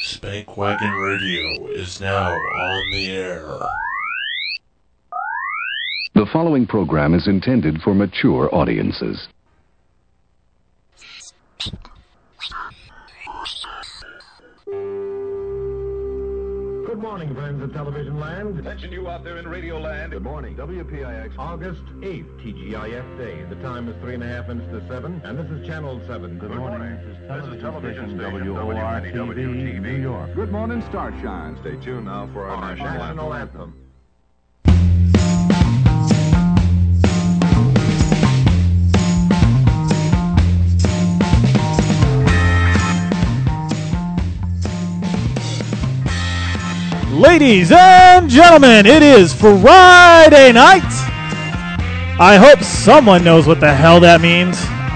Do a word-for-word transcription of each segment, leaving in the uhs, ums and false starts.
Spankwagon Radio is now on the air. The following program is intended for mature audiences. Good morning, friends of television land. Attention you out there in radio land. Good morning. W P I X, August eighth, T G I F Day. The time is three and a half minutes to seven, and this is Channel seven. Good morning. This is television station W O R T V, New York. Good morning, Starshine. Stay tuned now for our, Our national, national anthem. anthem. Ladies and gentlemen, it is Friday night. I hope someone knows what the hell that means.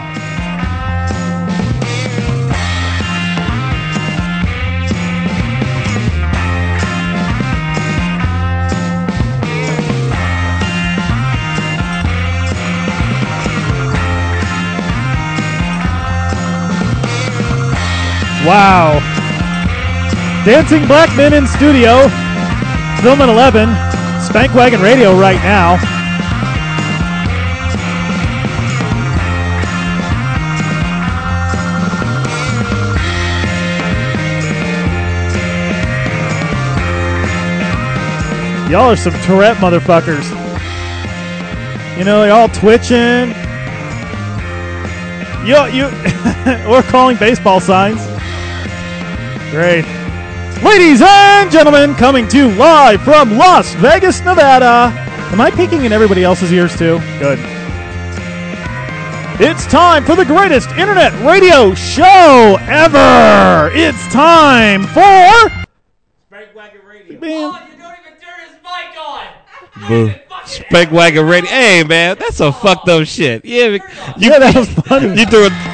Wow. Dancing Black Men in studio. Film at eleven. Spankwagon Radio right now. Y'all are some Tourette motherfuckers. You know, they're all twitching. You, you, we're calling baseball signs. Great. Ladies and gentlemen, coming to you live from Las Vegas, Nevada. Am I peeking in everybody else's ears too? Good. It's time for the greatest internet radio show ever. It's time for Spankwagon Radio. Bam. Oh, you don't even turn his mic on. Boo. Spankwagon Radio. Hey, man, that's some fucked up shit. Yeah, you, yeah, that was funny. You threw it.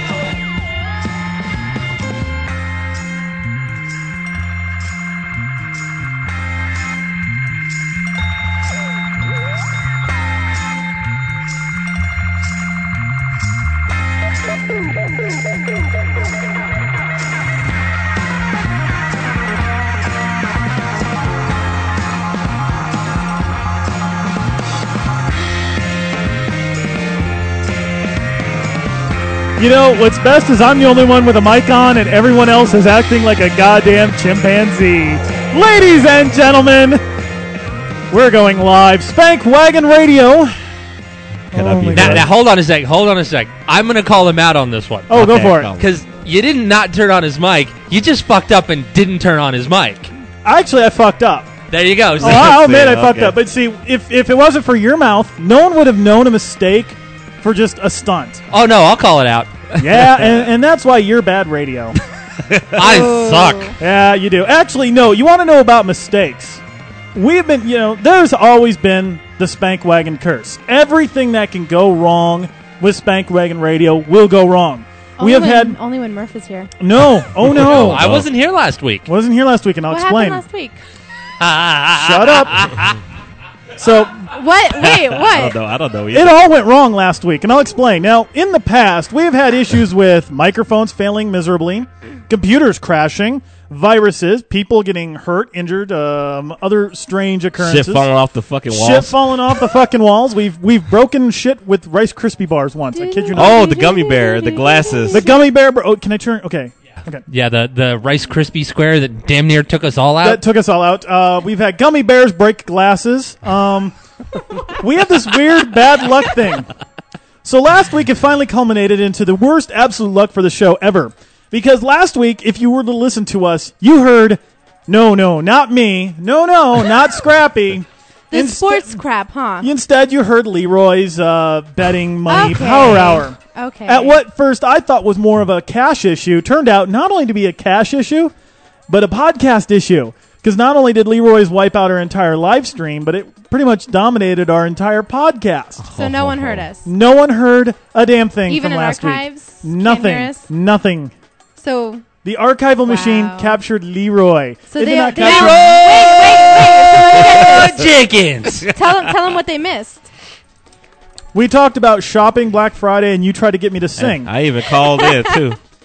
You know, what's best is I'm the only one with a mic on and everyone else is acting like a goddamn chimpanzee. Ladies and gentlemen, we're going live. Spankwagon Radio. Can Oh I be my now, God. now, hold on a sec. Hold on a sec. I'm going to call him out on this one. Oh, go for it. Because you didn't not turn on his mic. You just fucked up and didn't turn on his mic. Actually, I fucked up. There you go. Oh, I'll admit I Okay. fucked up. But see, if, if it wasn't for your mouth, no one would have known a mistake for just a stunt. Oh, no, I'll call it out. Yeah, and, and that's why you're bad radio. I suck. Yeah, you do. Actually, no, you want to know about mistakes. We've been, you know, there's always been the Spankwagon curse. Everything that can go wrong with Spankwagon Radio will go wrong. Only we have when, had... Only when Murph is here. No. Oh, no. I wasn't here last week. Wasn't here last week, and I'll what explain. happened last week? Shut up. So... What? Wait, what? I don't know. I don't know either. It all went wrong last week, and I'll explain. Now, in the past, we have had issues with microphones failing miserably, computers crashing, viruses, people getting hurt, injured, um, other strange occurrences. Shit falling off the fucking walls. Shit falling off the fucking walls. We've we've broken shit with Rice Krispie bars once. I kid you not. Oh, the gummy bear, the glasses. The gummy bear. Bro- oh, can I turn? Okay. Okay. Yeah, the, the Rice Krispie square that damn near took us all out. That took us all out. Uh, we've had gummy bears break glasses. Um, we have this weird bad luck thing. So last week it finally culminated into the worst absolute luck for the show ever. Because last week, if you were to listen to us, you heard, no, no, not me. No, no, not Scrappy. The Inste- sports crap, huh? Instead, you heard Leroy's uh, betting money Okay. power hour. Okay. At what first I thought was more of a cash issue, turned out not only to be a cash issue, but a podcast issue. Because not only did Leroy's wipe out our entire live stream, but it pretty much dominated our entire podcast. So no one heard us. No one heard a damn thing Even from in last archives? week. Nothing. Can't hear us? Nothing. So The archival machine Wow. captured Leroy. So it they- did not they- capture wait, wait, wait. So Jenkins. tell them, tell them what they missed. We talked about shopping Black Friday, and you tried to get me to sing. I even called in, too.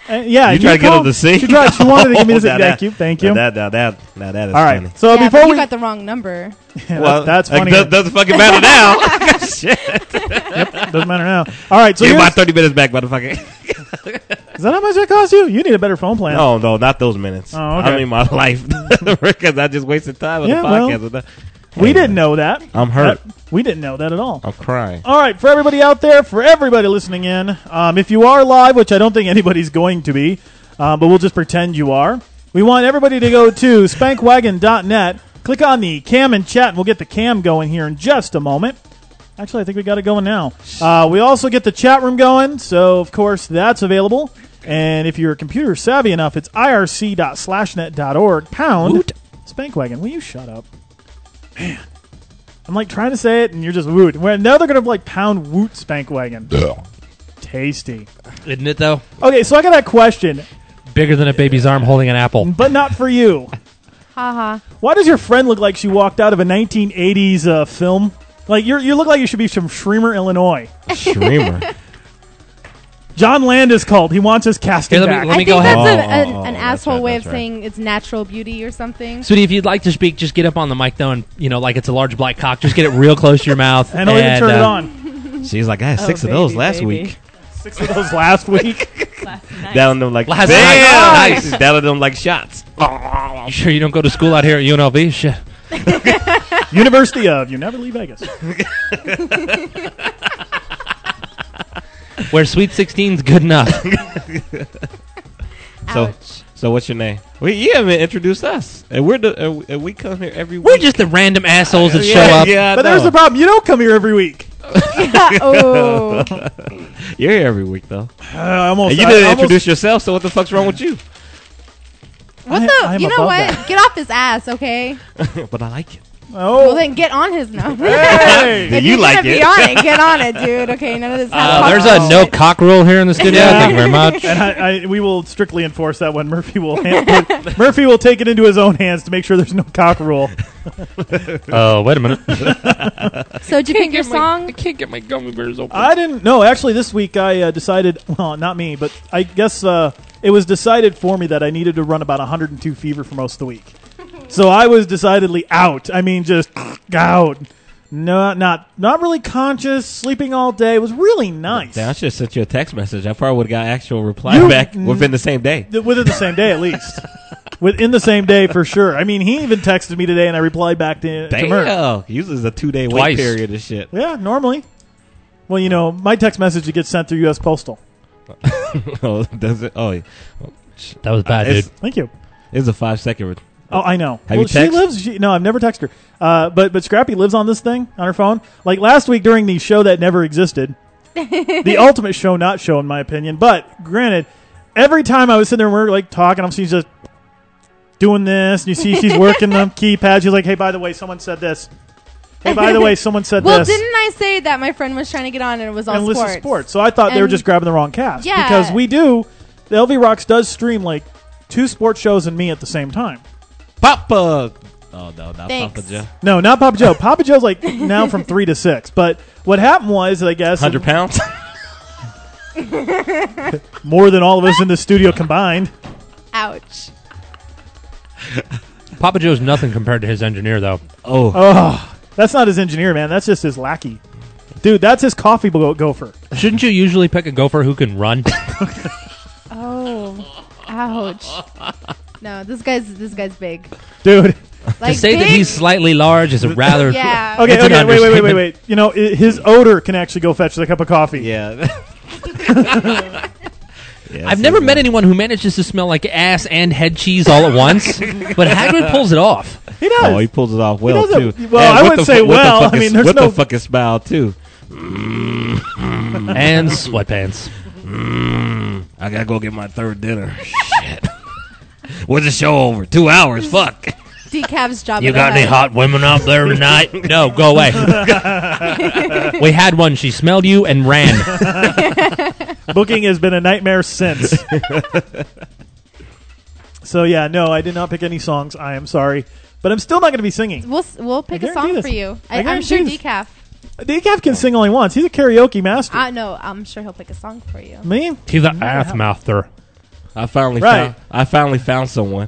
Uh, yeah, You try to get called- him to sing? She tried. She wanted to give me this. Now Thank that- you. Thank you. Now that, now that, now that is All right. funny. So yeah, before but you we, got the wrong number. yeah, Well, that's, that's like, funny. does, doesn't fucking matter now. Shit. Doesn't matter now. All right. So Give my here's- thirty minutes back, motherfucker. is that how much it cost you? You need a better phone plan. No, no, not those minutes. Oh, okay. I mean my life because I just wasted time on Yeah, the well, podcast. with that. we Hey, didn't know that. I'm hurt. That- we didn't know that at all. I'm crying. All right, for everybody out there, for everybody listening in, um, if you are live, which I don't think anybody's going to be, um, but we'll just pretend you are, we want everybody to go to spankwagon dot net, click on the cam and chat, and we'll get the cam going here in just a moment. Actually, I think we got it going now. Uh, we also get the chat room going, so of course that's available. And if you're computer savvy enough, it's I R C dot slash net dot org, pound Woot. Spankwagon. Will you shut up? Man. I'm like trying to say it, and you're just woot. Well, now they're going to like pound woot Spankwagon. Tasty. Isn't it, though? Okay, so I got that question, Bigger than a baby's arm holding an apple. but not for you. Haha. Why does your friend look like she walked out of a nineteen eighties uh, film? Like you you look like you should be from Schremer, Illinois. Streamer. John Landis called. He wants his casting Here, let me- back. let I me think go that's ahead. a, Oh, an, oh, oh, an that's asshole right, way that's of right. saying it's natural beauty or something. Sweetie, if you'd like to speak, just get up on the mic, though, and, you know, like it's a large black cock. Just get it real close to your mouth. and I'll even turn it uh, on. She's like, I had Oh, six of those baby, last baby. week. Six of those last week. Down them like Last bam! night. Nice. Down them like shots. You sure you don't go to school out here at U N L V? Shit. University of You Never Leave Vegas. Where Sweet sixteen's good enough. So, Ouch. so what's your name? Well, you haven't introduced us, and we're the uh, and we come here every week. We're just the random assholes that yeah, show up. Yeah, I But there's know. the problem. You don't come here every week. oh. You're here every week though. Uh, I almost, And you I didn't almost- introduce yourself, so what the fuck's wrong with you? What I- the? I'm you know above what? that. Get off his ass, okay? But I like it. Oh, Well, then get on his no. hey. If You you're like gonna it. Be on it. Get on it, dude. Okay, none of this. Uh, there's a no cock rule here in the studio. Yeah. Thank you very much. And I, I, we will strictly enforce that when Murphy will hand, put- Murphy will take it into his own hands to make sure there's no cock rule. Oh, wait a minute. So did you pick your song? can't get my gummy bears open. I didn't know. Actually, this week I uh, decided. Well, not me, but I guess uh, it was decided for me that I needed to run about one hundred two fever for most of the week. So I was decidedly out. I mean, just out. No, not not really conscious. Sleeping all day. It was really nice. Damn, I should have sent you a text message. I probably would have got actual reply You- back within the same day. Th- Within the same day, at least. Within the same day, for sure. I mean, he even texted me today, and I replied back to, to Murph. Damn, usually a two day wait Twice. period and shit. Yeah, normally. Well, you know, my text message gets sent through U S Postal. Oh, does it? Oh, yeah. That was bad, it's, dude. Thank you. it's a five second. Oh, I know. Have well, you she text? lives. She, no, I've never texted her. Uh, but but Scrappy lives on this thing on her phone. Like last week during the show that never existed, the ultimate show not show in my opinion. But granted, every time I was sitting there and we were like talking, she's just doing this, and you see she's working the keypad. She's like, "Hey, by the way, someone said this. Hey, by the way, someone said Well, this." didn't I say that my friend was trying to get on and it was all and listen sports? to sports. So I thought they were And- just grabbing the wrong cast Yeah. because we do. The L V Rocks does stream like two sports shows and me at the same time. Papa. Oh no, not Thanks. Papa Joe. No, not Papa Joe. Papa Joe's like now from three to six. But what happened was, I guess, Hundred pounds. more than all of us in the studio combined. Ouch. Papa Joe's nothing compared to his engineer, though. Oh, Oh, that's not his engineer, man. That's just his lackey. Dude, that's his coffee go- gopher. Shouldn't you usually pick a gopher who can run? Oh. Ouch. No, this guy's this guy's big. Dude. Like to say that big- he's slightly large is a rather... Yeah. Okay, It's an okay, wait, wait, wait, wait, understatement. wait. You know, i his odor can actually go fetch a cup of coffee. yeah. Yeah, I've so never bad. met anyone who manages to smell like ass and head cheese all at once, but Hagrid pulls it off. He does. Oh, he pulls it off well does it- too. well, And I with wouldn't the say fu- with the well. I fucking- mean, there's with no- the fucking smile too. And sweatpants. Mm, I gotta go get my third dinner. Shit. When's the show over? Two hours. Fuck. Decav's job. You of got the any night. hot women up there tonight? No, go away. We had one. She smelled you and ran. Booking has been a nightmare since. So yeah, no, I did not pick any songs. I am sorry, but I'm still not going to be singing. We'll s- we'll pick I a guarantee song this. for you. I I, I'm guarantee sure this. Decaf. Decaf can sing all he wants. He's a karaoke master. I know. I'm sure he'll pick a song for you. Me? He's an ass mouther. I finally Right. found. I finally found someone.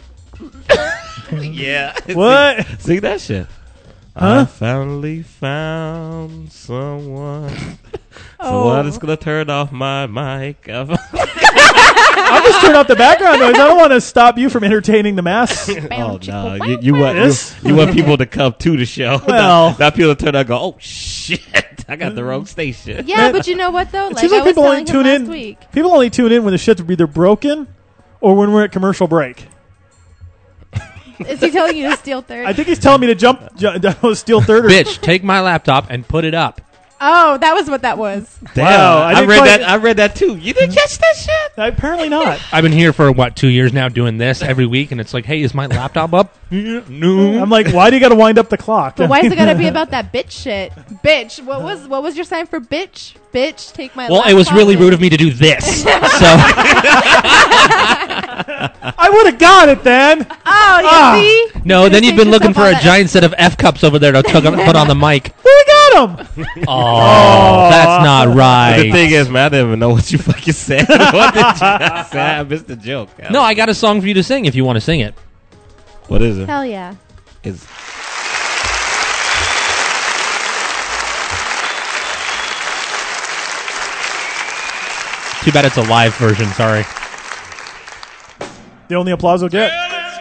Yeah. What? See, see that shit? Huh? I finally found someone. So Oh. I'm just gonna turn off my mic. I'll just turn off the background noise. I don't want to stop you from entertaining the mass. Oh no! You, you want you, This? you want people to come to the show? Well. not, not people to turn out and go. Oh shit! I got the wrong station. Yeah, but you know what though? It Like seems I like was people only telling him tune last in. week. People only tune in when the shit's either broken or when we're at commercial break. Is he telling you to steal third? I think he's telling me to jump, ju- steal third. Or Bitch, take my laptop and put it up. Oh, that was what that was. Damn, Wow, I I, didn't read quite- that. I read that too. You didn't catch that shit? Apparently not. I've been here for, what, two years now doing this every week, and it's like, hey, is my laptop up? Yeah, no. I'm like, why do you got to wind up the clock? But why is it gotta be about that bitch shit? Bitch, what was what was your sign for bitch? Bitch, take my. Well, it was really laptop rude of me to do this. So I would have got it then. and- Oh, you Ah. see? no, then you've Save been looking yourself for all a that- giant set of F cups over there to tug on, put on the mic. Well, we got him. Oh, that's not The right. thing is, man, I didn't even know what you fucking said. What did you say? I missed the joke. No, I got a song for you to sing if you want to sing it. What is it? Hell yeah. It's Too bad it's a live version. Sorry. The only applause we'll get.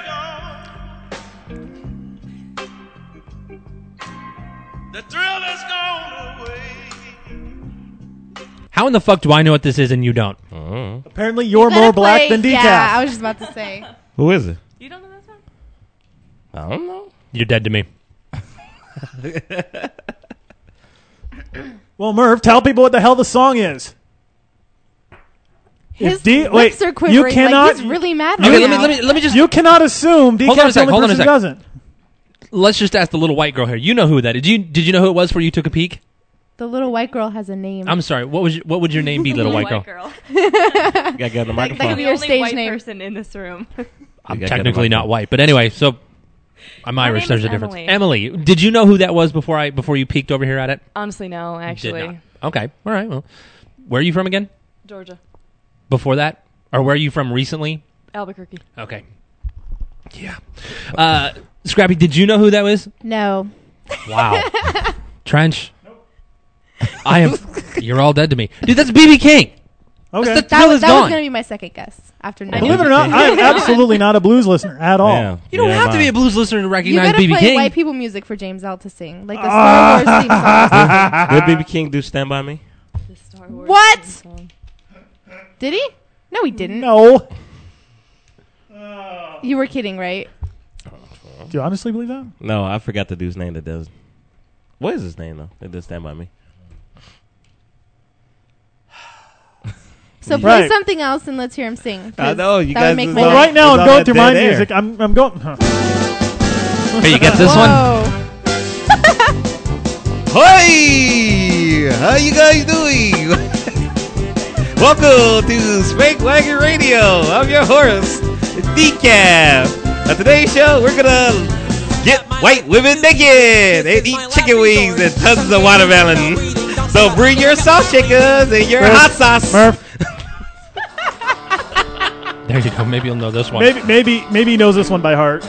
The thrill is gone away. How in the fuck do I know what this is and you don't? Apparently, you're Gotta more black play- than decaf. Yeah, I was just about to say. who is it? You don't know that song? I don't know. You're dead to me. Well, Merv, tell people what the hell the song is. His If D- lips wait, are you quivering. cannot. Like he's really mad right Okay, let now. me let me let me just You cannot assume Hold on a decaf's the sec, only hold on a person who sec. doesn't. let's just ask the little white girl here. You know who that is? Did you did you know who it was before you took a peek? The little white girl has a name. I'm sorry. What was your, what would your name be, little white girl? You gotta get on the That microphone. could be The your only stage white name. person in this room. I'm gotta get technically the not white, but anyway. So I'm My Irish. name There's is a difference. Emily. Emily, did you know who that was before I before you peeked over here at it? Honestly, no, Did actually. not. Okay. All right. Well, where are you from again? Georgia. Before that, or where are you from recently? Albuquerque. Okay. Yeah. Uh, Scrappy, did you know who that was? No. Wow. Trench. I am. You're all dead to me, dude. That's B B King. Okay. The That, thrill was, is that was gone. going to be my second guess after knowing. Believe it or not, I am absolutely not a blues listener at all. Yeah. You don't Yeah, have to be mine. a blues listener to You recognize gotta B B play King. white people music for James L to sing, like the Star Wars theme song. Did B B King do Stand By Me? The Star Wars What? theme song. Did he? No, he didn't. No. You were kidding, right? Do you honestly believe that? No, I forgot the dude's name that does. What is his name, though? That does Stand By Me. So play Right. something else and let's hear him sing. 'cause I know, you that guys would make is my Well, all- night. right now It's I'm all going that through my dead air. music. I'm I'm going. Huh. Here, you get this one. Whoa. Hey! How you guys doing? Welcome to Spank Wagon Radio. I'm your host, Decaf. On today's show, we're gonna get white women naked and eat chicken wings and tons of watermelon. So bring your salt shakers and your Murph, hot sauce. Murph, There you go. Maybe you'll know this one. maybe maybe maybe he knows this one by heart.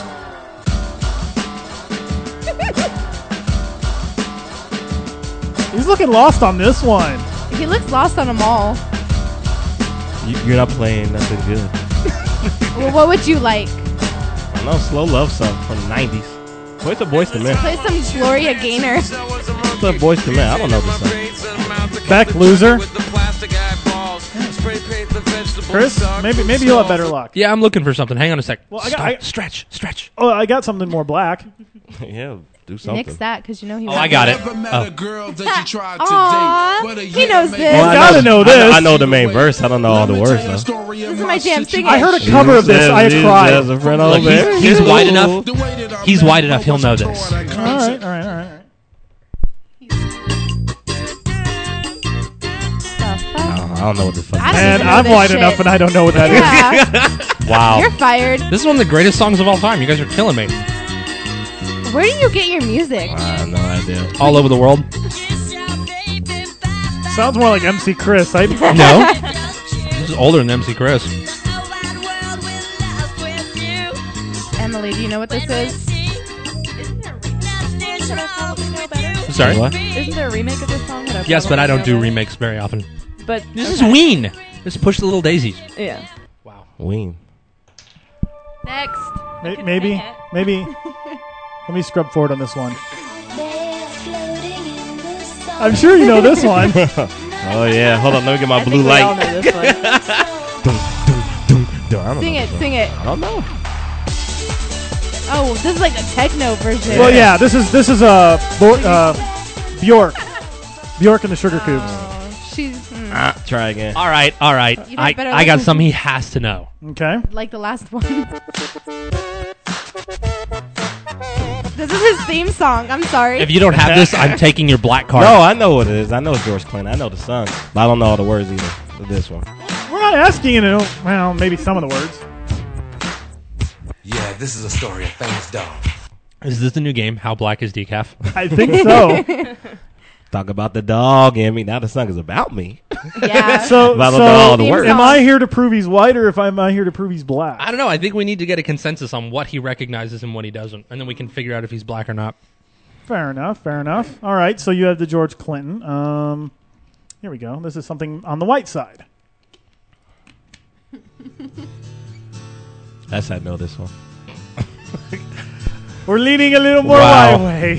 He's looking lost on this one. He looks lost on them all. You- You're not playing nothing good. Well, what would you like? I don't know, slow love song from the nineties. Where's the Boys to Men? Play some Gloria Gaynor. What's the Boys to Men? I don't know this song. Beck, loser. Chris, maybe maybe you'll have better luck. Yeah, I'm looking for something. Hang on a sec. Well, I got- Stop. I- stretch, stretch. Oh, I got something more black. Yeah, do something. Nix that because you know he. Oh, I got it. Never met Oh. a girl that you tried to Aw, date, but a he year knows made this. you You gotta know I know, this. I know the main verse. I don't know all the Let me words, tell you a though. story of This is my jam. situation. Sing I it. heard a cover of this. I Just cried. a friend Look, over he's, there. he's wide enough. The way that I He's met wide her enough, he'll was know a this. tour All that right, concept. all right, all right. I don't know what the fuck. I this don't is. And even know I'm this wide shit. enough, and I don't know what that is. Yeah, Wow. you're fired. This is one of the greatest songs of all time. You guys are killing me. Where do you get your music? I have no idea. All over the world. Sounds more like M C Chris. I No. This is older than M C Chris. Emily, do you know what this is? Sorry. What? Isn't there a remake of this song? That I Yes, but I don't do probably know remakes very often. better? But This okay. is Ween. This is Push the Little Daisies. Yeah. Wow. Ween. Next. May- maybe, maybe. Let me scrub forward on this one. I'm sure you know this one. Oh yeah. Hold on. Let me get my I blue think we all light. know this one. I don't Sing know it, this one. sing it. I don't know. Oh, this is like the techno version. Well, yeah, this is this is uh, Bo- uh Bjork, Bjork and the Sugar Cubes. Oh, she's mm, Ah, try again. All right, all right. You know I, better I got listen. something he has to know. Okay. like the last one. This is his theme song. I'm sorry. If you don't have this, I'm taking your black card. No, I know what it is. I know it's George Clinton. I know the song, but I don't know all the words either. For this one. We're not asking you to know, well, maybe some of the words. Yeah, this is a story of famous dog. Is this the new game? How black is decaf? I think so. Talk about the dog in me. Now the song is about me. yeah. So, But I so don't know all the words. am I here to prove he's white, or if am I here to prove he's black? I don't know. I think we need to get a consensus on what he recognizes and what he doesn't, and then we can figure out if he's black or not. Fair enough. Fair enough. All right. So you have the George Clinton. Um, here we go. This is something on the white side. That's how I know this one. We're leaning a little more Wow. my way.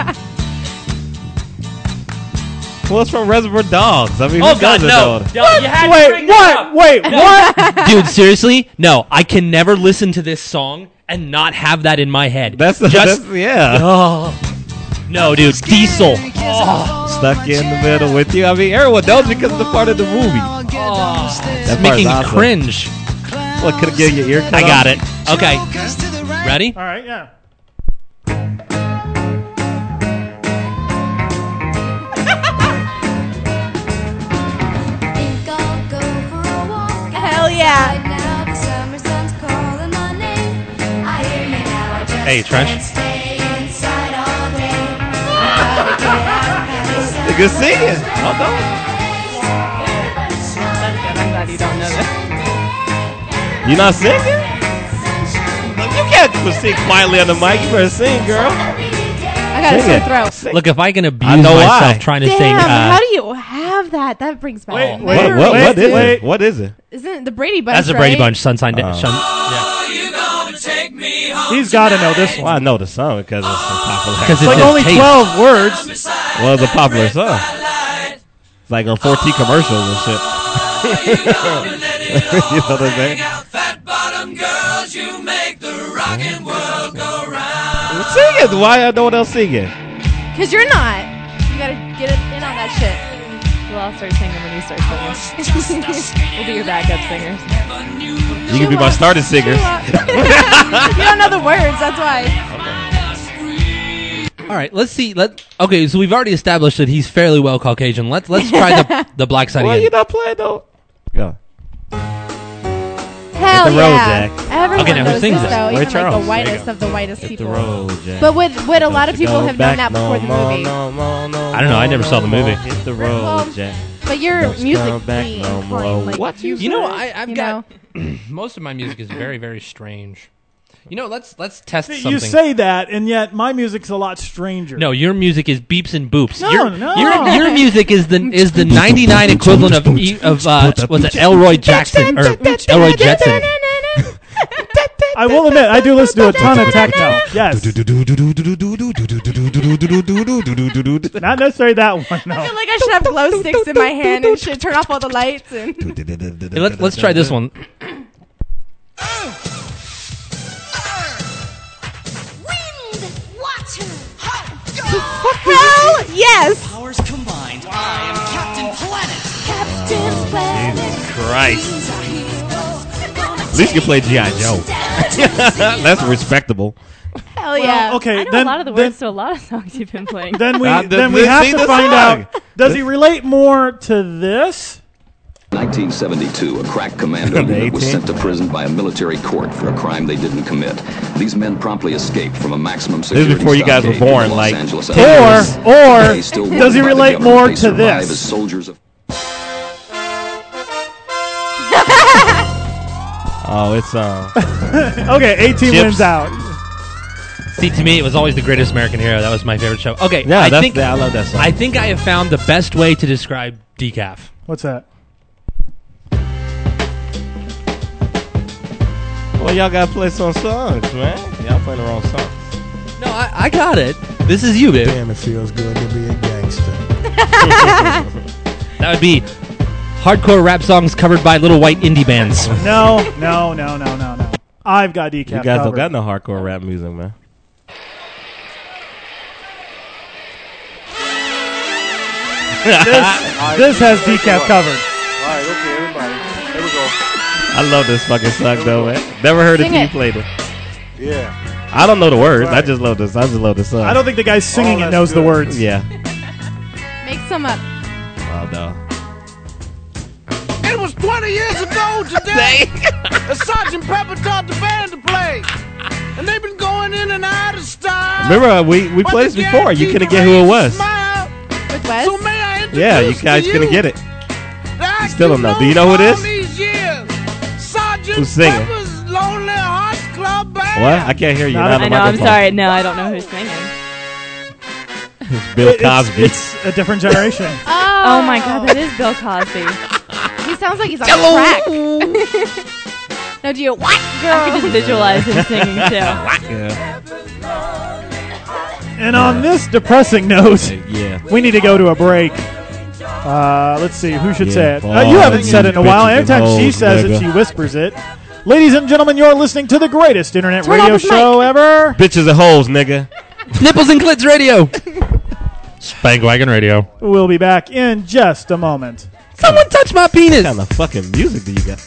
Well, it's from Reservoir Dogs. I mean, Oh who God, doesn't no! know it? No, you had to Wait, bring this what? up. Wait, what? Dude, seriously? No, I can never listen to this song and not have that in my head. That's the just that's, yeah. oh. No, dude, Diesel. Oh, Stuck in the middle with you. I mean, everyone knows because it's a part of the movie. oh. That It's part's making me awesome. cringe. What could have given your ear cut I got off? it. Okay. Ready? All right. Yeah. Hell yeah. Hey, Trench. You can sing it. Oh, no. That's good. I'm glad you don't know this. You not singing? You can't just sing quietly on the mic. You better sing, girl. I got a Sing sore it. throat. Sing. Look, if I can abuse I know myself why. trying to Damn, sing, uh, how do you have that? That brings back Wait, memories. wait, What, what, wait, what is wait. it? What is it? Isn't it the Brady Bunch? that's the Brady right? Bunch, Sunshine. Da- Oh. Sun- yeah. He's got to know this Well, one. I know the song because it's so popular. Because It's like just only taste. twelve words. Well, it's a popular song. It's like on four T commercials and shit. You know what I'm saying? Sing it. Why I no one else singing? Because you're not. You got to get it in on that shit. We'll all start singing when you start singing. We'll be your backup singers. You can be my starting singer. You don't know the words, that's why. All right, let's see. Let okay. So we've already established that he's fairly well Caucasian. Let's let's try the the black side Why you again. not playing though? Go. Hell Hit the road, yeah. Jack. Everyone Okay, now who knows sings this, it? though. Ray Even like Charles. the There you whitest go. of the whitest Hit the people. road, Jack. But would, would a lot of Don't you people go have known back that before no the more, movie? no more, no I don't know. I never more, saw the no movie. more. Hit the road, Well, Jack. But you're Don't you come back musically no more. inclined, like What? you You know, should, I, I've you got know? most of my music is very very strange. You know, let's let's test See, something. you say that, and yet my music's a lot stranger. No, your music is beeps and boops. No, your, no. Your, your music is the is the ninety-nine equivalent of e- of uh, what's it, Elroy Jackson or Elroy Jetson. I will admit, I do listen to a ton of techno. Yes. Not necessarily that one, I feel no. like I should have glow sticks in my hand and should turn off all the lights. And Hey, let's let's try this one. hell yes! Powers combined, I am Captain Planet. Captain Planet. Jesus Christ. At least you can play G I. Joe. That's respectable. Hell yeah. Well, okay, I know then, a lot of the then, words to a lot of songs you've been playing. then we Uh, then th- we th- have sing to the find song. out. Does he relate more to this? nineteen seventy-two, a crack commando The unit was eighteen? sent to prison by a military court for a crime they didn't commit. These men promptly escaped from a maximum This security is before you guys were stockade in born, Los like, Angeles Or area. or They still does he wanted by the relate government. more They to survive this? as soldiers of Oh, it's uh. Okay, eighteen Chips. wins out. See, to me, it was always The Greatest American Hero. That was my favorite show. Okay, Yeah, I that's think the- I love that song. I think I have found the best way to describe decaf. What's that? Well, y'all gotta play some songs, man. Y'all playing the wrong song. No, I, I got it. This is you, babe. Damn, it feels good to be a gangster. That would be hardcore rap songs covered by little white indie bands. No, no, no, no, no, no. I've got decaf You guys covered. don't got no hardcore rap music, man. this, this has decaf covered. All right, okay, everybody. Here we go. I love this fucking song, though, man. Never heard it Sing till you it. played it. Yeah. I don't know the words. I Right. just love this. I just love the song. I don't think the guy singing Oh, it that's knows the good. words. Yeah. Make some up. Oh, no. It was twenty years ago today that Sergeant Pepper taught the band to play. And they've been going in and out of style. Remember, uh, we, we played this before. You couldn't get who it was. With Wes? So may I introduce Yeah, you to guys you couldn't get it. the You still don't know. Do you know who it all is? these years, Sergeant Who's singing? Pepper's Lonely Hearts Club Band. What? I can't hear you. Not Not on I the know. I'm microphone. sorry. No, I don't know who's singing. It's Bill It- it's- Cosby. It's, a different generation. Oh. Oh my God, that is Bill Cosby. He sounds like he's on crack. No, do you what, girl? I can just visualize him singing too. Yeah. And on this depressing note, Yeah. we need to go to a break. Uh, let's see, who should Yeah, say it? for Uh, you all haven't you said it in a while. bitches Every time and she hoes, says it, nigga. she whispers it. Ladies and gentlemen, you're listening to the greatest internet Turn radio off his show ever. Bitches and hoes, nigga. Nipples and Clits Radio. Spankwagon Radio. We'll be back in just a moment. Someone touch my penis. What kind of fucking music do you got?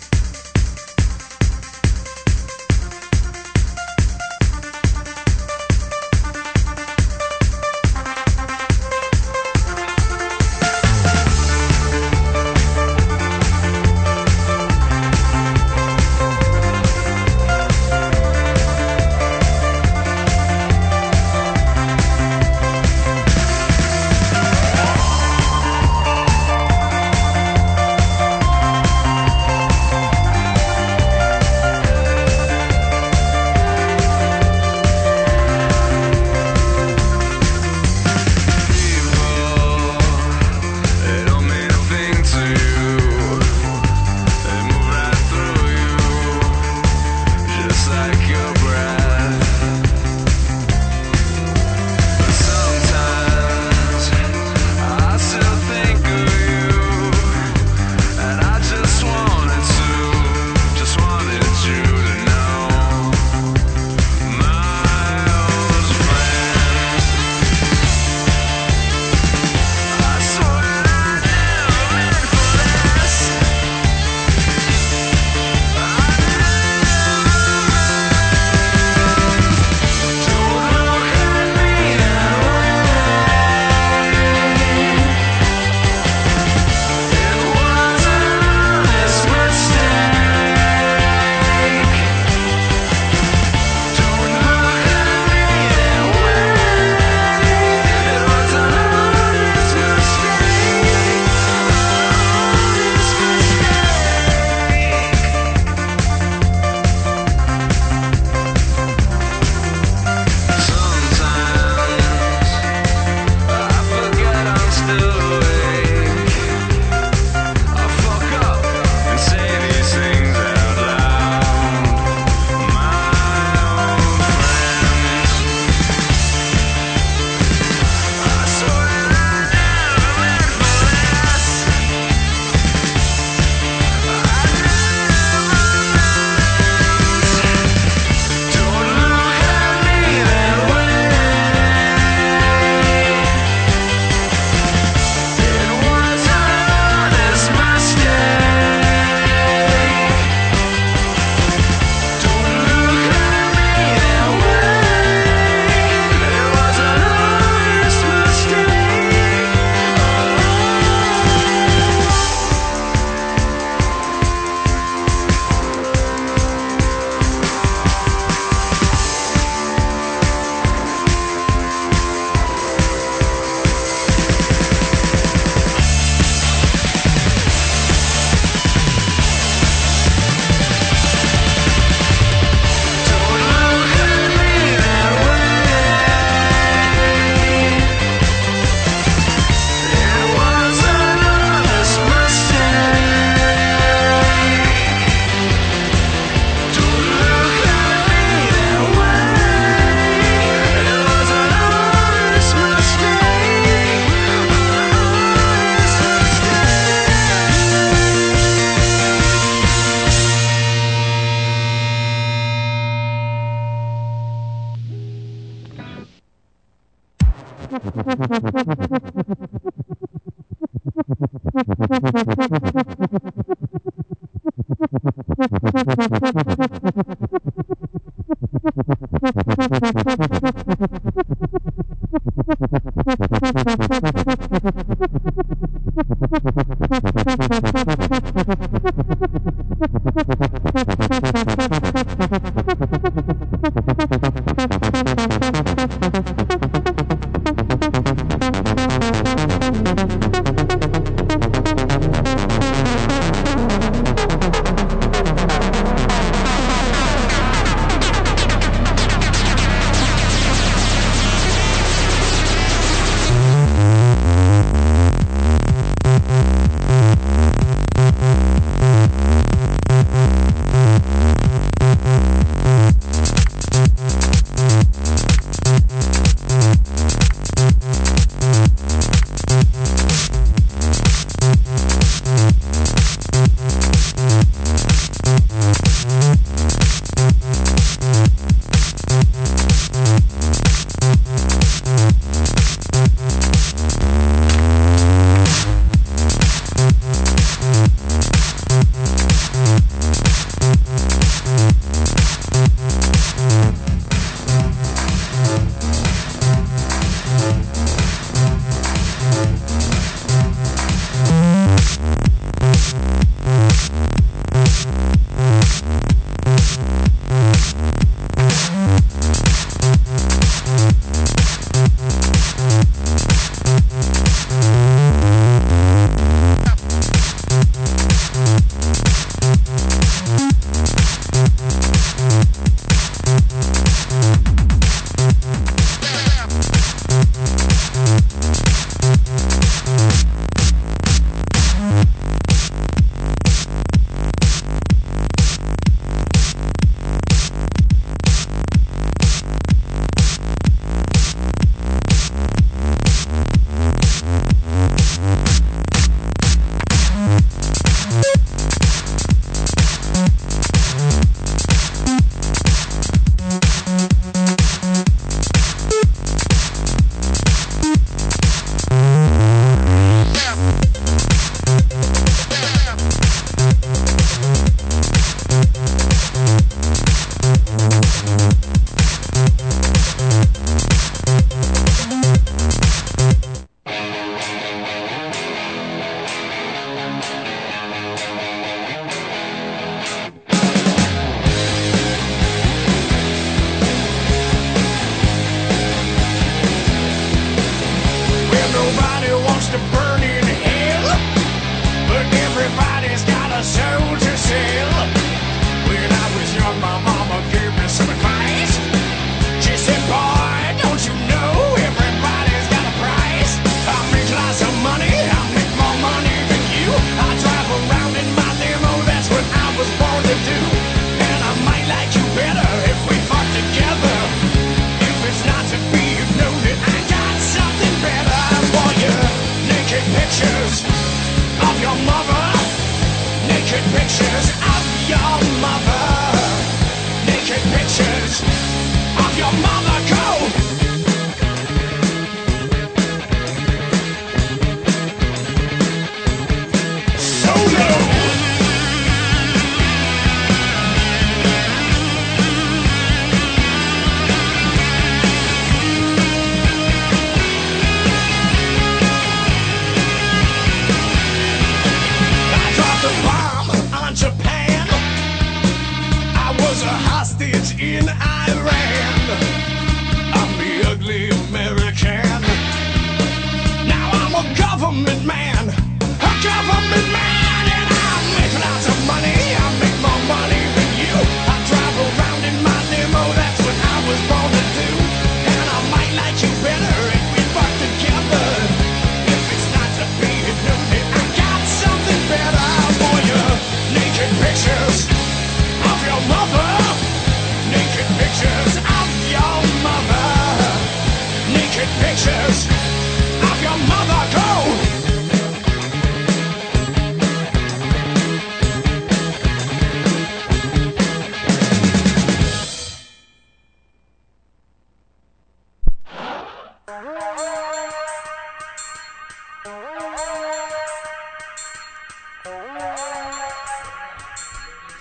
in Iran. I'm the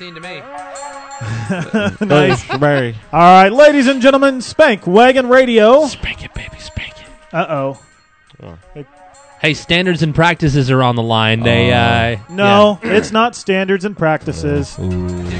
sixteen to me. Nice. Barry. All right, ladies and gentlemen, Spank Wagon Radio. Spank it, baby, spank it. Uh-oh. Oh. Hey, standards and practices are on the line. They, uh... No, it's not standards and practices. Dick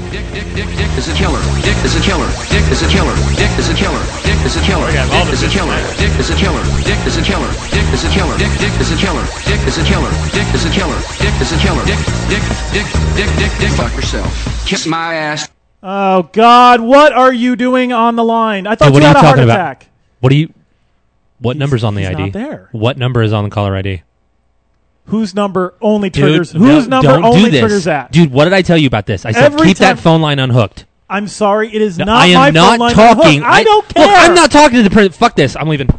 is a killer. Dick is a killer. Dick is a killer. Dick is a killer. Dick is a killer. Dick is a killer. Dick is a killer. Dick is a killer. Dick is a killer. Dick Dick is a killer. Dick is a killer. Dick is a killer. Dick is a killer. Dick Dick Dick Dick Dick Dick. Fuck yourself. Kiss my ass. Oh, God, what are you doing on the line? I thought Hey, what you are had you a heart talking about? attack. What do you... What number's on the he's I D? not there. What number is on the caller I D? Whose number only Dude, triggers? no, whose number don't only do this. triggers that? Dude, what did I tell you about this? I said Every keep time- that phone line unhooked. I'm sorry, it is No, not I am my not phone line. talking. Look, I, don't care. Look, I'm not talking to the person. Fuck this. I'm leaving.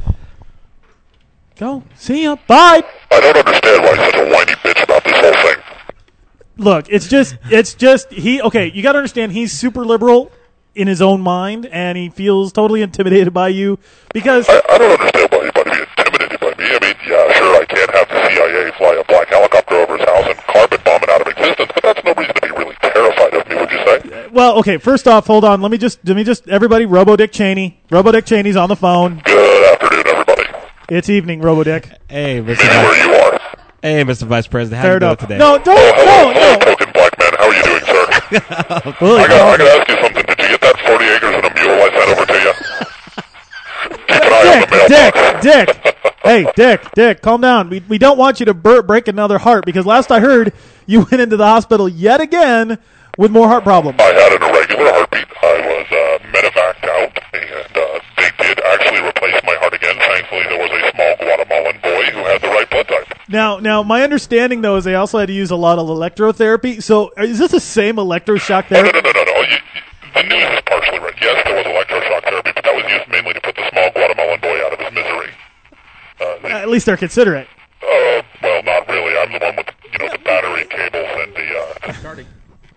Go. See ya. Bye. I don't understand why he's such a whiny bitch about this whole thing. Look, it's just, it's just, he, okay, you got to understand, he's super liberal in his own mind, and he feels totally intimidated by you because... I, I don't understand why anybody be intimidated by me. I mean, yeah, sure, I can't have the C I A fly a black helicopter over his house and carpet bomb it out of existence, but that's no reason to be really terrified of me, would you say? Well, okay, first off, hold on, let me just, let me just, everybody, Robo Dick Cheney. Robo Dick Cheney's on the phone. Good afternoon, everybody. It's evening, Robo Dick. Hey, Mister Where Vice. you are. Hey, Mister Vice President. How Fair you doing enough. today? No, don't, Oh, hello, no, hello, no. token black man. How are you doing, sir? Well, I got, I got to ask you something. Did you get that forty acres and a mule I sent over to you? Keep an eye on the mailbox. Dick, Dick, hey, Dick, Dick, calm down. We we don't want you to bur- break another heart because last I heard, you went into the hospital yet again with more heart problems. I had an irregular heartbeat. I was uh, medevaced out, and uh, they did actually replace my heart again. Thankfully, there was a small Guatemalan boy who had the right blood type. Now, now, my understanding though is they also had to use a lot of electrotherapy. So, is this the same electroshock Oh, no, therapy? no, no, no, no. You, you, the news is partially right. Yes, there was electroshock therapy, but that was used mainly to put the small Guatemalan boy out of his misery. Uh, the, At least they're considerate. uh, well, not really. I'm the one with, you know, the battery cables and the... Uh, Starting.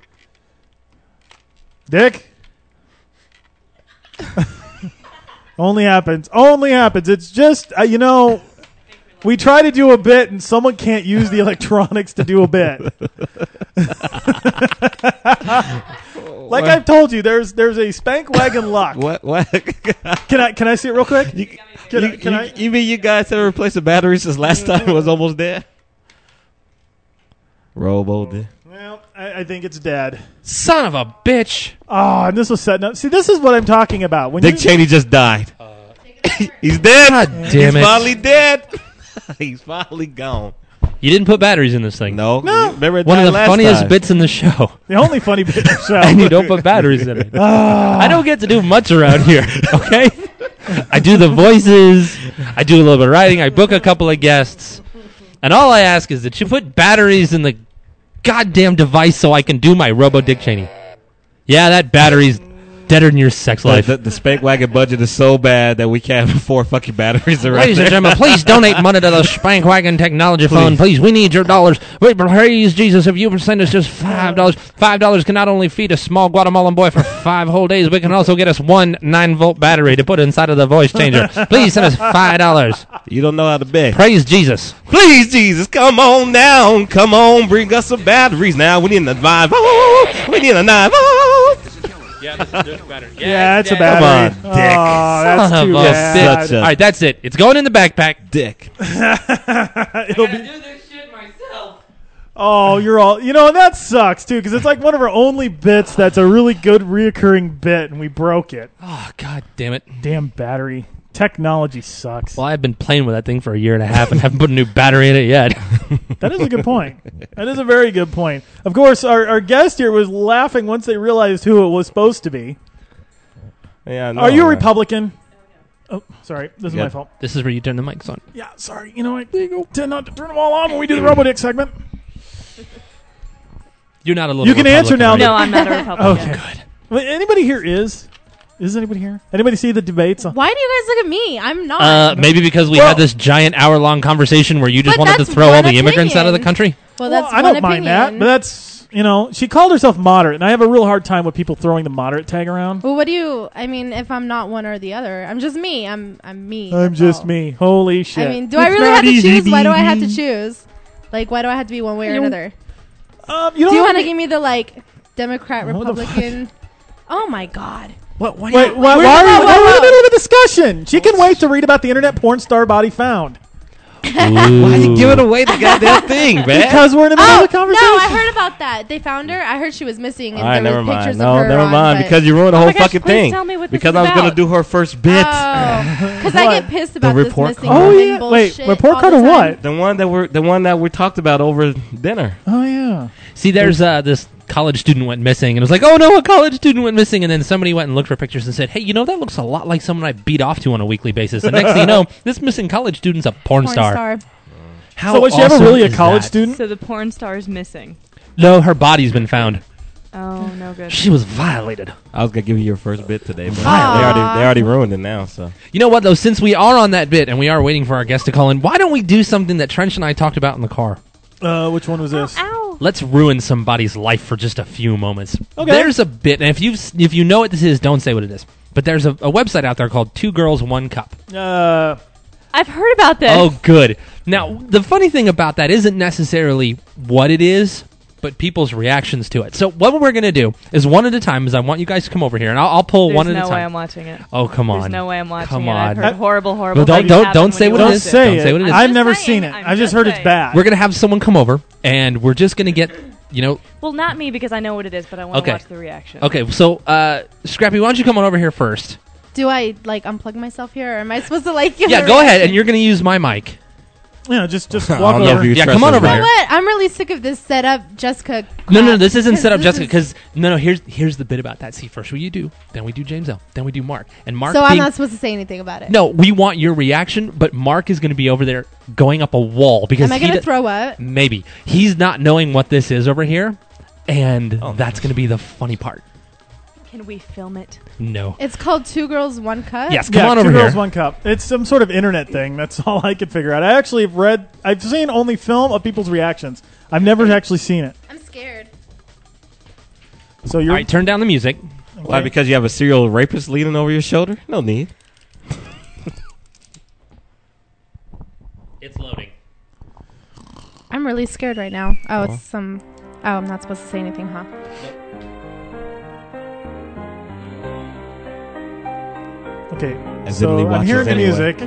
Dick. Only happens. Only happens. It's just, uh, you know, we try to do a bit and someone can't use the electronics to do a bit. Like I've told you, there's there's a Spank Wagon lock. What? What? Can I can I see it real quick? You, Can you, I- can you, I- you mean you guys haven't replaced the battery since last time it was almost dead? Robo did. Well, I, I think it's dead. Son of a bitch. Oh, and this was setting up. See, this is what I'm talking about. When Dick you, Cheney just died. He's dead. God He's damn it. finally dead. He's finally gone. You didn't put batteries in this thing. No. No. Remember it One of died the last funniest time. bits in the show. the only funny bit of the show. And you don't put batteries in it. I don't get to do much around here, okay? I do the voices. I do a little bit of writing. I book a couple of guests. And all I ask is that you put batteries in the goddamn device so I can do my Robo Dick Cheney. Yeah, that battery's deader than your sex life. The, the, the Spank Wagon budget is so bad that we can't afford fucking batteries around Ladies and there. gentlemen, please donate money to the Spank Wagon Technology Fund. Please, we need your dollars. Wait, praise Jesus, if you send us just five dollars, five dollars can not only feed a small Guatemalan boy for five whole days, but can also get us one nine-volt battery to put inside of the voice changer. Please send us five dollars. You don't know how to beg. Praise Jesus. Please, Jesus, come on down. Come on, bring us some batteries now. We need a nine volt. We need a nine volt. Yeah, this is just battery. Yeah, it's a Come battery. on, Dick. Oh, that's Son too of a bad. Such a- All right, that's it. It's going in the backpack. Dick. It'll be. do this shit myself. Oh, you're all. You know, and that sucks too because it's like one of our only bits that's a really good reoccurring bit, and we broke it. Oh, God damn it. Damn battery. Technology sucks. Well, I've been playing with that thing for a year and a half and haven't put a new battery in it yet. That is a good point. That is a very good point. Of course, our, our guest here was laughing once they realized who it was supposed to be. Yeah, I know, Are you a right? Republican? Oh, sorry. This is Yeah. my fault. This is where you turn the mics on. Yeah, sorry. You know, I tend not to turn them all on when we do the RoboDick segment. You're not a little You can answer Republican, now. are you? No, I'm not a Republican. Okay. Good. Well, anybody here is? Is anybody here? Anybody see the debates? On- Why do you guys look at me? I'm not. Uh, maybe because we Well- had this giant hour-long conversation where you just But wanted to that's throw all one the immigrants out of the opinion. country. well, Well, that's I one don't mind opinion. that, but that's, you know, she called herself moderate, and I have a real hard time with people throwing the moderate tag around. Well, what do you? I mean, if I'm not one or the other, I'm just me. I'm I'm me. I'm that's just all. me. Holy shit. I mean, do I It's really not have to easy, choose? Why do I have to baby. choose? Like, why do I have to be one way or You- another? Um, you don't Do you have want to be- give me the like? Democrat, What the Republican. Oh my God. What? Why? Wait, why, why are you? We're in the middle of a discussion. She can wait to read about the internet porn star body found. Why is he giving away the goddamn thing, man? Because we're in the middle Oh, of the conversation. no, I heard about that. They found her. I heard she was missing. And All right, there never were pictures mind. of No, her never on, mind. but- Because you ruined the Oh whole my gosh, fucking please thing. tell me what this because is I was gonna about. do her first bit. Oh, because I get pissed about the this report missing card. Oh, woman yeah. bullshit. Wait, report all card the of time. what? The one that we're the one that we talked about over dinner. Oh yeah. See, there's uh, this college student went missing, and it was like, oh no, a college student went missing, and then somebody went and looked for pictures and said, hey, you know, that looks a lot like someone I beat off to on a weekly basis. And next thing you know, this missing college student's a porn, Porn star. star. How So was she ever awesome really a is college that? student? So the porn star's missing. No, her body's been found. Oh, no good. She was violated. I was gonna give you your first bit today, but they Aw. already they already ruined it now. So You know what, though? Since we are on that bit and we are waiting for our guest to call in, why don't we do something that Trench and I talked about in the car? Uh, which one was this? Ow. Let's ruin somebody's life for just a few moments. Okay. There's a bit, and if you if you know what this is, don't say what it is. But there's a, a website out there called Two Girls One Cup. Uh, I've heard about this. Oh, good. Now, the funny thing about that isn't necessarily what it is, but people's reactions to it. So what we're going to do is one at a time, is I want you guys to come over here, and I'll, I'll pull There's one at no a time. way I'm watching it. Oh, come on. There's no way I'm watching Come it. I've on. heard horrible, horrible Well, don't things don't happen don't when say you what don't it watch is. say Don't it. say what it is. I'm I've just never saying seen it. it. I'm I've just just heard it's saying. bad. We're going to have someone come over, and we're just going to get, you know... Well, not me because I know what it is, but I want to Okay. watch the reaction. Okay, so, uh, Scrappy, why don't you come on over here first? Do I like unplug myself here, or am I supposed to like? Give Yeah, a go ahead, reaction? and you're going to use my mic. Yeah, just just I walk don't know over. if you Yeah, trust come on this over guy. You know here. what? I'm really sick of this setup, Jessica. No, no, crap, this isn't set up, this Jessica, is- because no, no. Here's here's the bit about that. See, first we you do, then we do James L, then we do Mark, and Mark. So I'm being- not supposed to say anything about it. No, we want your reaction, but Mark is going to be over there going up a wall because Am I he gonna d- throw up? maybe he's not knowing what this is over here, and Oh. that's going to be the funny part. Can we film it? No. It's called Two Girls One Cup. Yes, come Yeah, on two over girls, here. one cup. It's some sort of internet thing. That's all I could figure out. I actually have read. I've seen only film of people's reactions. I've never actually seen it. I'm scared. So you're All right, turn down the music. Why? Because you have a serial rapist leaning over your shoulder? No need. It's loading. I'm really scared right now. Oh, Oh. it's some. Oh, I'm not supposed to say anything, huh? okay. As So Italy I'm watches hearing the anyway. music.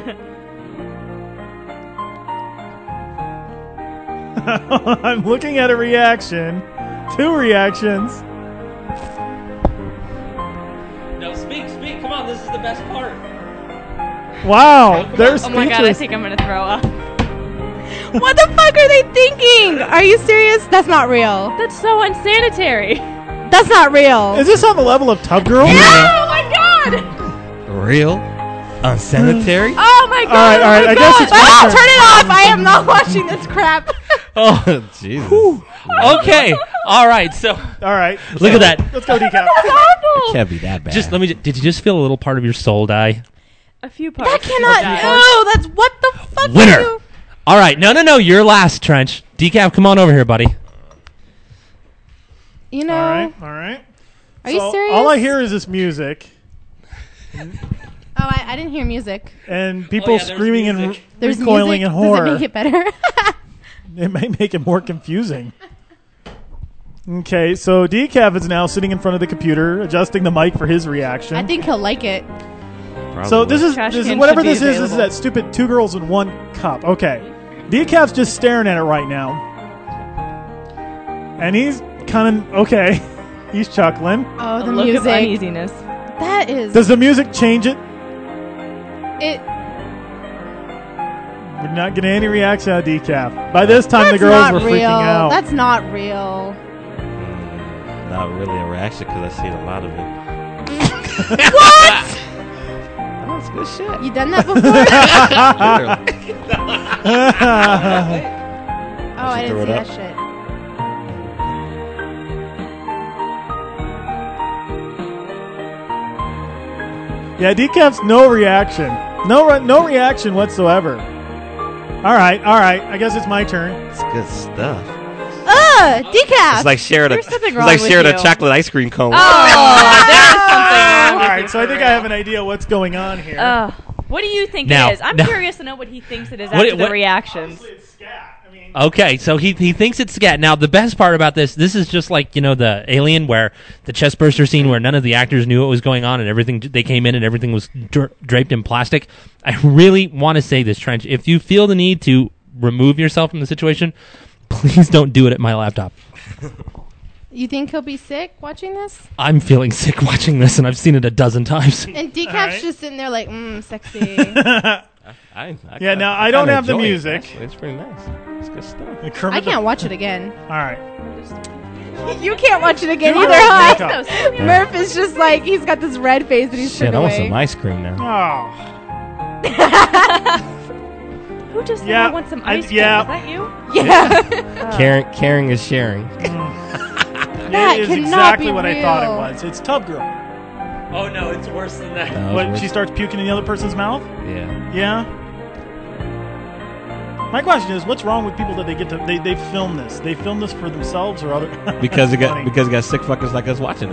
I'm looking at a reaction. Two reactions. No, speak, speak. Come on, this is the best part. Wow, they're Oh my god, I speechless. think I'm gonna throw up. What the fuck are they thinking? Are you serious? That's not real. That's so unsanitary. That's not real. Is this on the level of Tub Girl? Oh my god! Real? Unsanitary? Oh my god! All right, all right, Oh my I guess god. it's my Oh, turn. turn it off! I am not watching this crap. Oh, Jesus. Okay. All right. So All right. look at that. Let's go, Decap. Awful. Can't be that bad. Just let me. ju- Did you just feel a little part of your soul die? A few parts. That cannot. died. No, that's what the fuck. are Winner. you- All right. No, no, no. You're last, Trench. Decaf, come on over here, buddy. You know. All right. All right. Are you So serious? All I hear is this music Oh, I, I didn't hear music. and people yeah, there's screaming and music. re- There's recoiling music. in horror. Does it make it better? It may make it more confusing. Okay, so Decaf is now sitting in front of the computer, adjusting the mic for his reaction. I think he'll like it. so this is, Trash this is can whatever should be this is. This is available. that stupid two girls in one cup. Okay, Decaf's just staring at it right now, and he's kind of okay. He's chuckling. Oh, A the look music. of uneasiness. That is. Does the music change it? it? We're not getting any reaction out of Decaf. By this time, That's the girls not were real. freaking out. That's not real. Not really a reaction because I've seen a lot of it. What? Oh, that's good shit. You done that before? Oh, I throw didn't it see up. that shit. Yeah, Decaf's no reaction. No, re- no reaction whatsoever. All right, all right. I guess it's my turn. It's good stuff. Ugh, decaf. It's like sharing a, There's something it's wrong like with sharing you. a chocolate ice cream cone. Oh, there is something wrong All with right, you so I for think real. I have an idea what's going on here. Uh, what do you think Now- it is? I'm now- curious to know what he thinks it is What after it- the what- reactions. Obviously, it's scat. I mean, Okay, so he he thinks it's scat. Now, the best part about this, this is just like, you know, the Alien, where the chest burster scene where none of the actors knew what was going on and everything, they came in and everything was dra- draped in plastic. I really want to say this, Trench. If you feel the need to remove yourself from the situation, please don't do it at my laptop. You think he'll be sick watching this? I'm feeling sick watching this, and I've seen it a dozen times. And Decaf's right. just sitting there like, mmm, sexy. I, I Yeah, kinda- now, I I don't kinda have the enjoy it, music. actually. It's pretty nice. It's good stuff. Kermit I the- can't watch it again. All right. You can't watch it again Do either, it. huh? Make up. Murph is just like, he's got this red face and he's Shit, turned I want away. some ice cream now. Oh. Who just said Yeah, I want some I- ice cream? yeah. Is that you? Yeah. Caring, caring is sharing. That It is cannot exactly be what I thought it real. was. It's Tub Girl. Oh, no, it's worse than that. No, What, it's she worse. starts puking in the other person's mouth? Yeah. Yeah. My question is, what's wrong with people that they get to they they film this? They film this for themselves or other? Because it That's got funny. because it got sick fuckers like us watching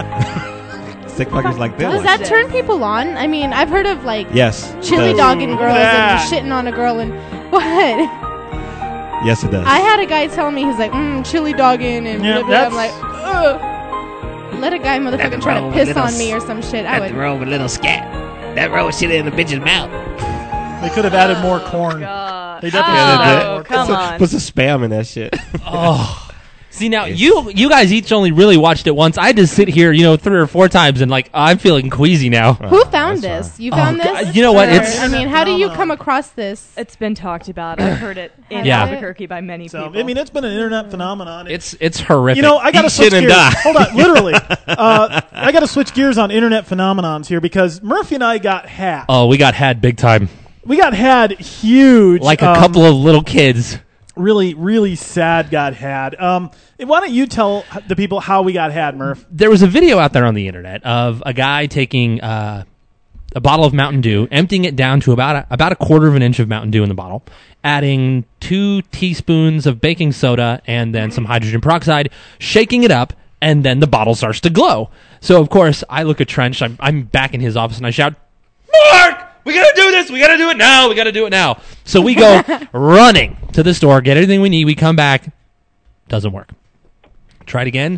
it. Sick fuckers like this. Does that turn people on? I mean, I've heard of like Yes. it chili does. dogging girls that. and shitting on a girl and what? Yes, it does. I had a guy tell me he's like, mm, chili dogging and Yeah, blah, blah. I'm that's- like, ugh. Let a guy motherfucking try to piss on me or some shit. I would. wrong with little scat. That roll shit in the bitch's mouth. They could have added more corn. God. They definitely oh, should have added more come corn. on. Put some spam in that shit. Oh. See, now, you you guys each only really watched it once. I had to sit here, you know, three or four times, and, like, I'm feeling queasy now. Who found this? You Oh, found this? God, you know what, Or- it's- I mean, how do you come across this? It's been talked about. I've heard it in Yeah. Albuquerque by many So, people. I mean, it's been an internet phenomenon. It's it's horrific. You know, I got to Eat switch shit and gears. die. Hold on, literally. Uh, I got to switch gears on internet phenomenons here because Murphy and I got hacked. Oh, we got had big time. We got had huge. Like a um, couple of little kids. Really, really sad got had. Um, why don't you tell the people how we got had, Murph? There was a video out there on the internet of a guy taking uh, a bottle of Mountain Dew, emptying it down to about a, about a quarter of an inch of Mountain Dew in the bottle, adding two teaspoons of baking soda and then some hydrogen peroxide, shaking it up, and then the bottle starts to glow. So, of course, I look at Trench. I'm, I'm back in his office, and I shout, Mark! We gotta do this! We gotta do it now! We gotta do it now! So we go running to the store, get everything we need. We come back. Doesn't work. Try it again.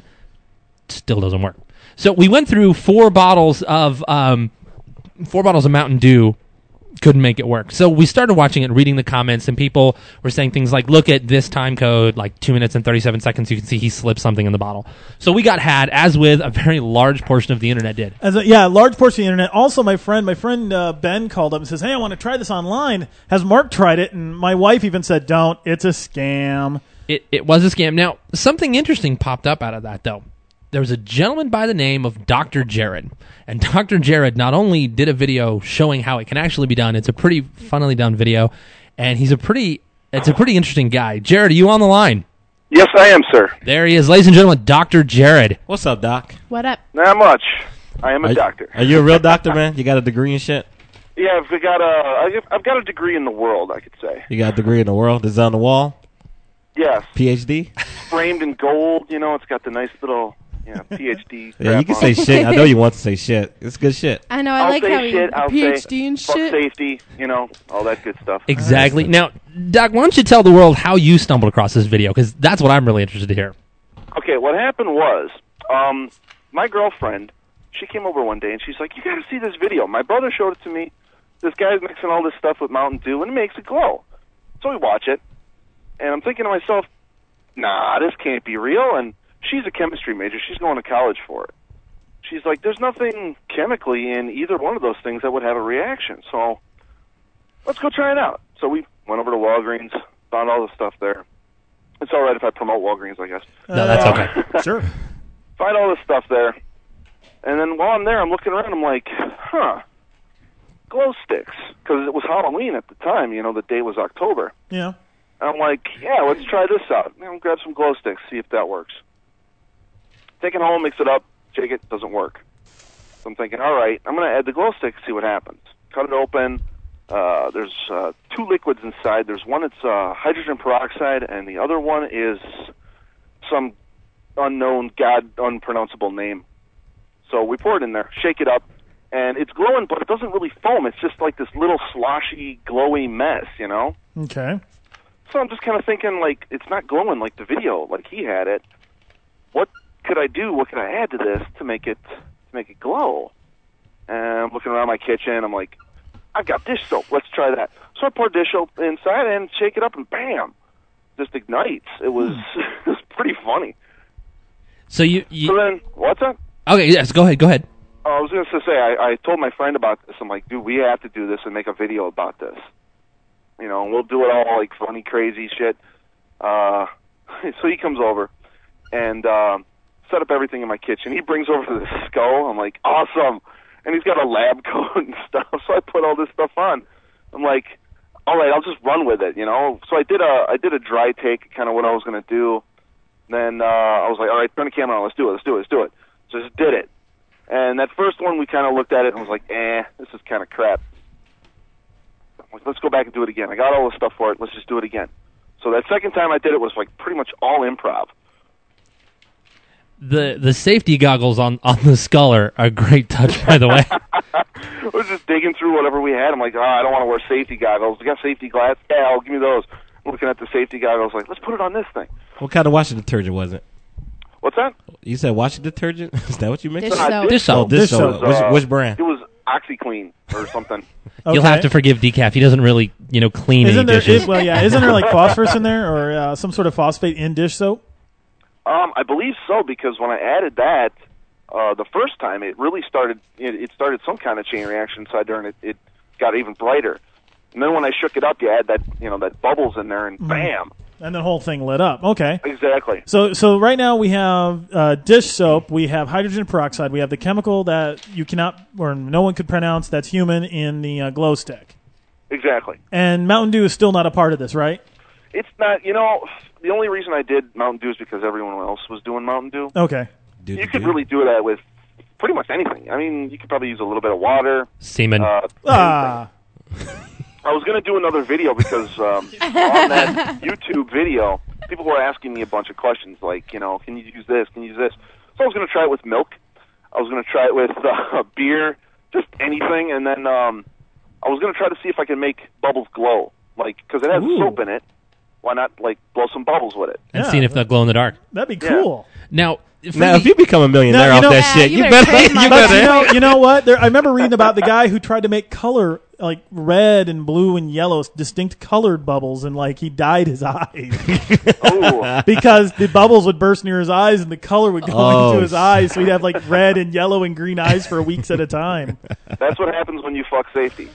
Still doesn't work. So we went through four bottles of um, four bottles of Mountain Dew. Couldn't make it work. So we started watching it, reading the comments, and people were saying things like, look at this time code, like two minutes and thirty-seven seconds. You can see he slipped something in the bottle. So we got had, as with a very large portion of the internet did. As a, yeah, a large portion of the internet. Also, my friend, my friend uh, Ben called up and says, "Hey, I want to try this online." Has Mark tried it? And my wife even said, "Don't. It's a scam." It it was a scam. Now, something interesting popped up out of that, though. There was a gentleman by the name of Doctor Jared. And Doctor Jared not only did a video showing how it can actually be done, it's a pretty funnily done video, and he's a pretty it's a pretty interesting guy. Jared, are you on the line? Yes, I am, sir. There he is, ladies and gentlemen, Doctor Jared. What's up, Doc? What up? Not much. I am a Are, doctor. Are you a real doctor, man? You got a degree and shit? Yeah, I've got a, I've got a degree in the world, I could say. You got a degree in the world? Is it on the wall? Yes. P H D? Framed in gold, you know, it's got the nice little, yeah, P H D. Yeah, you can crap say on it. shit. I know you want to say shit. It's good shit. I know. I I'll like say how shit, he I'll P H D say and fuck shit. safety, you know, all that good stuff. Exactly. Now, Doc, why don't you tell the world how you stumbled across this video? Because that's what I'm really interested to hear. Okay, what happened was, um, my girlfriend, she came over one day and she's like, "You got to see this video." My brother showed it to me. This guy's mixing all this stuff with Mountain Dew and it makes it glow. So we watch it, and I'm thinking to myself, nah, this can't be real. And she's a chemistry major. She's going to college for it. She's like, there's nothing chemically in either one of those things that would have a reaction. So let's go try it out. So we went over to Walgreens, found all the stuff there. It's all right if I promote Walgreens, I guess. No, that's okay. Sure. Find all this stuff there. And then while I'm there, I'm looking around. I'm like, huh, glow sticks. Because it was Halloween at the time. You know, the date was October. Yeah. And I'm like, yeah, let's try this out. You know, grab some glow sticks, see if that works. Take it home, mix it up, shake it, doesn't work. So I'm thinking, all right, I'm going to add the glow stick, see what happens. Cut it open. Uh, there's uh, two liquids inside. There's one that's uh, hydrogen peroxide, and the other one is some unknown, God unpronounceable name. So we pour it in there, shake it up, and it's glowing, but it doesn't really foam. It's just like this little sloshy, glowy mess, you know? Okay. So I'm just kind of thinking, like, it's not glowing like the video, like he had it. What could I do? What could I add to this to make it to make it glow? And I'm looking around my kitchen. I'm like, I've got dish soap. Let's try that. So I pour dish soap inside and shake it up, and bam, just ignites. It was it was pretty funny. So you, you so then what's that? Okay, yes, go ahead. Go ahead. Uh, I was going to say I, I told my friend about this. I'm like, dude, we have to do this and make a video about this. You know, and we'll do it all like funny, crazy shit. Uh, so he comes over and uh, set up everything in my kitchen. He brings over the skull. I'm like, awesome. And he's got a lab coat and stuff. So I put all this stuff on. I'm like, all right, I'll just run with it, you know. So I did a I did a dry take, kind of what I was going to do. Then uh, I was like, all right, turn the camera on. Let's do it. Let's do it. Let's do it. So I just did it. And that first one, we kind of looked at it and was like, eh, this is kind of crap. I'm like, let's go back and do it again. I got all the stuff for it. Let's just do it again. So that second time I did it was like pretty much all improv. The the safety goggles on, on the skull are a great touch, by the way. I was just digging through whatever we had. I'm like, oh, I don't want to wear safety goggles. We got safety glass? Yeah, I'll give me those. I'm looking at the safety goggles, like, let's put it on this thing. What kind of washing detergent was it? What's that? You said washing detergent? Is that what you meant? Dish soap. Dish soap. Oh, dish It soap. was, uh, Which, which brand? It was OxyClean or something. You'll have to forgive Decaf. He doesn't really, you know, clean Isn't any there? dishes. Is, well, yeah. Isn't there like phosphorus in there or uh, some sort of phosphate in dish soap? Um, I believe so, because when I added that uh, the first time, it really started. It, it started some kind of chain reaction inside there, and it, it got even brighter. And then when I shook it up, you add that, you know, that bubbles in there, and Mhm. bam, And the whole thing lit up. Okay. exactly. So, so right now we have uh, dish soap, we have hydrogen peroxide, we have the chemical that you cannot or no one could pronounce that's human in the uh, glow stick, Exactly. and Mountain Dew is still not a part of this, right? It's not. You know, the only reason I did Mountain Dew is because everyone else was doing Mountain Dew. Okay. You could really do that with pretty much anything. I mean, you could probably use a little bit of water. Semen. Uh, Ah. I was going to do another video because um, on that YouTube video, people were asking me a bunch of questions like, you know, can you use this? Can you use this? So I was going to try it with milk. I was going to try it with uh, beer, just anything, and then um, I was going to try to see if I can make bubbles glow, like because it has Ooh. soap in it. Why not like blow some bubbles with it? And seeing if they'll glow in the dark. That'd be Yeah. cool. Now, for Now, the- if you become a millionaire No, you off know- that Yeah, shit, you you better better, trademark you But better. you know, you know what? There, I remember reading about the guy who tried to make color, like red and blue and yellow, distinct colored bubbles, and like he dyed his eyes Oh, because the bubbles would burst near his eyes and the color would go Oh, into his eyes, so he'd have like red and yellow and green eyes for weeks at a time. that's what happens when you fuck safety.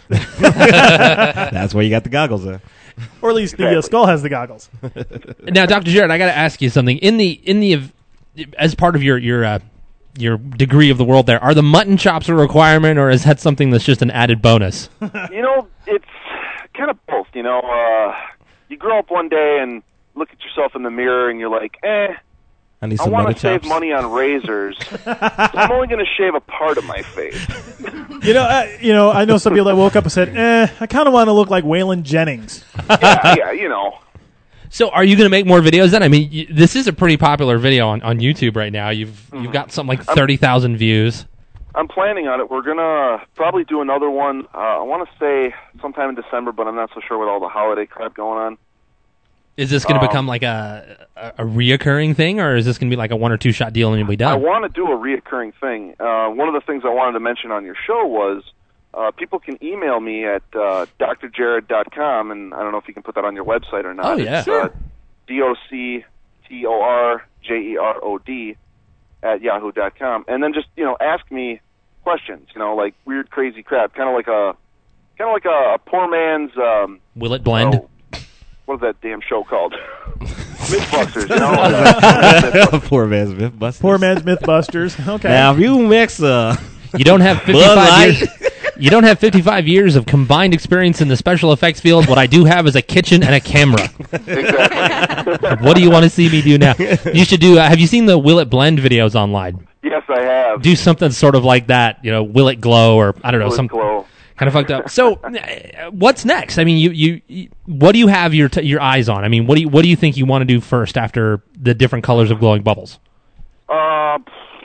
That's why you got the goggles on. Or at least the uh, Exactly. skull has the goggles. now, Doctor Jared, I got to ask you something. In the in the as part of your your uh, your degree of the world, there are the mutton chops a requirement, or is that something that's just an added bonus? You know, it's kind of both. You know, uh, you grow up one day and look at yourself in the mirror, and you're like, eh, I need I some want mutton to save chops. money on razors. So I'm only going to shave a part of my face. You know, uh, you know. I know some people that woke up and said, "Eh, I kind of want to look like Waylon Jennings." Yeah, yeah, you know. So, are you going to make more videos then? I mean, y- this is a pretty popular video on, on YouTube right now. You've you've got something like thirty thousand views. I'm planning on it. We're going to probably do another one, uh, I want to say sometime in December, but I'm not so sure with all the holiday crap going on. Is this going to Um, become like a, a a reoccurring thing, or is this going to be like a one or two shot deal and you'll be I done? want to do a reoccurring thing. Uh, one of the things I wanted to mention on your show was uh, people can email me at uh, d r jared dot com, and I don't know if you can put that on your website or not. Oh, yeah. It's, Sure. uh, D O C T O R J E R O D at yahoo dot com, and then just, you know, ask me questions, you know, like weird, crazy crap, kind of like a kind of like a, a poor man's, um, Will it blend? oh, what is that damn show called? Mythbusters, you know? Uh, Poor man's Mythbusters. Poor man's Mythbusters. Okay. Now, if you mix uh, You don't have Bud fifty-five Light. years. You don't have fifty-five years of combined experience in the special effects field. What I do have is a kitchen and a camera. exactly. What do you want to see me do now? You should do. Uh, have you seen the Will It Blend videos online? Yes, I have. Do something sort of like that. You know, Will It Glow, or I don't know, Will it some glow? kind of fucked up. So, uh, what's next? I mean, you, you, you what do you have your t- your eyes on? I mean, what do you what do you think you want to do first after the different colors of glowing bubbles? Uh,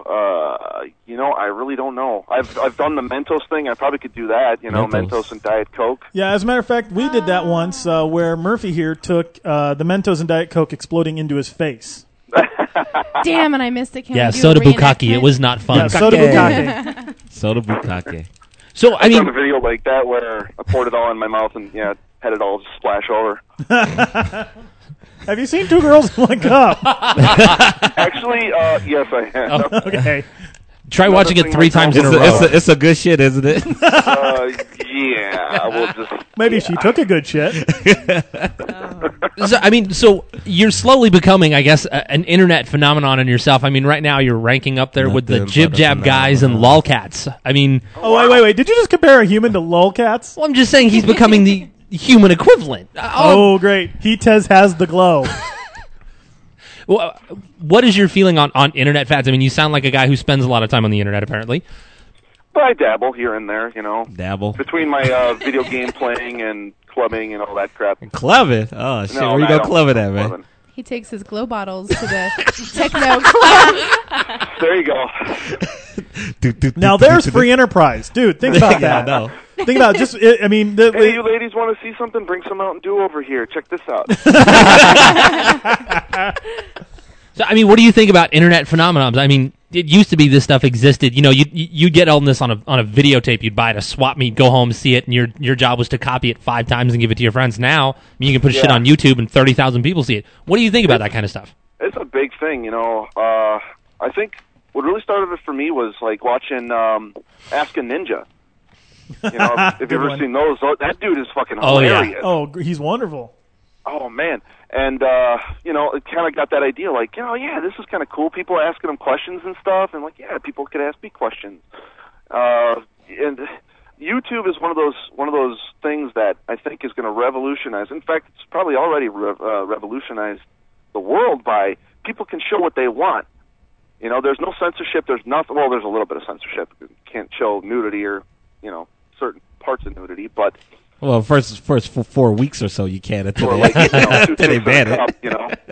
Uh, you know, I really don't know. I've I've done the Mentos thing. I probably could do that. You know, Mentos. Mentos and Diet Coke. Yeah, as a matter of fact, we did that once uh, where Murphy here took uh, the Mentos and Diet Coke exploding into his face. Damn, and I missed it. Can Yeah, we do a soda bukkake. reenactment? It was not fun. Yeah, soda bukkake. Soda bukkake. So I I've mean, done a video like that where I poured it all in my mouth and yeah, had it all just splash over. Have you seen Two Girls in One Cup? Actually, uh, yes, I have. Oh, okay. Try Another watching it thing three like times that. in a It's row. a, it's, a, it's a good shit, isn't it? Uh, yeah, we'll just. Maybe she took a good shit. So, I mean, so you're slowly becoming, I guess, a, an internet phenomenon in yourself. I mean, right now you're ranking up there with the Nothing jib but a jab guys and lolcats. I mean, Oh, wait, wait, wait. Did you just compare a human to lolcats? well, I'm just saying he's becoming the human equivalent. Oh, great. He Tez has the glow. Well, what is your feeling on, on internet fads? I mean, you sound like a guy who spends a lot of time on the internet, apparently. But I dabble here and there, you know. Dabble. Between my uh, video game playing and clubbing and all that crap. Clubbing? Oh, shit. No, Where you I go don't clubbing go at, man? clubbing. He takes his glow bottles to the techno club. There you go. Now there's free enterprise. Dude, think about Yeah, I that. know. Think about it. Just, I mean, the, Hey, you ladies want to see something? Bring some Mountain Dew over here. Check this out. So, I mean, what do you think about internet phenomenons? I mean, it used to be this stuff existed. You know, you you get all this on a on a videotape. You'd buy it at a swap meet, go home, see it, and your your job was to copy it five times and give it to your friends. Now, I mean, you can put shit Yeah. on YouTube and thirty thousand people see it. What do you think about that kind of stuff? It's a big thing, you know. Uh, I think what really started it for me was like watching um, Ask a Ninja. You know, if Good you've ever one. seen those, that dude is fucking Oh, yeah. hilarious. Oh, gr- he's wonderful. Oh man, and uh, you know, it kind of got that idea, like, you know, yeah, this is kind of cool. People are asking him questions and stuff, and like, yeah, people could ask me questions. Uh, and YouTube is one of those one of those things that I think is going to revolutionize. In fact, it's probably already re- uh, revolutionized the world by people can show what they want. You know, there's no censorship. There's nothing. Well, there's a little bit of censorship. You can't show nudity or, you know, certain parts of nudity, but. Well, first first for four weeks or so you can until Or they, like, you know, two until they things ban in a it. cup, you know.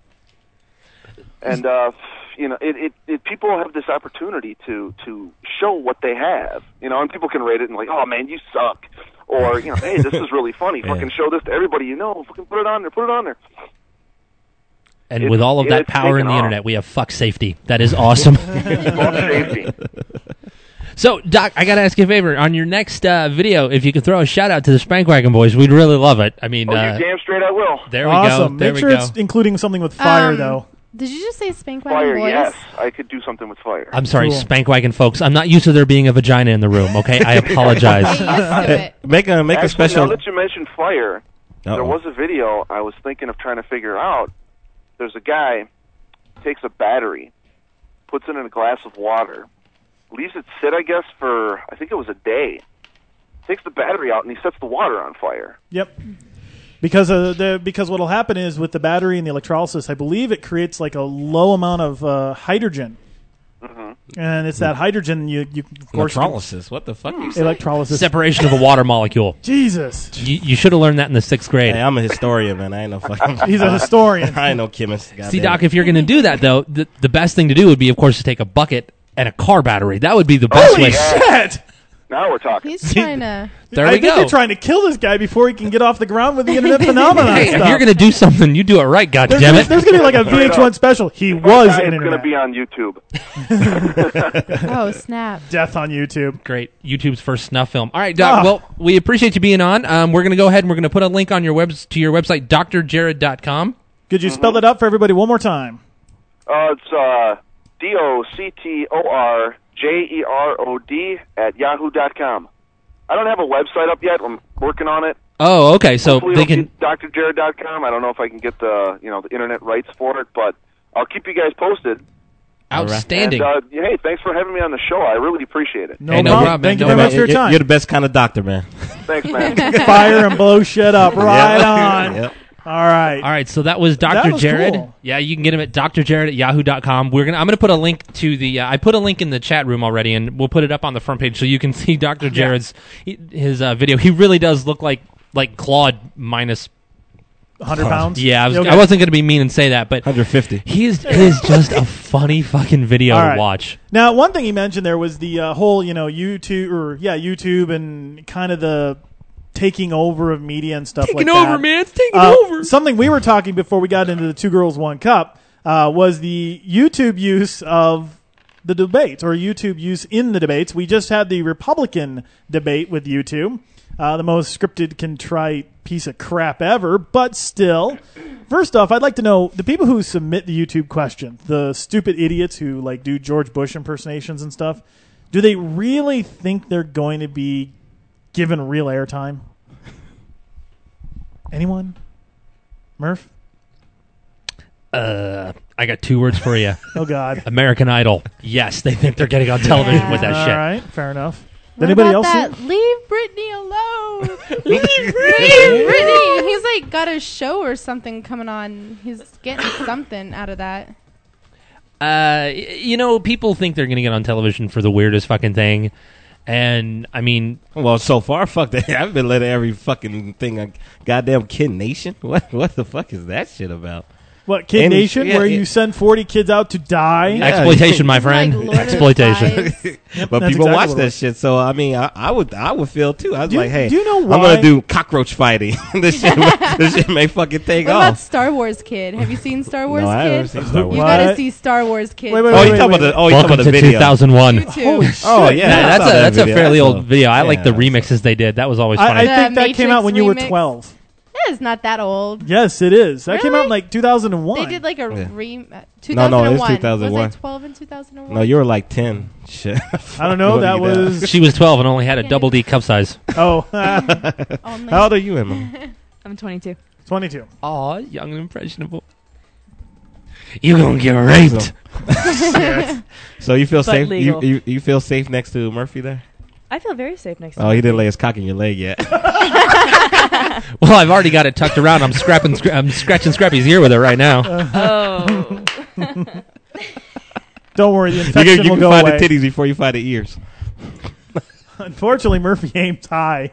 And uh, you know, it, it, it people have this opportunity to to show what they have, you know, and people can rate it and like, oh man, you suck, or you know, hey, this is really funny. Yeah. Fucking show this to everybody you know. Fucking put it on there. Put it on there. And It's- with all of that it's power in the taken off. internet, we have fuck safety. That is awesome. Fuck safety. So, Doc, I got to ask you a favor. On your next uh, video, if you could throw a shout out to the Spankwagon Boys, we'd really love it. I mean, Oh, uh, you damn straight I will. there we Awesome. go. There Make we sure go. it's including something with fire, Um, though. Did you just say Spankwagon Fire, Boys? yes, I could do something with fire. I'm sorry, Cool. Spankwagon folks. I'm not used to there being a vagina in the room, okay? I apologize. Get used to it. Make a make Actually, a special. now that you mentioned fire, there Uh-oh. was a video I was thinking of trying to figure out. There's a guy takes a battery, puts it in a glass of water, leaves it sit, I guess, for I think it was a day. Takes the battery out and he sets the water on fire. Yep. Because uh, the because what'll happen is with the battery and the electrolysis, I believe it creates like a low amount of uh, hydrogen, Mm-hmm. and it's that hydrogen you you of course Electrolysis. What the fuck you say? electrolysis. Separation of a water molecule. Jesus, You, you should have learned that in the sixth grade. Hey, I'm a historian, man. I ain't no fucking. he's a historian. I ain't no chemist. See, goddamn Doc, it. if you're going to do that, though, the, the best thing to do would be, of course, to take a bucket and a car battery. That would be the best Holy way. shit! Now we're talking. He's trying to. There I we think go. they're trying to kill this guy before he can get off the ground with the internet phenomenon Hey, if stuff. you're going to do something, you do it right, there's, goddammit. gonna, there's gonna be like a V H one up. special. He That was guy an is going to internet. be on YouTube. Oh snap! Death on YouTube. Great. YouTube's first snuff film. All right, Doc. Ah. Well, we appreciate you being on. Um, we're going to go ahead and we're going to put a link on your webs to your website, d r jared dot com. Could you spell that out for everybody one more time? Uh, it's uh, D O C T O R J E R O D at yahoo dot com. I don't have a website up yet. I'm working on it. Oh, okay. So Hopefully they it'll can. be d r jared dot com. I don't know if I can get the you know the internet rights for it, but I'll keep you guys posted. Outstanding. And, uh, hey, thanks for having me on the show. I really appreciate it. No, Hey, no problem. problem, Thank you man. very No much for your You're- time. You're the best kind of doctor, man. Thanks, man. Fire and blow shit up. Right Yep. on. Yep. All right. All right, so that was That Doctor was Jared. cool. Yeah, you can get him at d r jared at yahoo dot com. We're gonna. I'm gonna put a link to the. Uh, I put a link in the chat room already, and we'll put it up on the front page so you can see Doctor Jared's his uh, video. He really does look like like Claude minus one hundred pounds? Yeah, I, was, Okay. I wasn't going to be mean and say that, but one hundred fifty. He is, it is just a funny fucking video All to right. watch. Now, one thing he mentioned there was the uh, whole, you know, YouTube or yeah, YouTube and kind of the taking over of media and stuff Taking like over, that. man. It's taking Uh, over. Something we were talking before we got into the Two Girls One Cup uh, was the YouTube use of the debates or YouTube use in the debates. We just had the Republican debate with YouTube. Uh, the most scripted, contrite piece of crap ever, but still. First off, I'd like to know the people who submit the YouTube questions, the stupid idiots who like do George Bush impersonations and stuff. Do they really think they're going to be given real airtime? Anyone? Murph? Uh, I got two words for you. Oh, God. American Idol. Yes, they think they're getting on television Yeah. with that All shit. right, fair enough. What Anybody about else? that? see it? Leave Britney alone. Leave Britney. Leave Britney. He's like got a show or something coming on. He's getting something out of that. Uh, y- you know, people think they're going to get on television for the weirdest fucking thing. And, I mean... Well, so far, fuck that. I've been letting every fucking thing on goddamn Kid Nation. What What the fuck is that shit about? What, Kid Any- Nation, yeah, where yeah. you send forty kids out to die? Yeah. Exploitation, my friend. Like Lord of the Exploitation. Flies. Yep, But that's people exactly watch what it that was. shit, so I mean, I, I would, I would feel too. I was Do you- like, hey, do you know I'm why- gonna do cockroach fighting. this shit, may- this shit may fucking take What off. about Star Wars Kid? Have you seen Star Wars No, I Kid? haven't seen Star Wars. You What? gotta see Star Wars Kid. Wait, wait, Oh, wait, you wait, talking about wait. the? Oh, you Welcome talking about to the video? two thousand one. YouTube. Holy shit. Oh yeah, Yeah, I that's saw a that that's a video. fairly I saw- old video. I like the Yeah. remixes they did. That was always I, funny. I The think that came out Matrix when you were remix. twelve. That is not that old. Yes, it is. That came out Really? in like two thousand one. They did like a Yeah. re- uh, No, no, it's two thousand one. two thousand one. Was I twelve in two thousand one? No, you were like ten. Shit. I don't know. That was. She was twelve and only had a double D cup size. Oh, Only. How old are you, Emma? I'm twenty-two. twenty-two. Aw, young and impressionable. You gonna get raped. So you feel But safe? You, legal. you you feel safe next to Murphy there? I feel very safe next to Oh, you. he didn't lay his cock in your leg yet. Well, I've already got it tucked around. I'm scrapping, scra- I'm scratching Scrappy's ear with it right now. Oh. Don't worry, the you infection can, you will can go find away. the titties before you find the ears. Unfortunately, Murphy aims high.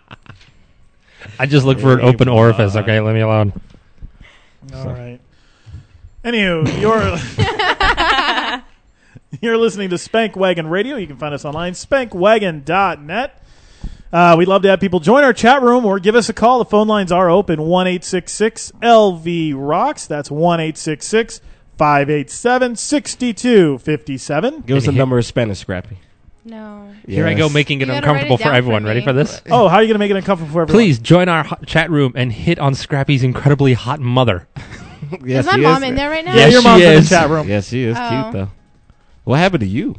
I just look for an open orifice. Okay, leave me alone. All right. Anywho, you're you're listening to Spank Wagon Radio. You can find us online, spank wagon dot net. Uh, we'd love to have people join our chat room or give us a call. The phone lines are open, one eight six six L V rocks. That's one eight six six five eight seven six two five seven. Give us a number of Spanish, Scrappy. No. Here I go, making it You gotta uncomfortable write it for down everyone. for Ready me. for this? Oh, how are you going to make it uncomfortable for everyone? Please join our hot chat room and hit on Scrappy's incredibly hot mother. Yes, Is my she mom is. in there right now? Yeah, Yes, your she mom's in the is. chat room. Yes, she is Oh. cute though. What happened to you?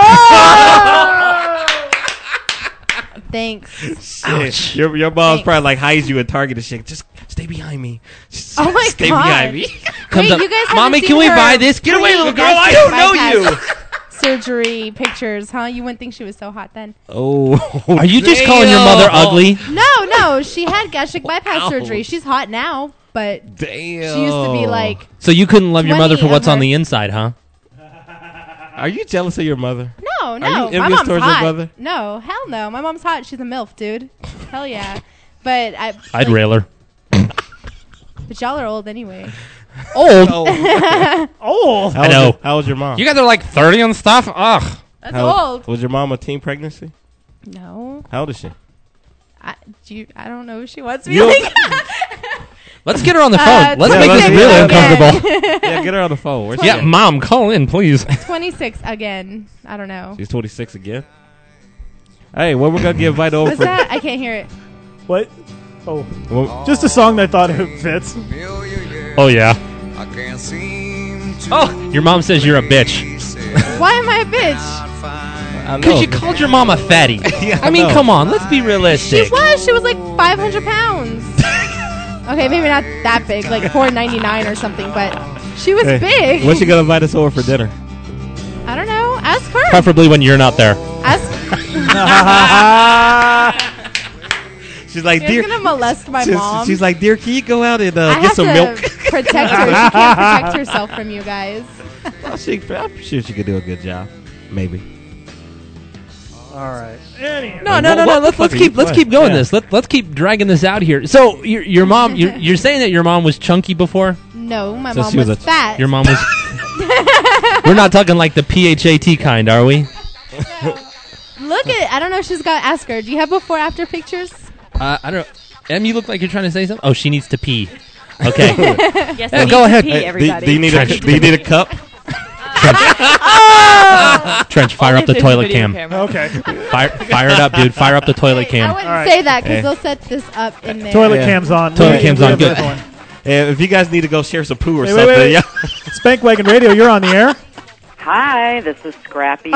Thanks. Ouch. Your your mom's Thanks. probably like hides you at Target and shit. Just stay behind me. Just Oh my stay God. behind me. Comes Wait, up, you guys haven't Mommy, seen can we her buy this? Get away, little girl! I pre-gastric don't know you. bypass Surgery pictures, huh? You wouldn't think she was so hot then. Oh, Are you just calling your mother ugly? No, no, she had gastric bypass Ouch. surgery. She's hot now, but Damn. she used to be like, So you couldn't love your mother twenty for what's of on her. the inside, huh? Are you jealous of your mother? no, you no, my envious mom's towards your hot. mother? No, hell no. My mom's hot. She's a MILF, dude. Hell yeah. But I. I'd like, rail her. But y'all are old anyway. Old? Oh, How I was know. Your, how was your mom? You guys are like thirty and stuff? Ugh. That's How- old. Was your mom a teen pregnancy? No, How old is she? I, do you, I don't know if she wants me You- like. Let's get her on the phone. Uh, Let's Yeah, make let's this get really her uncomfortable. Yeah, get her on the phone. Where's she Yeah, at? Mom, call in, please. twenty-six again. I don't know. She's twenty-six again. Hey, what we're gonna get invited over What's for? that? I can't hear it. what? Oh, Well, just a song that I thought it fits. Oh, yeah. Oh, your mom says you're a bitch. Why am I a bitch? I Because know. you called your mom a fatty. Yeah, I mean, know. come on, let's be She realistic. was. She was like five hundred pounds. Okay, maybe not that big, like four ninety-nine or something, but she was Hey, big. When's she gonna invite us over for dinner? I don't know. Ask her. Preferably when you're not there. Ask. She's like, You're dear. gonna molest my she's, mom. she's like, dear, can you go out and uh, I get have some to milk? protect her. She can't protect herself from you guys. Well, she, I'm sure she could do a good job. Maybe. All right. Anyway. No, no, no, no. Let's let's keep let's keep going this. Let let's keep dragging this out here. So your your mom, you're, you're saying that your mom was chunky before? No, my So mom she was was, a- fat. Your mom was. We're not talking like the P H A T kind, are we? Look at it. I don't know if she's got to ask her. Do you have before after pictures? Uh, I don't. Em, you look like you're trying to say something. Oh, she needs to pee. Okay. Yes, Yeah, we go need to ahead. pee, Hey, do- everybody. Do you need a Trench. Do you need a cup? Trench, fire Only up the if there's a toilet video cam. camera. Okay. Fire, fire it up, dude. Fire up the toilet I cam. wouldn't All right. say that because Hey. they'll set this up in there. Toilet Yeah. cam's on. Toilet We- cam's we on, have good. this one. Yeah, if you guys need to go share some poo or Wait, something, wait, wait, yeah. wait. Spank Wagon Radio, you're on the air. Hi, this is Scrappy.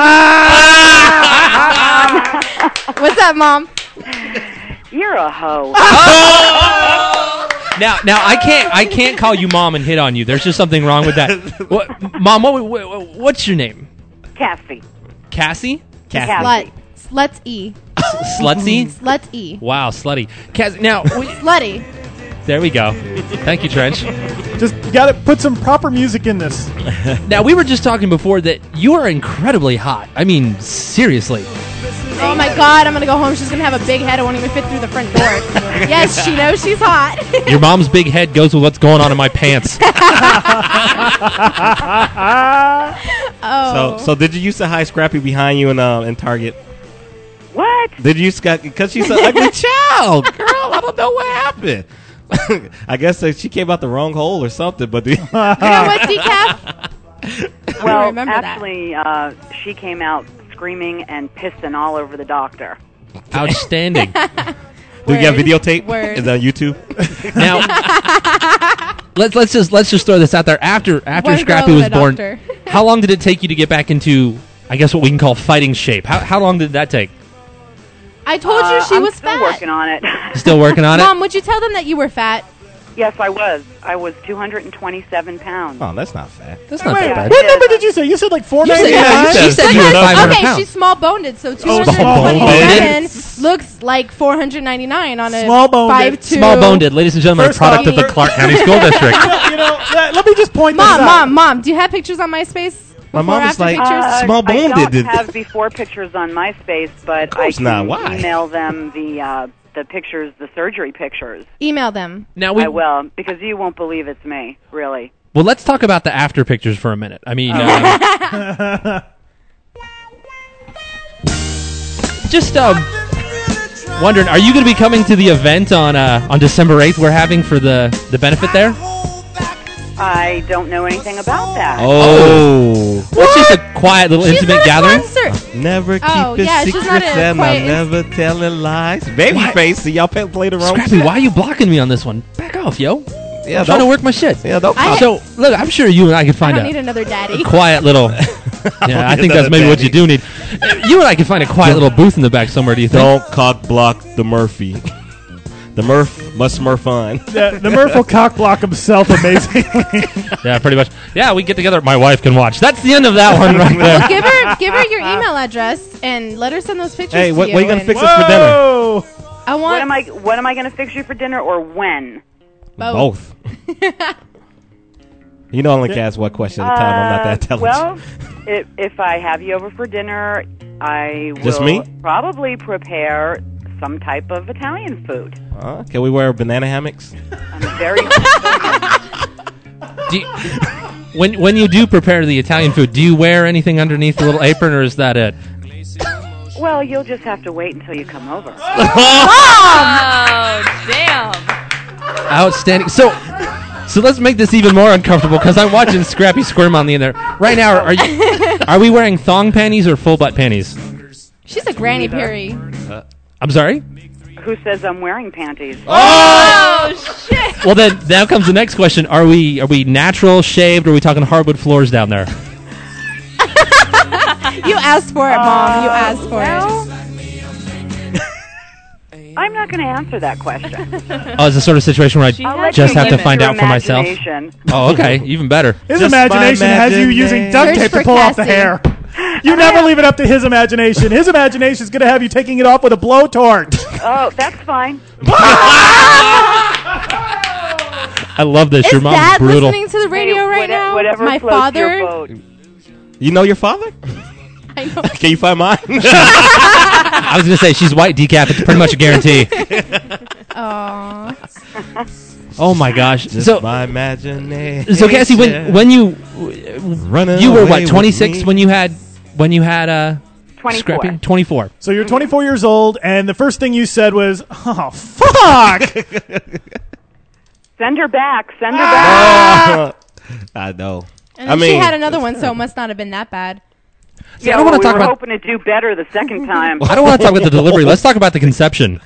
What's up, Mom? You're a hoe. Now, now I can't, I can't call you mom and hit on you. There's just something wrong with that. What, mom? What, what, what's your name? Cassie. Cassie? Slut. Sluts E. Slutsy? Sluts E. Wow, slutty. Cassie. Now, we, Slutty. there we go. Thank you, Trench. Just you got to put some proper music in this. Now, we were just talking before that you are incredibly hot. I mean, seriously. Oh my God! I'm gonna go home. She's gonna have a big head. It won't even fit through the front door. Yes, she knows she's hot. Your mom's big head goes with what's going on in my pants. Oh. So, so did you used to hide Scrappy behind you in uh, in Target? What? Did you because she's an ugly child, girl? I don't know what happened. I guess uh, she came out the wrong hole or something. But the You know what, Decaf? Well, remember that. actually, uh, she came out screaming and pissing all over the doctor. Outstanding. do you have videotape? Word. Is that on YouTube? Now, let's let's just let's just throw this out there. After after One Scrappy girl was and a born, doctor. how long did it take you to get back into, I guess, what we can call fighting shape? How how long did that take? I told you Uh, she I'm was still fat. working on it. Still working on it? Mom, would you tell them that you were fat? Yes, I was. I was two hundred twenty-seven pounds. Oh, that's not fat. That's Wait, not that bad. what number did you say? You said like four You said- ninety yeah, you nine. said- She said you were five hundred Okay, pounds. she's small boned, so two Oh, hundred twenty-seven small-boned. looks like four hundred ninety-nine on a Small-boned. five two. Small boned, ladies and gentlemen, a First product off- of the Clark County School District. you know, let, let me just point Mom, this out. mom, mom, do you have pictures on MySpace? My Before, mom was after like, pictures? Uh, Small I boned don't did- have before pictures on MySpace, but Of course I can not. Why? email them the uh, the pictures, the surgery pictures. Email them. Now we I will, because you won't believe it's me, really. well, let's talk about the after pictures for a minute. I mean, uh, just um, wondering, are you going to be coming to the event on uh, on December eighth? We're having for the the benefit there. I don't know anything about that. Oh. Well, it's just a quiet little She's intimate not a gathering. concert. Never keep Oh, his yeah, she's secrets not a and quiet- I'm never telling lies. Babyface, see y'all play, play the wrong Scrappy, shit. why are you blocking me on this one? Back off, yo. Yeah, I'm trying to don't- work my shit. Yeah, don't I- So, look, I'm sure you and I can I find don't a need another daddy. quiet little. Yeah, I think that's Another maybe what you daddy. do need. Uh, You and I can find a quiet little booth in the back somewhere. Do you think? Don't cock block the Murphy. The Murph must Murph on. The, the Murph will cock block himself amazingly. Yeah, pretty much. Yeah, we get together. My wife can watch. That's the end of that one right there. Well, give her, give her your email address and let her send those pictures. Hey, to what, you what are you gonna and- fix us for dinner? Whoa! I want What am I? What am I going to fix you for dinner, or when? both. Both. You know, I only can ask one question at a time. I'm not that Uh, intelligent. Well, if, if I have you over for dinner, I will Just me? probably prepare some type of Italian food. Uh, can we wear banana hammocks? I'm very. Do you, when when you do prepare the Italian food, do you wear anything underneath the little apron, or is that it? Well, you'll just have to wait until you come over. Oh, damn. Outstanding. So, so let's make this even more uncomfortable because I'm watching Scrappy squirm on the end there right now. Are you? Are we wearing thong panties or full butt panties? She's a granny Perry. Uh, I'm sorry. Who says I'm wearing panties? Oh, shit. Well, then now comes the next question: Are we are we natural, shaved, or are we talking hardwood floors down there? You asked for it, Mom. You Uh, asked for well, it. I'm not going to answer that question. Oh, it's the sort of situation where I'll I let just you have to use find your out for myself. imagination. Oh, okay, even better. His Just my imagination has you using duct Search tape to for pull off the Cassie. hair. You never leave it up to his imagination. His imagination is going to have you taking it off with a blowtorch. Oh, that's fine. I love this. Is Your mom's Dad brutal. listening to the radio Hey, right whate- now? Whatever My floats your father. boat. You know your father? I know. Can you find mine? I was gonna say she's white decaf. It's pretty much a guarantee. Aww. Oh my gosh! Just so my imagination. So Cassie, when when you Running you were away what with twenty-six me. when you had when you had uh twenty-four. scrapping twenty-four. So you're twenty-four years old, and the first thing you said was, "Oh fuck!" Send her back. Send her Ah! back. I know. And I then mean, she had another one, so it must not have been that bad. Yeah, I don't well, wanna we talk were about- hoping to do better the second time. I don't want to talk about the delivery. Let's talk about the conception.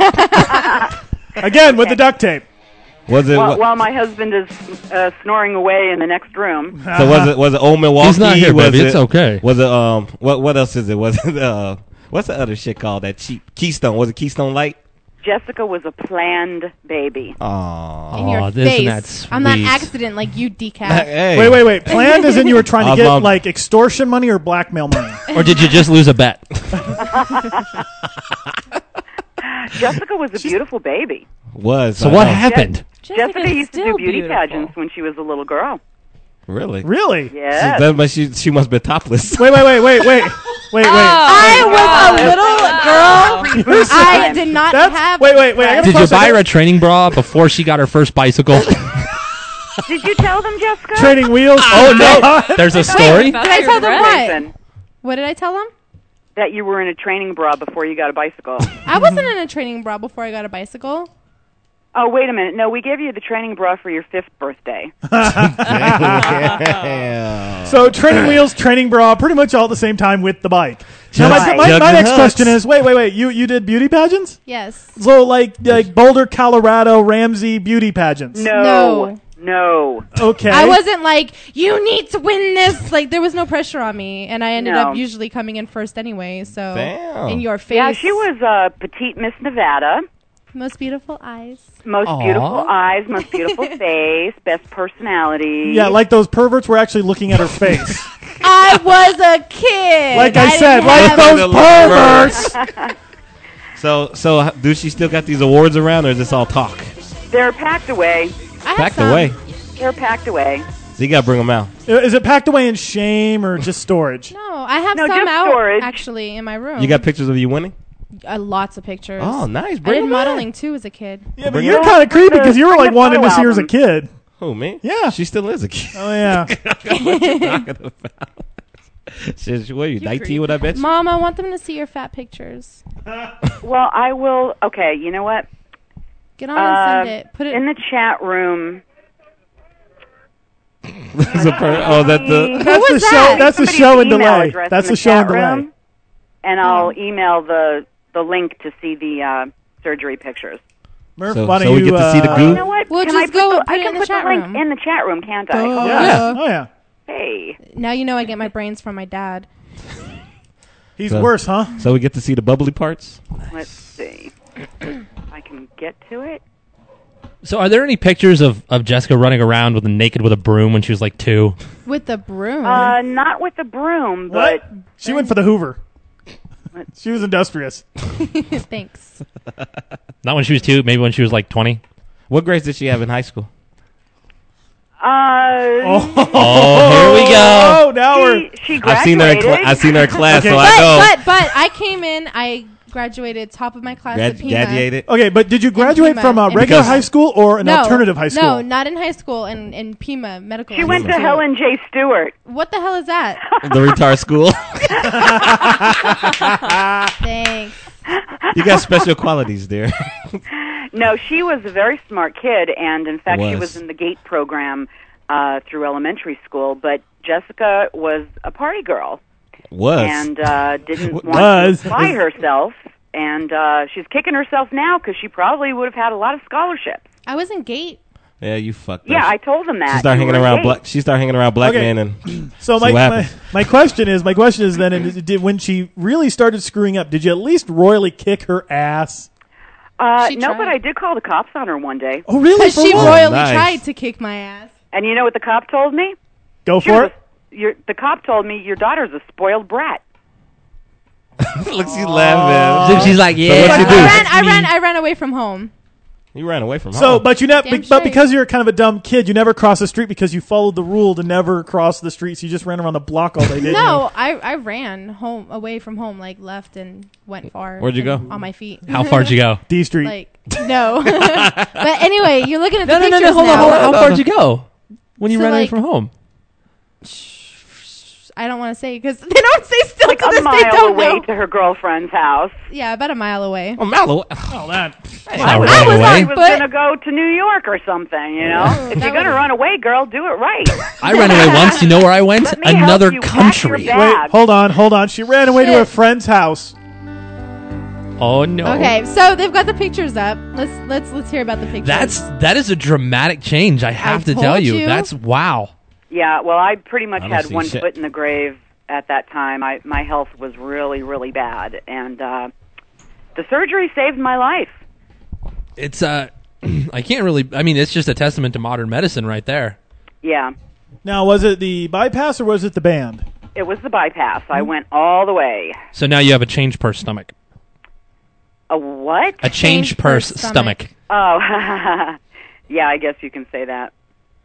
Again with the duct tape. was it? While, what- while my husband is uh, snoring away in the next room. so was it? Was it old Milwaukee? He's not here, was baby. It, It's okay. Was it? Um. What? What else is it? Was it? Uh. What's the other shit called? That cheap Keystone? Was it Keystone Light? Jessica was a planned baby. Aww. In your Aw, isn't face. that I'm not sweet. accident like you decaf. Hey. Wait, wait, wait. Planned as in you were trying to I'm get on- like extortion money or blackmail money. Or did you just lose a bet? Jessica was a beautiful baby. Was. So I what know. happened? Jessica Jessica's used to do still beauty beautiful. pageants when she was a little girl. Really? Really? Yes. So that, but she she must be topless. Wait, wait, wait, wait, wait, wait, wait. I was a little girl. You're so- I did not That's- have. Wait, wait, wait. I gotta Did you pause buy a her a minute. training bra before she got her first bicycle? Did you tell them, Jessica? Training wheels? Oh no! There's a story. Did I tell them what? Listen, What did I tell them? that you were in a training bra before you got a bicycle. I wasn't in a training bra before I got a bicycle. Oh, wait a minute. No, we gave you the training bra for your fifth birthday. So training wheels, training bra, pretty much all at the same time with the bike. Now, my, Right. my, Jugs my and next hugs. question is: Wait, wait, wait. You you did beauty pageants? Yes. So like like Boulder, Colorado, Ramsey beauty pageants? No. No. No. Okay. I wasn't like, you need to win this. Like, there was no pressure on me. And I ended No. up usually coming in first anyway. So, Damn. in your face. Yeah, she was uh, petite Miss Nevada. Most beautiful eyes. Most Aw. beautiful eyes, most beautiful face, best personality. Yeah, like those perverts were actually looking at her face. I was a kid. Like I, didn't said, like have- those perverts. So so h- do she still got these awards around, or is this all talk? They're packed away. I have Packed some. away. They're packed away. So you got to bring them out. Is it packed away in shame or just storage? No, I have No, some just out storage. actually in my room. You got pictures of you winning? uh, lots of pictures. Oh, nice. I Bring did 'em modeling back. too as a kid. Yeah, but Bring you're it kind of creepy Bring the- because you were bring like the wanting to photo see her as a album. kid. Who, me? Yeah. She still is a kid. Oh yeah. What you talking about? Shit, what are you, nineteen when I bet you? Mom, I want them to see your fat pictures. Well, I will. Okay, you know what? Get on and send Uh, it. Put it in the chat room. That's a per- oh, that the... That's was the that? show. That's the Somebody's show and email delay. address That's in the show and chat delay. room, and I'll email the the link to see the uh, surgery pictures. Murph, So- why don't so we you, get to see the uh, goo? You know what? We'll can just I put go the, put I it can in the put chat the link room. in the chat room, can't I? Duh. Oh, Yeah. Yeah. Oh yeah. hey. Now you know I get my brains from my dad. He's So- worse, huh? So we get to see the bubbly parts? Let's see. If I can get to it. So, are there any pictures of, of Jessica running around with a naked with a broom when she was like two? With the broom. Uh, not with the broom, but What? She went for the Hoover. She was industrious. Thanks. Not when she was two. Maybe when she was like twenty. What grades did she have in high school? uh, Oh, Oh, here we go. Oh, now we're. she, she I've seen her in graduated. cla- I've seen her in class, Okay. so But, I know. but, but, I came in, I graduated top of my class Grad- at Pima. graduated. Okay, but did you graduate Pima. from a In regular Because- high school or an no, alternative high school? No, not in high school, in, in Pima Medical She went to Institute. Helen J. Stewart. What the hell is that? The retard school. Thanks. You got special qualities there. No, she was a very smart kid, and in fact, she Was. was in the GATE program uh, through elementary school. But Jessica was a party girl Was. and uh, didn't want Was. to apply herself. And uh, she's kicking herself now because she probably would have had a lot of scholarships. I was in GATE. Yeah, you fucked Yeah, up. I told them that. She started You hanging were around gay. black. She started hanging around black Okay. men, and So see my, what my happened. my question is my question is then and did when she really started screwing up, did you at least royally kick her ass? Uh, She no, tried. but I did call the cops on her one day. Oh really? Because For she what? royally nice. tried to kick my ass. And you know what the cop told me? Go She for was it. a- your, the cop told me your daughter's a spoiled brat. Look, she's laughing. So she's like, So yeah. what you I do? ran, I ran, I ran away from home. You ran away from So, home. but you never, Damn but straight. because you're kind of a dumb kid, you never crossed the street because you followed the rule to never cross the streets. You just ran around the block all day, didn't No, I, I ran home away from home, like left and went far. Where'd you go? On my feet. How far'd you go? D Street. Like no. But anyway, you're looking at the No, no, no, pictures no. Hold on, now. hold on. How far'd you go when you So, ran away like- from home? I don't want to say because they don't say still Like to a this. They mile don't away know. to her girlfriend's house. Yeah, about a mile away. Oh, Mallow. Oh, that. I was, ran I away. was But- going to go to New York or something, you know? Oh, if that you're going to was- run away, girl, do it right. I ran away once. You know where I went? Let me help Another you pack your country. bag. Wait, hold on, hold on. She ran away to Shit. her friend's house. Oh no. Okay, so they've got the pictures up. Let's let's let's hear about the pictures. That's that is a dramatic change. I have I to tell told you. you. That's wow. Yeah, well, I pretty much I don't had see one shit. foot in the grave at that time. I, my health was really, really bad, and uh, the surgery saved my life. It's uh I can't really I mean it's just a testament to modern medicine right there. Yeah, Now, was it the bypass or was it the band? it was the bypass. I went all the way. So now you have a change purse stomach. A what? A change, purse, stomach. Oh, yeah, I guess you can say that.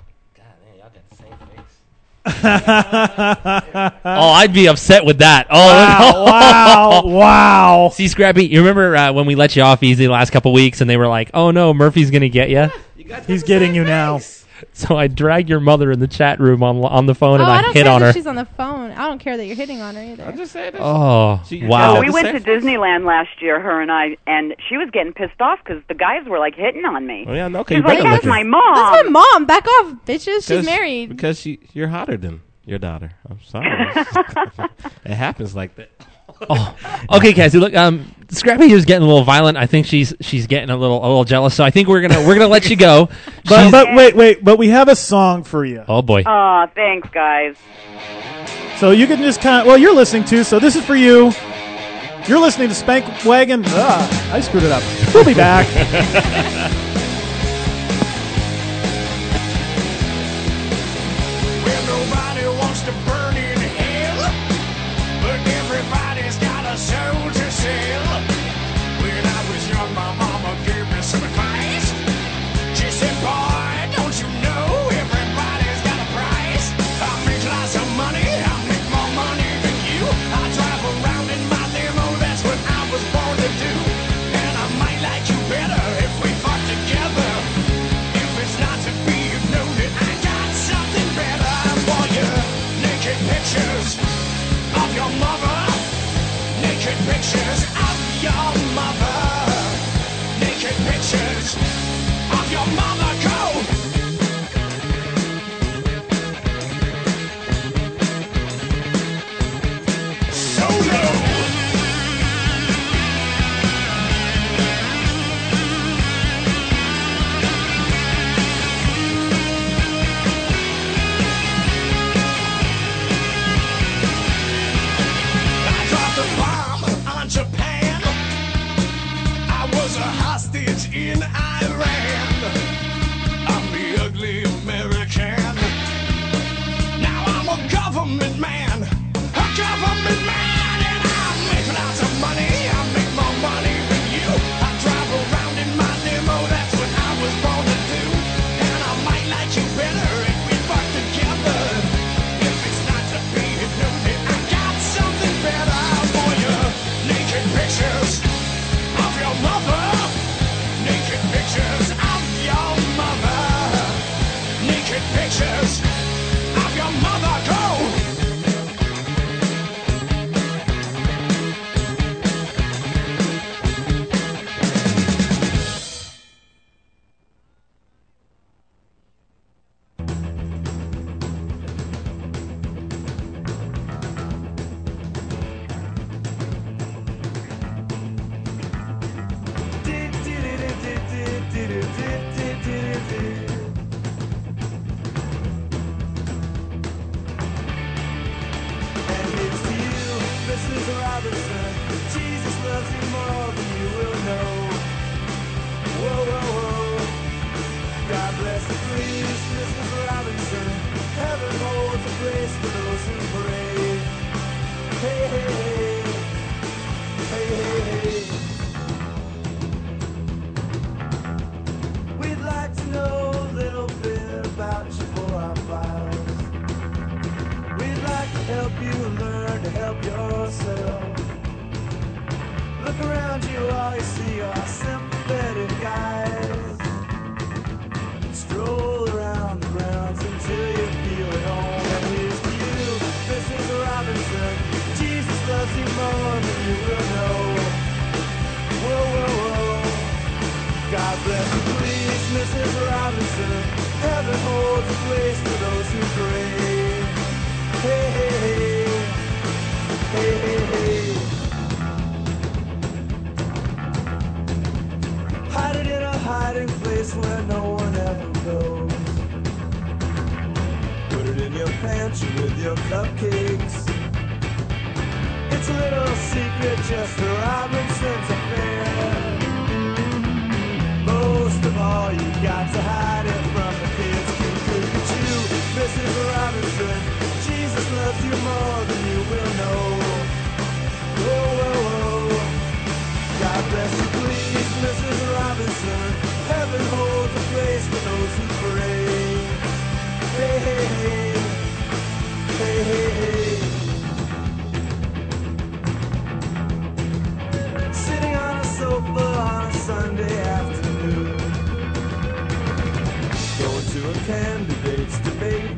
Oh, I'd be upset with that. Oh, Wow, wow, wow. See, Scrappy, you remember uh, when we let you off easy the last couple weeks and they were like, oh no, Murphy's going to get you? He's getting you now. So I dragged your mother in the chat room on on the phone oh, and I I, don't hit care on that her. she's on the phone. I don't care that you're hitting on her either. I'm just saying. Oh, She- wow. Oh, we went to Safe. Disneyland last year, her and I, and she was getting pissed off because the guys were like hitting on me. Oh yeah, no. Okay, She's you like, better "That's look my at- mom." That's my mom. Back off, bitches. She's Because- married. because she you're hotter than your daughter. I'm sorry. It happens like that. Oh, okay, Cassie. Look, um, Scrappy here's getting a little violent. I think she's she's getting a little a little jealous. So I think we're gonna we're gonna let you go. But, She's- but wait, wait, but we have a song for you. oh boy. Aw, thanks, guys. So you can just kind of, well, you're listening to, so this is for you. You're listening to Spank Wagon. Ugh, I screwed it up. We'll be back. Well, nobody wants to burn in hell, but everybody's got a soul to sell. When I was young, my mama gave me some advice. She said, boy, don't you know everybody's got a price? I make lots of money, I make more money than you. I drive around in my limo, that's what I was born to do. And I might like you better if we fuck together. If it's not to be, you know that I got something better for you. Naked pictures of your mother. Naked pictures of your mother. Naked pictures of your mother. Go! Solo! I dropped a bomb on Japan. I was a hostage in Iran. I'm the ugly American. Now I'm a government man. A government man. And I make lots of money. I make more money than you. I drive around in my limo. That's what I was born to do. And I might like you better if we fuck together. If it's not to be, you know that I got something better for you. Naked pictures of your mother. Naked pictures of your mother. Naked pictures of your mother. Go! And it's you, Missus Robinson. Jesus loves you more than you will know. Whoa, whoa, whoa. God bless the please, Missus Robinson. Heaven holds a place for those who pray. Hey, hey, hey. Hey, hey, hey. God bless you, please, Missus Robinson. Heaven holds a place for those who pray. Hey, hey, hey. Hey, hey, hey. Hide it in a hiding place where no one ever goes. Put it in your pantry with your cupcakes. It's a little secret just for Robinson's affair. Most of all, you got to hide it from the kids. Look at you, Missus Robinson. Jesus loves you more than you will know. Whoa, whoa, whoa. God bless you, please, Missus Robinson. Heaven holds a place for those who pray. Hey, hey, hey. Hey, hey, hey. Sitting on a sofa on a Sunday afternoon. Going to a candidate's debate.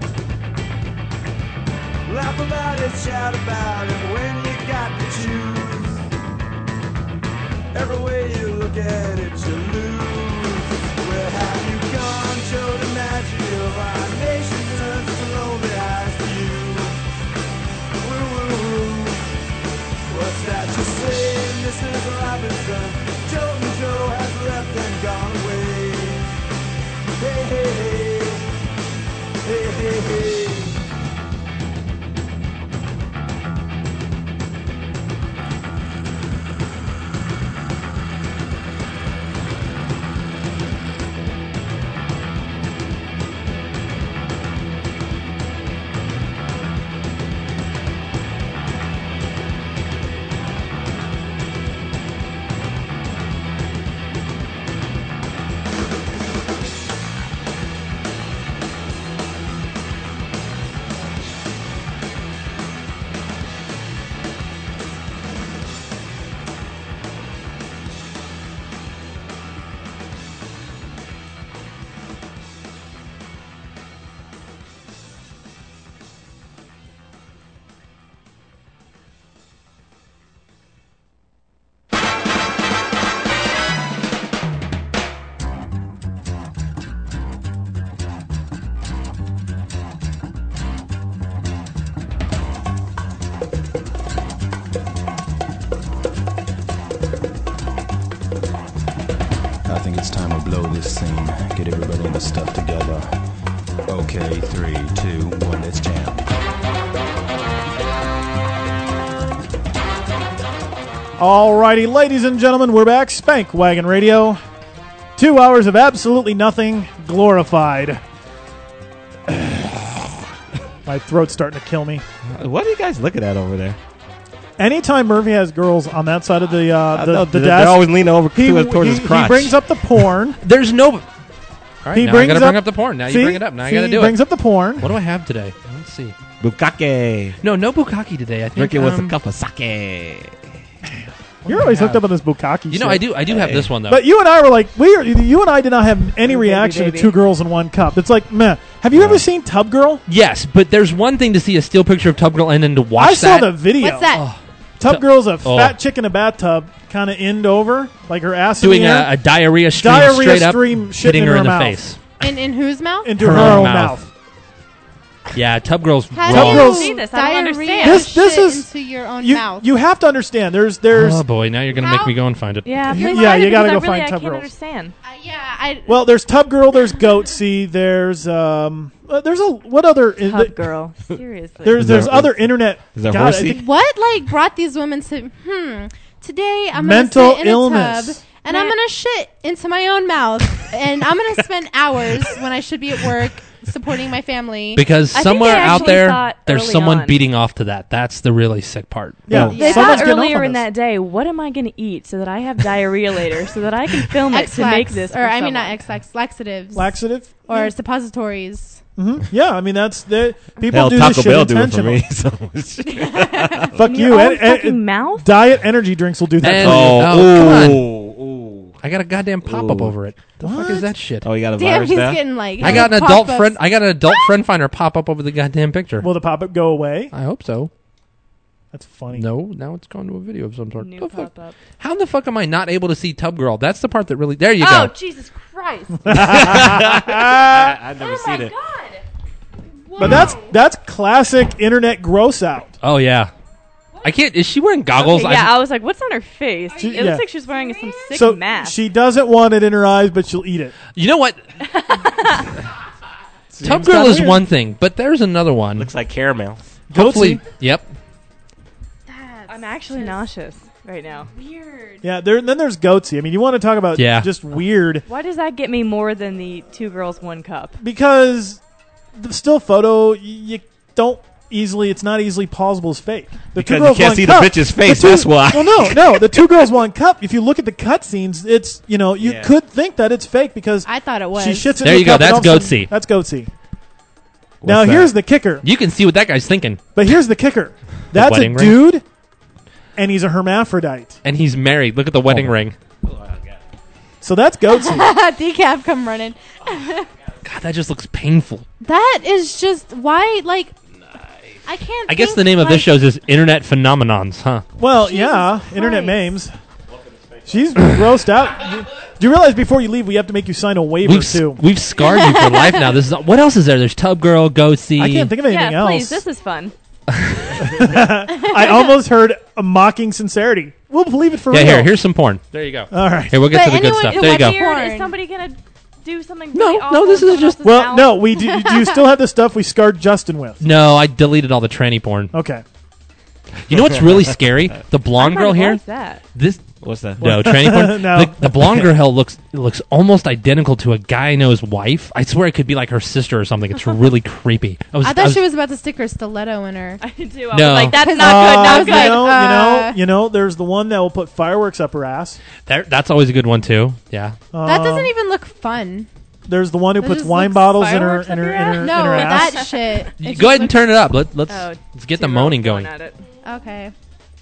Laugh about it, shout about it when you got to choose. Every way you look at it, you lose. Where have you gone, Joe DiMaggio? Our nation turns its lonely eyes to you. Woo, woo, woo. What's that you say, Missus Robinson? Joe and Joe has left and gone away. Hey, hey, hey. Hey, hey, hey. Okay, three, two, one, let's jam. Alrighty, ladies and gentlemen, we're back. Spank Wagon Radio. Two hours of absolutely nothing glorified. My throat's starting to kill me. What are you guys looking at over there? Anytime Murphy has girls on that side of the uh, the, know, the they're desk, always leaning over he, towards he, his crotch. He brings up the porn. There's no. All right, he now brings I gotta bring up, up the porn. Now see, you bring it up. Now I see, gotta do he it. brings up the porn. What do I have today? Let's see. Bukkake. No, no bukkake today. I think Drinking with um, a cup of sake. You're always hooked up on this bukkake. You know, shit. I do. I do have Hey. this one though. But you and I were like, we are, you and I did not have any Hey, reaction baby, to two girls in one cup. It's like, meh. Have you ever seen Tub Girl? Yes, but there's one thing to see a still picture of Tub Girl and then to watch I that. saw the video. What's that? Oh. Tub Tu- Girl's a oh. fat chick in a bathtub, kind of end over, like her ass doing in the air, a, a diarrhea stream Diarrhea straight up, stream shitting hitting her in in her the mouth. face. In in whose mouth? into Her her, own own mouth. mouth. Yeah, Tub Girl's How Tub do you Girl's- see this? I don't diarrhea understand. This- this shit is- into your own You mouth. you have to understand. There's there's Oh boy, now you're gonna make me go and find it. Yeah, You- please yeah, find you it gotta because go I really, find I Tub can't Girls. understand. Uh, yeah, I. well there's Tub Girl, there's Goatsy, there's um uh, there's a what other is Tub the- girl, seriously. there's Is there's there- other internet. is there God, I horsey? think- What like brought these women to? Hmm. Today I'm Mental gonna sit in illness. a tub and I'm gonna shit into my own mouth and I'm gonna spend hours when I should be at work supporting my family. Because I think somewhere they out actually there, thought there's early someone on. beating off to that. That's the really sick part. Yeah, They someone's thought getting off earlier on in this. that day, what am I going to eat so that I have diarrhea later, so that I can film it to make this? or for I mean not someone? X-Lax, laxatives Laxative or yeah. suppositories. hmm yeah I mean that's the people Hell, do Taco this shit Bell do it for intentionally. me. So. Fuck In you. your own and- and- fucking mouth? Diet energy drinks will do that. And- to you. Oh, come on. ooh, ooh. I got a goddamn pop up Ooh. over it. The fuck is that shit? Oh, you got a Damn, virus he's now? getting like. I got an pop-ups. adult friend. I got an adult friend finder pop up over the goddamn picture. Will the pop up go away? I hope so. That's funny. No, now it's gone to a video of some sort. New The fuck? pop-up. How in the fuck am I not able to see Tub Girl? That's the part that really. There you Oh, go. Jesus Christ. I, I've never Oh seen my it. God. But that's that's classic internet gross out. Oh yeah. I can't. Is she wearing goggles? Okay, yeah, I was like, what's on her face? She- it yeah. looks like she's wearing some sick So mask. she doesn't want it in her eyes, but she'll eat it. You know what? Tub Seems Girl kinda is weird. one thing, but there's another one. Looks like caramel. Hopefully, Goatsy. yep. I'm actually nauseous right now. Weird. Yeah, there, then there's Goatsy. I mean, you want to talk about Yeah. just weird. Why does that get me more than the two girls, one cup? Because the still photo, y- you don't easily, it's not easily plausible as fake. The Because two you girls, can't one see the cup, bitch's face, two- that's why. Well, no, no. The two girls, one cup, if you look at the cut scenes, it's, you know, you Yeah. could think that it's fake because I thought it was. she shits in There the you go, cup and that's all of a sudden- Goatsy. That's Goatsy. Now, that? here's the kicker. You can see what that guy's thinking, But here's the kicker. That's a wedding ring? dude, and he's a hermaphrodite. and he's married. Look at the wedding Oh. ring. So that's Goatsy. Decaf come running. God, that just looks painful. That is just why, like, I can't. I guess think, the name of like, this show is Internet Phenomenons, huh? Well, Jesus yeah, internet Christ. memes. She's grossed out. You- Do you realize before you leave, we have to make you sign a waiver We've, s- too? we've scarred you for life now. This is what else is there? There's Tub Girl, Goatsy. I can't think of anything Yeah, else. please, this is fun. I almost heard a mocking sincerity. We'll believe it for Yeah, real. here, here's some porn. There you go. All right. Here, we'll get But to the good anyone stuff. who There you go. went Weird. Porn. Is somebody going to do something No, really no, awful this in is someone just- else's Well, mouth? no, we do. Do you still have the stuff we scarred Justin with? No, I deleted all the tranny porn. Okay. You know what's really scary? The blonde I girl kinda here. like that. This What's that? no tranny porn. No. The, the blonde girl looks looks almost identical to a guy I know's wife. I swear it could be like her sister or something. It's really creepy. I was. I I thought was- she was about to stick her stiletto in her. I do. I No. was like, that's Uh, not good. I Not was you good. like, know, uh, you know, you know. There's the one that will put fireworks up her ass. that, that's always a good one too. Yeah. That Um, doesn't even look fun. There's the one who That puts just wine looks bottles in her fireworks in up her your in her, ass? in No, her ass. that shit. You It go ahead just and turn it up. Let, let's Oh, let's get two the girls moaning going. at it. looks- Okay.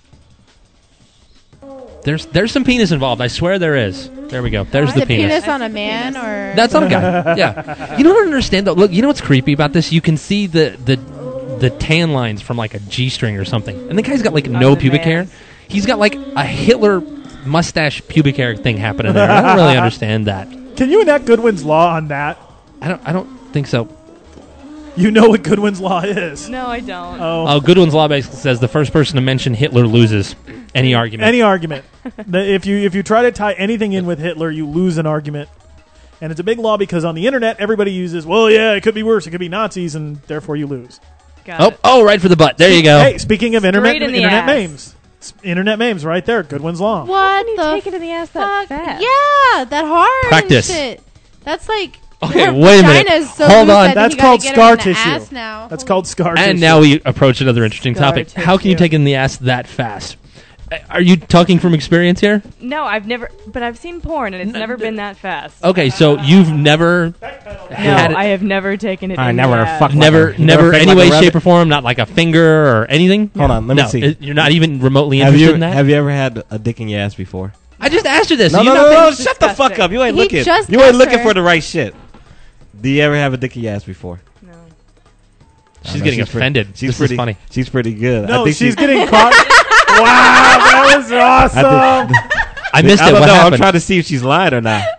There's there's some penis involved. I swear there is. There we go. There's Is the it penis. penis on a man or? That's on a guy. Yeah. You don't understand though. Look, you know what's creepy about this? You can see the the the tan lines from like a G string or something. And the guy's got like no the pubic hair. man. He's got like a Hitler mustache pubic hair thing happening there. I don't really understand that. Can you enact Goodwin's law on that? I don't I don't think so. You know what Goodwin's law is. No, I don't. Oh, Oh, Goodwin's law basically says the first person to mention Hitler loses any argument. any argument. The- if you if you try to tie anything in with Hitler, you lose an argument. And it's a big law because on the internet, everybody uses, well, yeah, it could be worse. It could be Nazis, and therefore you lose. Got oh, it. oh, right for the butt. There you go. Hey, speaking of internet, Straight in the internet ass. memes. S- Internet memes right there. Goodwin's law. What you the take it in the ass that fuck? fast? Yeah, that hard. Practice. And shit. That's like. Okay, her wait a minute. vagina's so Hold loose on. that That's you gotta called get her scar in the tissue. ass now. That's Holy- called scar tissue. And now we approach another interesting Scar topic. How can you tissue. take in the ass that fast? Uh, Are you talking from experience here? No, I've never, but I've seen porn and it's never been that fast. Okay, so you've never No, had it, I have never taken it. I in never the ass. fucked never, like a- never, never any fake like way, a rabbit? shape, or form, not like a finger or anything. Hold on, let me no, see. it- you're not even remotely Have interested you in that. have you ever had a dick in your ass before? I just asked you this. No, so no, you no, not no, think- shut the fuck up. You ain't He looking. just You ain't asked looking her. for the right shit. Do you ever have a dick in your ass before? No. She's I know, getting she's pretty- offended. she's this pretty is funny. She's pretty good. No, I think she's she- getting caught. Wow, that was awesome. I think- I missed I it. don't What know. I'm happened? trying to see if she's lying or not.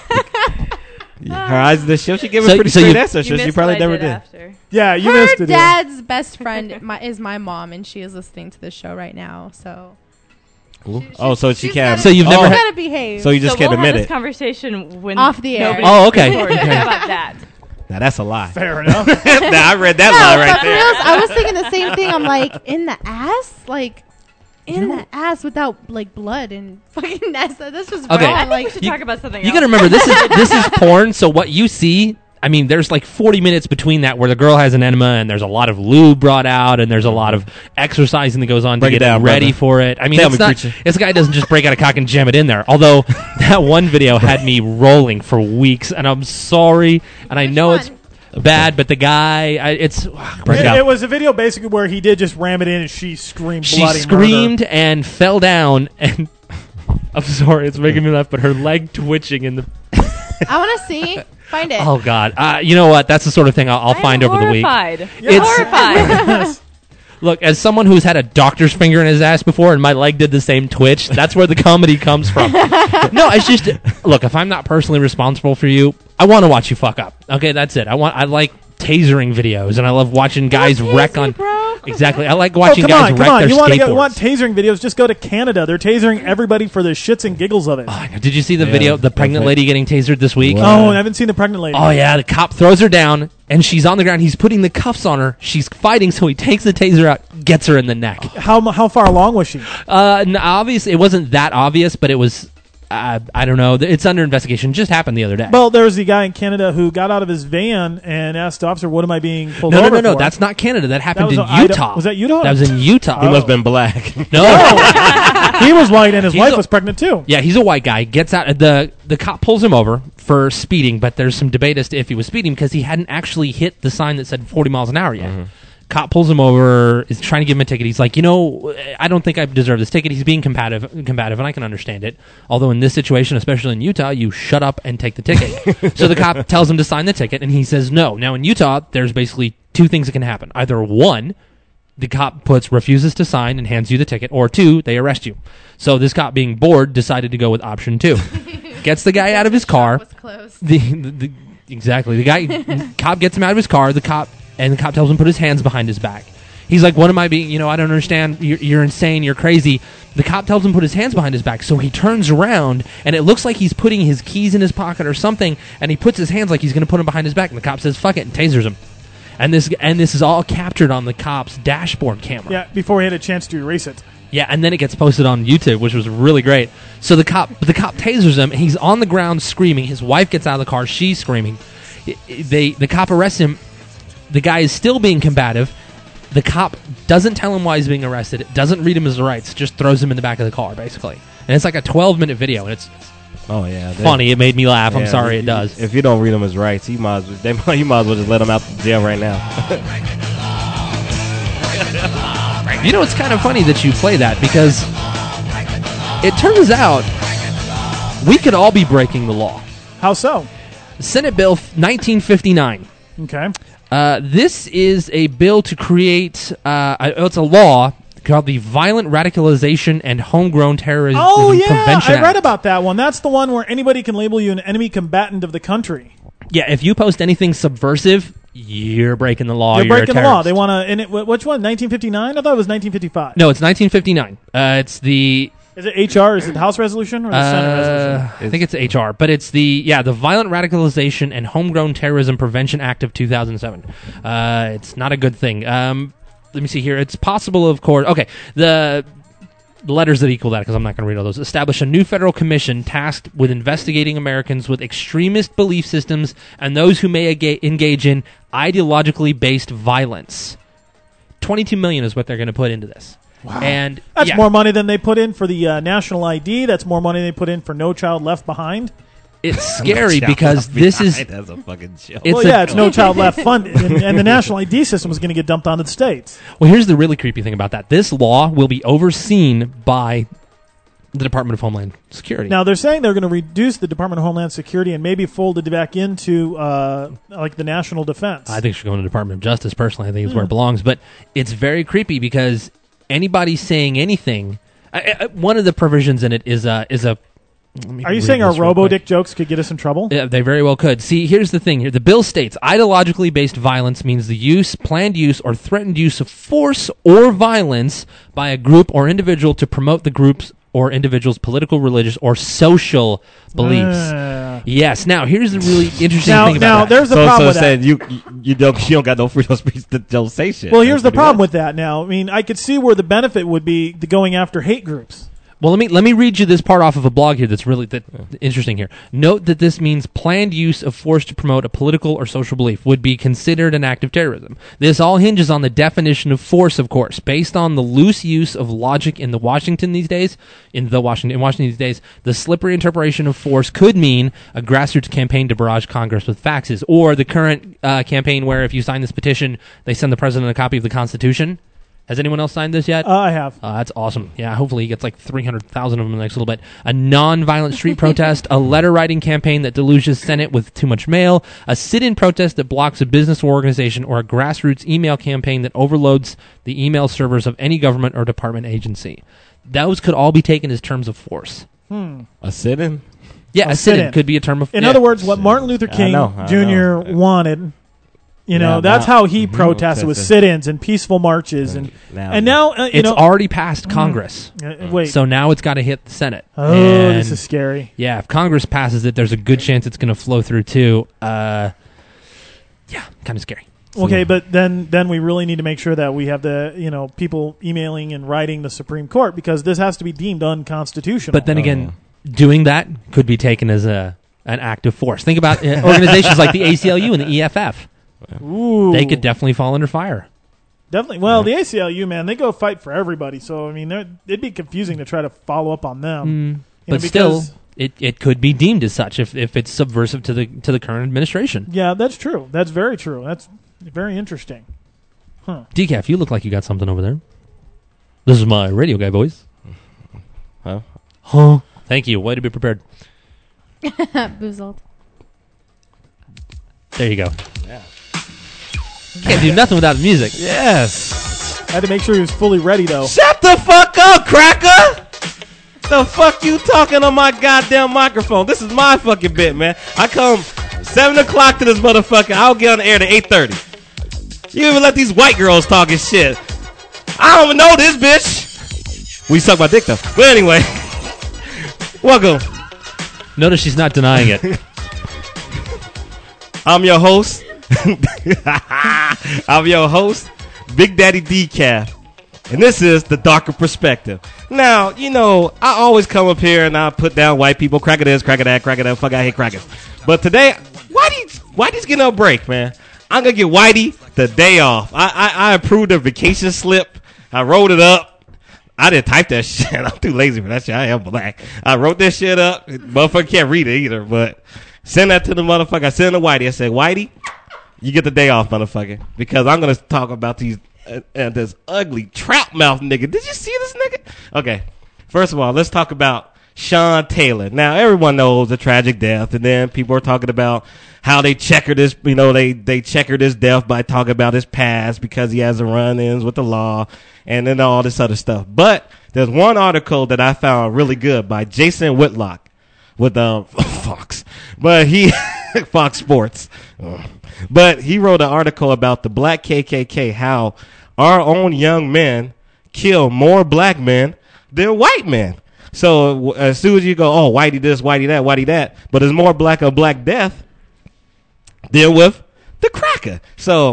Her eyes, the show she gave So- a pretty so straight you- answer. You So she missed probably what I never did did. after. Yeah, you Her missed it. yeah. dad's best friend my, is my mom, and she is listening to the show right now. So. Ooh. Oh, so she she's can't. gotta- So you've oh. never She's had- gotta behave. So you just so can't we'll admit have it. this conversation when Off the air. nobody Oh, okay. records. Okay. How about that? Now that's a lie. Fair enough. Nah, I read that No, lie but right for there. reals, I was thinking the same thing. I'm like, in the ass, like in the ass without like blood and fucking ass. That's just Okay. wrong. I think Like, we should You- talk about something You else. got to remember this is this is porn. So what you see, I mean, there's like forty minutes between that where the girl has an enema and there's a lot of lube brought out and there's a lot of exercising that goes on Break to it get down, it ready brother. for it. I mean, Tell it's me, not, preacher. this guy doesn't just break out a cock and jam it in there. Although that one video had me rolling for weeks, and I'm sorry, and I Which know one? it's bad, but the guy, I, it's break It, it out. it was a video basically where he did just ram it in, and she screamed. She bloody screamed murder. and fell down, and I'm sorry, it's making me laugh, but her leg twitching in the. I want to see. Find it. Oh God! Uh, you know what? That's the sort of thing I'll, I'll I'm find over the week. horrified. You're It's- horrified. Look, as someone who's had a doctor's finger in his ass before and my leg did the same twitch, that's where the comedy comes from. No, it's just, look, if I'm not personally responsible for you, I want to watch you fuck up. Okay, that's it. I want. I like tasering videos, and I love watching guys wreck on... Exactly. I like watching oh, come guys on, wreck come on. their You want, to skateboards. get, want tasering videos, just go to Canada. They're tasering everybody for the shits and giggles of it. Oh, did you see the Yeah, video, the pregnant perfect. lady getting tasered this week? Oh, I haven't seen the pregnant lady. Oh, yeah, the cop throws her down, and she's on the ground. He's putting the cuffs on her. She's fighting, so he takes the taser out, gets her in the neck. How how far along was she? Uh, n- obviously, it wasn't that obvious, but it was, uh, I don't know. It's under investigation. Just happened the other day. Well, there was the guy in Canada who got out of his van and asked the officer, "What am I being pulled no, no, over no, no. for?" That's not Canada. That happened was in a- Idaho- Utah. was that Utah? That was in Utah. He must have been black. No. He was white and his He's wife a- was pregnant too. Yeah, he's a white guy. Gets out. The the cop pulls him over for speeding, but there's some debate as to if he was speeding because he hadn't actually hit the sign that said forty miles an hour yet. Cop pulls him over, is trying to give him a ticket. He's like, you know, I don't think I deserve this ticket. He's being combative, combative, and I can understand it. Although in this situation, especially in Utah, you shut up and take the ticket. So the cop tells him to sign the ticket, and he says no. Now in Utah, there's basically two things that can happen. Either one, the cop puts refuses to sign and hands you the ticket, or two, they arrest you. So this cop, being bored, decided to go with option two. Gets the guy out of his car. The, the, the exactly the guy cop gets him out of his car. The cop and the cop tells him to put his hands behind his back. He's like, "What am I being? You know, I don't understand. You're, you're insane. You're crazy." The cop tells him to put his hands behind his back. So he turns around, and it looks like he's putting his keys in his pocket or something. And he puts his hands like he's going to put them behind his back. And the cop says, "Fuck it," and tasers him. And this and this is all captured on the cop's dashboard camera. Yeah, before he had a chance to erase it. Yeah, and then it gets posted on YouTube, which was really great. So the cop, the cop tasers him. He's on the ground screaming. His wife gets out of the car. She's screaming. They, the cop arrests him. The guy is still being combative. The cop doesn't tell him why he's being arrested. Doesn't read him his rights. Just throws him in the back of the car, basically. And it's like a twelve-minute video, and it's Oh yeah, they- funny. It made me laugh. I'm Yeah, sorry, you- it does. If you don't read him his rights, he might as well, they might, you might as well just let him out of jail right now. You know, it's kind of funny that you play that because it turns out we could all be breaking the law. How so? Senate Bill nineteen fifty-nine. Okay. Uh, this is a bill to create, uh, it's a law called the Violent Radicalization and Homegrown Terrorism Oh yeah, Prevention I read Act. about that one. That's the one where anybody can label you an enemy combatant of the country. Yeah, if you post anything subversive, you're breaking the law. You're You're, breaking a the law. terrorist. They want to. And it, wh- which one? nineteen fifty-nine? I thought it was nineteen fifty-five. No, it's nineteen fifty-nine. Uh, it's the Is it H R? Is it House resolution or the Senate resolution? Uh, I think it's H R, but it's the yeah the Violent Radicalization and Homegrown Terrorism Prevention Act of two thousand seven. Uh, it's not a good thing. Um, let me see here. It's possible, of course. Okay, the the letters that equal that, because I'm not going to read all those. Establish a new federal commission tasked with investigating Americans with extremist belief systems and those who may ega- engage in ideologically based violence. twenty-two million is what they're going to put into this. Wow. And That's yeah. more money than they put in for the uh, national I D. That's more money they put in for No Child Left Behind. It's scary because this is That's a fucking show. well, a- yeah, it's No Child Left funded, and, and the national I D system is going to get dumped onto the states. Well, here's the really creepy thing about that. This law will be overseen by the Department of Homeland Security. Now they're saying they're going to reduce the Department of Homeland Security and maybe fold it back into uh, like the national defense. I think it should go in the Department of Justice, personally. I think it's where Hmm. it belongs. But it's very creepy because anybody saying anything... I, I, one of the provisions in it is a... Is a let me Are you read saying our this real Robo quick. Dick jokes could get us in trouble? Yeah, they very well could. See, here's the thing here. The bill states, ideologically based violence means the use, planned use, or threatened use of force or violence by a group or individual to promote the group's or individual's political, religious, or social beliefs. Uh. Yes. Now, here's the really interesting Now- thing about now, that. there's a so, problem so with that. saying you you don't you don't got no freedom of speech to don't say shit. Well, here's the Pretty problem much. with that. Now, I mean, I could see where the benefit would be the going after hate groups. Well, let me let me read you this part off of a blog here that's really that, interesting here. Note that this means planned use of force to promote a political or social belief would be considered an act of terrorism. This all hinges on the definition of force, of course. Based on the loose use of logic in the Washington these days, in the Washington in Washington these days, the slippery interpretation of force could mean a grassroots campaign to barrage Congress with faxes, or the current uh, campaign where if you sign this petition, they send the president a copy of the Constitution. Has anyone else signed this yet? Uh, I have. Uh, that's awesome. Yeah, hopefully he gets like three hundred thousand of them in the next little bit. A non-violent street protest, a letter-writing campaign that deluges Senate with too much mail, a sit-in protest that blocks a business or organization, or a grassroots email campaign that overloads the email servers of any government or department agency. Those could all be taken as terms of force. Hmm. A sit-in? Yeah, A a sit-in, sit-in. could be a term of... In yeah. other words, what Martin Luther I King know, I Junior know. wanted, you know, Yeah, that's now- how he Mhm. protested with That's sit-ins and peaceful marches, and now- and now uh, you It's know, already passed Congress. Uh, wait. So now it's got to hit the Senate. Oh, And, this is scary. Yeah, if Congress passes it, there's a good chance it's going to flow through too. Uh, yeah, kind of scary. Okay, but then then we really need to make sure that we have the you know people emailing and writing the Supreme Court, because this has to be deemed unconstitutional. But then again, doing that could be taken as a an act of force. Think about uh, organizations like the A C L U and the E F F. Ooh. They could definitely fall under fire. Definitely. Well, the A C L U, man, they go fight for everybody. So I mean, they're- it'd be confusing to try to follow up on them. Mm. You know, But still, because- it, it could be deemed as such if, if it's subversive to the to the current administration. yeah, that's true. That's very true. That's very interesting. Huh. Decaf, you look like you got something over there. This is my radio guy voice. Huh? Huh? Thank you. Way to be prepared. Boozled. There you go. Yeah. Can't do nothing without music. Yes. I had to make sure he was fully ready, though. Shut the fuck up, cracker! The fuck you talking on my goddamn microphone? This is my fucking bit, man. I come seven o'clock to this motherfucker. I'll get on the air at eight thirty. You even let these white girls talking shit. I don't even know this bitch. We suck my dick though. But anyway, welcome. Notice she's not denying it. I'm your host. I'm your host, Big Daddy Decaf. And this is The Darker Perspective. Now, you know, I always come up here and I put down white people. Cracker this, cracker that, cracker that. Fuck, I hate crackers. But today, Whitey's, Whitey's getting a break, man. I'm going to get Whitey the day off. I, I, I approved a vacation slip. I wrote it up. I didn't type that shit. I'm too lazy for that shit. I am black. I wrote this shit up. Motherfucker can't read it either, but send that to the motherfucker. I sent it to Whitey. I said, Whitey, you get the day off, motherfucker, because I'm going to talk about these uh, uh, this ugly trout mouth nigga. Did you see this nigga? Okay. First of all, let's talk about Sean Taylor. Now, everyone knows the tragic death, and then people are talking about how they checkered his, you know, they, they checkered his death by talking about his past because he has a run-ins with the law and then all this other stuff. But there's one article that I found really good by Jason Whitlock with um, Fox. But he, Fox Sports. But he wrote an article about the black K K K, how our own young men kill more black men than white men. So as soon as you go, oh, whitey this, whitey that, whitey that, but there's more black on black death than with the cracker. So,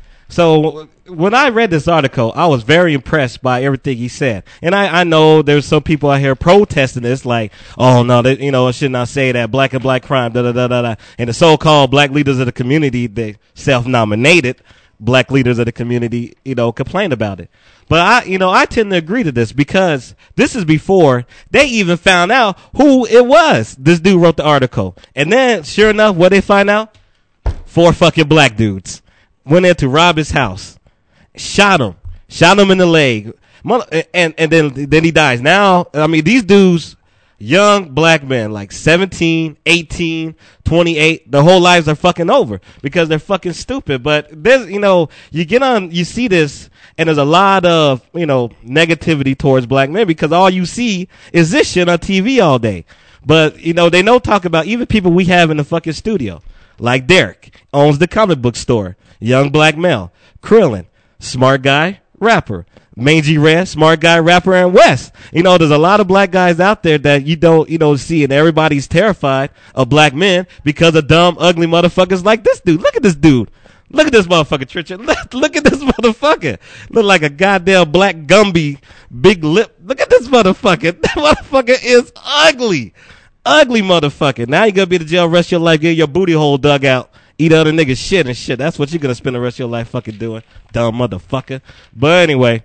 so when I read this article, I was very impressed by everything he said. And I, I know there's some people out here protesting this, like, oh no, they, you know, I should not say that, black and black crime, da da da da da. And the so-called black leaders of the community, they self-nominated black leaders of the community, you know, complain about it. But I, you know, I tend to agree to this because this is before they even found out who it was. This dude wrote the article. And then, sure enough, what they find out? Four fucking black dudes went in to rob his house, shot him, shot him in the leg, and and then then he dies. Now, I mean, these dudes, young black men, like seventeen, eighteen, twenty-eight, their whole lives are fucking over because they're fucking stupid. But there's, you know, you get on, you see this, and there's a lot of, you know, negativity towards black men because all you see is this shit on T V all day. But, you know, they don't talk about even people we have in the fucking studio. Like Derek, owns the comic book store. Young black male. Krillin, smart guy, rapper. Mangy Red, smart guy, rapper, and West. You know, there's a lot of black guys out there that you don't, you know, see, and everybody's terrified of black men because of dumb, ugly motherfuckers like this dude. Look at this dude. Look at this motherfucker, Tritcher. Look, look at this motherfucker. Look like a goddamn black Gumby, big lip. Look at this motherfucker. That motherfucker is ugly. Ugly motherfucker. Now you're going to be in the jail the rest of your life, get your booty hole dug out, eat other niggas shit and shit. That's what you're going to spend the rest of your life fucking doing, dumb motherfucker. But anyway,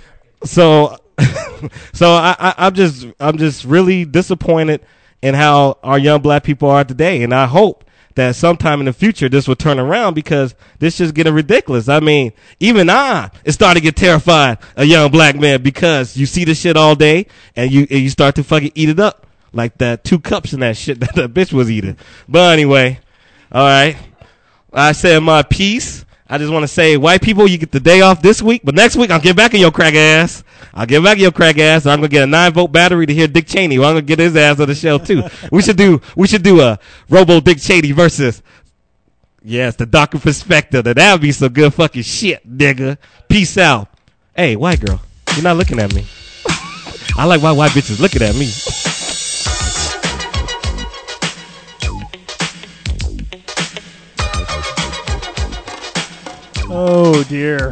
so so I, I, I'm just I'm just really disappointed in how our young black people are today. And I hope that sometime in the future this will turn around because this just getting ridiculous. I mean, even I is starting to get terrified of young black men because you see this shit all day and you and you start to fucking eat it up like that two cups and that shit that the bitch was eating. But anyway, all right, I said my piece. I just want to say, white people, you get the day off this week, but next week I'll get back in your crack ass. I'll get back in your crack ass, and I'm gonna get a nine volt battery to hear Dick Cheney. Well, I'm gonna get his ass on the show too. we should do we should do a Robo Dick Cheney versus yes, the Doctor Perspective. That would be some good fucking shit, nigga. Peace out. Hey, white girl, you're not looking at me. I like why white bitches looking at me. Oh dear.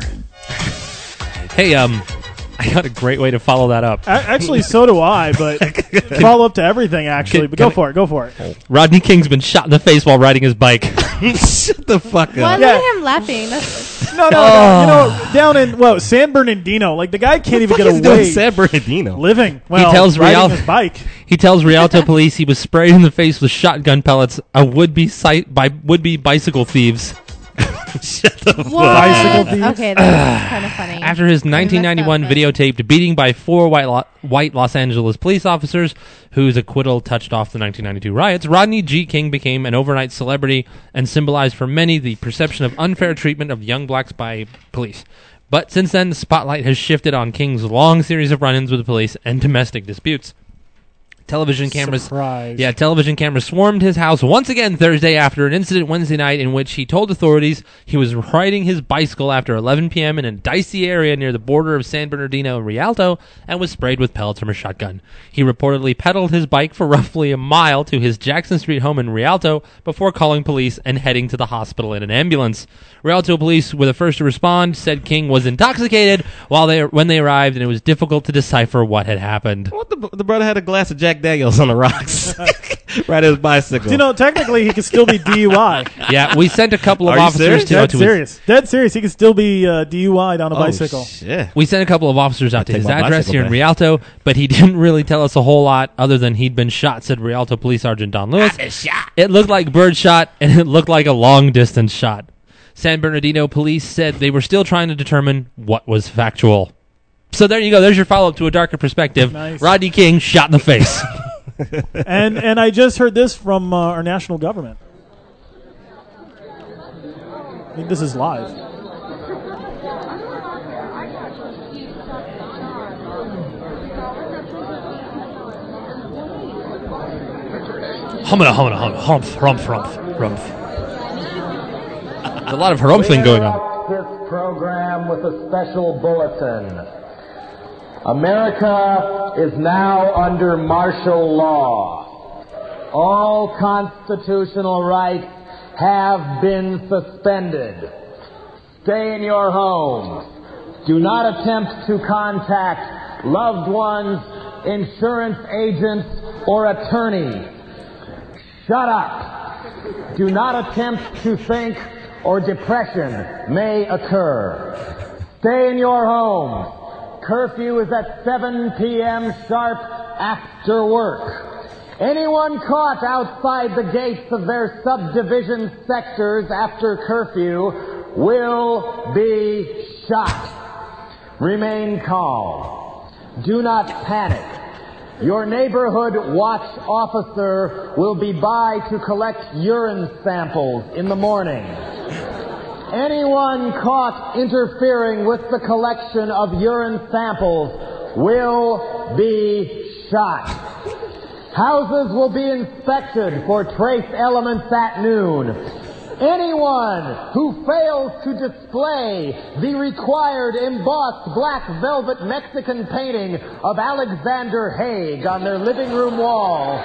Hey, um, I got a great way to follow that up. A- actually, so do I, but follow up to everything, actually. Can- But go can I- for it, go for it. Rodney King's been shot in the face while riding his bike. Shut the fuck up. Why Yeah. look at him laughing? That's, No, no, no, you know, down in, what, San Bernardino, like, the guy can't even get What the fuck away is doing San Bernardino? living, well, he tells riding Rial- his bike. He tells Rialto police he was sprayed in the face with shotgun pellets of would-be si- by would-be bicycle thieves. Shut the fuck what? Bicycle thieves? Okay, that's kind of funny. After his nineteen ninety-one messed up, videotaped beating by four white, Lo- white Los Angeles police officers, whose acquittal touched off the nineteen ninety-two riots, Rodney G. King became an overnight celebrity and symbolized for many the perception of unfair treatment of young blacks by police. But since then, the spotlight has shifted on King's long series of run-ins with the police and domestic disputes. Television cameras, Surprise. yeah, television cameras swarmed his house once again Thursday after an incident Wednesday night in which he told authorities he was riding his bicycle after eleven p.m. in a dicey area near the border of San Bernardino and Rialto and was sprayed with pellets from a shotgun. He reportedly pedaled his bike for roughly a mile to his Jackson Street home in Rialto before calling police and heading to the hospital in an ambulance. Rialto police were the first to respond, said King was intoxicated while they when they arrived, and it was difficult to decipher what had happened. What the, the brother had a glass of Jack Daniels on the rocks. Right his bicycle. You know, technically, he could still be D U I. Yeah, we sent a couple of Are you officers serious? to, Dead to serious. Dead serious. He could still be uh, D U I'd on a Oh, bicycle. shit. We sent a couple of officers out to take his my address bicycle here in back. Rialto, but he didn't really tell us a whole lot other than he'd been shot, said Rialto Police Sergeant Don Lewis. It looked like bird shot, and it looked like a long-distance shot. San Bernardino police said they were still trying to determine what was factual. So there you go. There's your follow-up to a darker perspective. Nice. Rodney King shot in the face. and and I just heard this from uh, our national government. I think this is live. Humana, humana, humana, humph, humph, humph, humph. There's a lot of harumphing going on. This program with a special bulletin. America is now under martial law. All constitutional rights have been suspended. Stay in your homes. Do not attempt to contact loved ones, insurance agents, or attorneys. Shut up. Do not attempt to think or depression may occur. Stay in your homes. Curfew is at seven p.m. sharp after work. Anyone caught outside the gates of their subdivision sectors after curfew will be shot. Remain calm. Do not panic. Your neighborhood watch officer will be by to collect urine samples in the morning. Anyone caught interfering with the collection of urine samples will be shot. Houses will be inspected for trace elements at noon. Anyone who fails to display the required embossed black velvet Mexican painting of Alexander Haig on their living room wall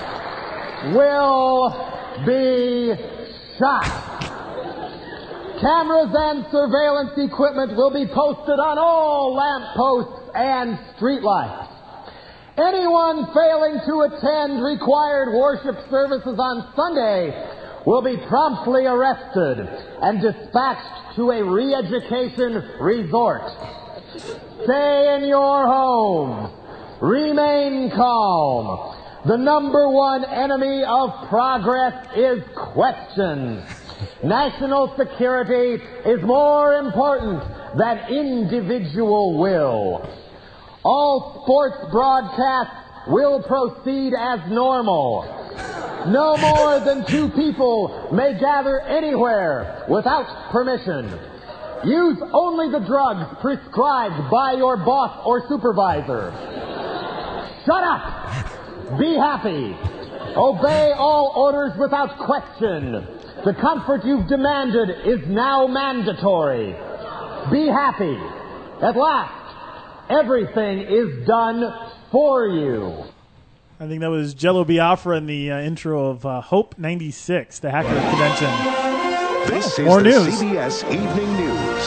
will be shot. Cameras and surveillance equipment will be posted on all lampposts and streetlights. Anyone failing to attend required worship services on Sunday will be promptly arrested and dispatched to a re-education resort. Stay in your home. Remain calm. The number one enemy of progress is questions. National security is more important than individual will. All sports broadcasts will proceed as normal. No more than two people may gather anywhere without permission. Use only the drugs prescribed by your boss or supervisor. Shut up! Be happy. Obey all orders without question. The comfort you've demanded is now mandatory. Be happy. At last, everything is done for you. I think that was Jello Biafra in the uh, intro of uh, Hope ninety-six, the hacker convention. This Oh, is more the news. C B S Evening News.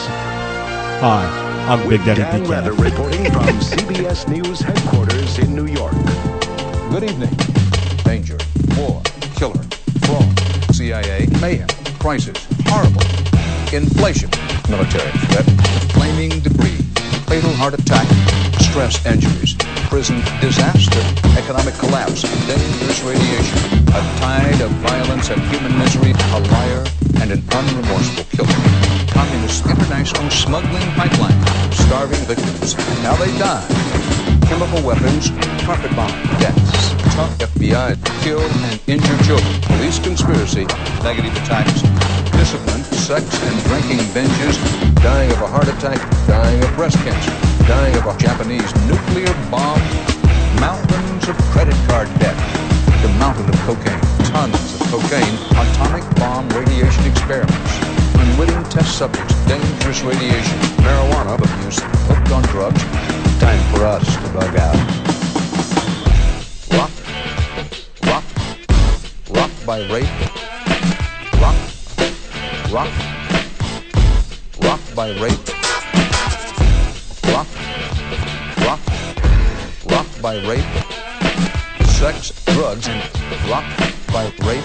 Hi, I'm Big Daddy Dan D K. Rather reporting from C B S News headquarters in New York. Good evening. Danger, war, killer, fraud, C I A, mayhem, crisis, horrible, inflation, military threat, flaming debris, fatal heart attack, stress injuries, prison disaster, economic collapse, dangerous radiation, a tide of violence and human misery, a liar, and an unremorseful killer. Communist international smuggling pipeline, starving victims. Now they die. Chemical weapons, carpet bomb, deaths, tough F B I, kill and injure children, police conspiracy, negative attacks, discipline, sex and drinking binges, dying of a heart attack, dying of breast cancer, dying of a Japanese nuclear bomb, mountains of credit card debt, the mountain of cocaine, tons of cocaine, atomic bomb radiation experiments, unwitting test subjects, dangerous radiation, marijuana abuse, hooked on drugs. Time for us to bug out. Rock, rock, rock by rape, rock, rock, rock by rape, rock, rock, rock by rape, sex, drugs, and rock by rape.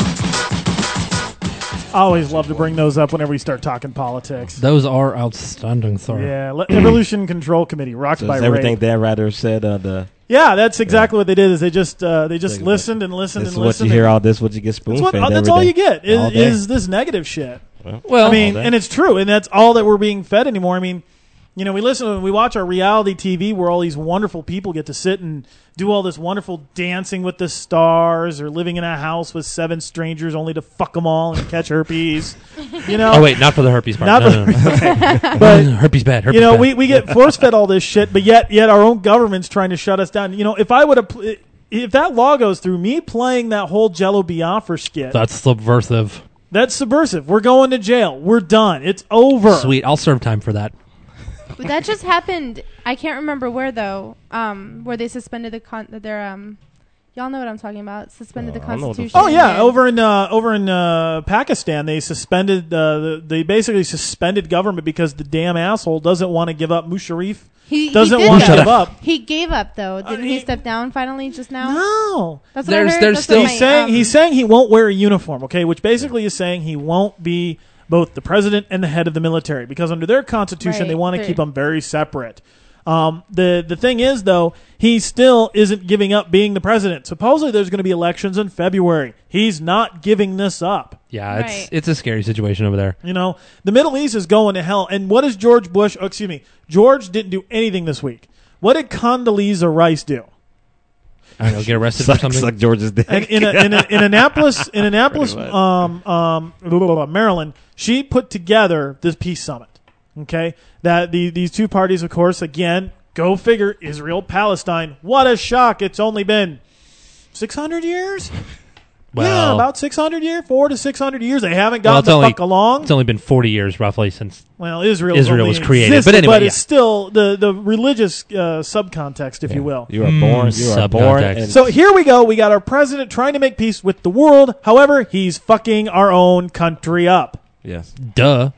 I always love to bring those up whenever we start talking politics. Those are outstanding, sir. Yeah, Le- Evolution Control Committee, rocked So by is everything rape. Dan Rather said uh, the Yeah, that's exactly what they did. Is they just uh, they just Like, listened and listened this and is what listened. you hear and- all this, what you get spoon That's, what, fed that's every all day. you get All is, day. is this negative shit. Well, I mean, all day. and it's true, and that's all that we're being fed anymore. I mean, you know, we listen and we watch our reality T V where all these wonderful people get to sit and do all this wonderful dancing with the stars, or living in a house with seven strangers only to fuck them all and catch herpes. You know? Oh wait, not for the herpes part. Not No, for no, the- no. okay. But herpes bad. Herpes you know, bad. we we get force fed all this shit, but yet yet our own government's trying to shut us down. You know, if I would have. Pl- if that law goes through, me playing that whole Jello Biafra skit, That's subversive. that's subversive. We're going to jail. We're done. It's over. Sweet, I'll serve time for that. That just happened. I can't remember where though. Um, where they suspended the con. Their um, y'all know what I'm talking about. Suspended the Constitution. Oh yeah, and- over in uh, over in uh, Pakistan, they suspended. Uh, the, they basically suspended government because the damn asshole doesn't want to give up. Musharraf He doesn't he did want to that. give up. He gave up though. Didn't he, step down finally just now? No, that's what There's- I heard. there's That's still- what He's my, saying um, he's saying he won't wear a uniform. Okay, which basically is saying he won't be both the president and the head of the military because under their constitution Right, they want to right. keep them very separate. Um, the the thing is though, he still isn't giving up being the president. Supposedly there's going to be elections in February. He's not giving this up. Yeah, it's Right. it's a scary situation over there. You know, the Middle East is going to hell. And what does George Bush? Oh, excuse me, George didn't do anything this week. What did Condoleezza Rice do? I don't know, get arrested Suck, for something. suck George's dick. And in, a, in, a, in Annapolis, in Annapolis, Pretty much. um, um, blah, blah, blah, Maryland, she put together this peace summit. Okay, that the these two parties, of course, again, go figure, Israel, Palestine. What a shock! It's only been six hundred years. yeah, Well- about six hundred years, four to six hundred years. They haven't Well, gotten it's the only fuck along. it's only been forty years roughly since Well, Israel Israel was created, existed, but anyway, but yeah. it's still the the religious uh, subcontext, if you will. You are born. Mm, You are born. subcontext. And So here we go. We got our president trying to make peace with the world. However, he's fucking our own country up. yes. duh.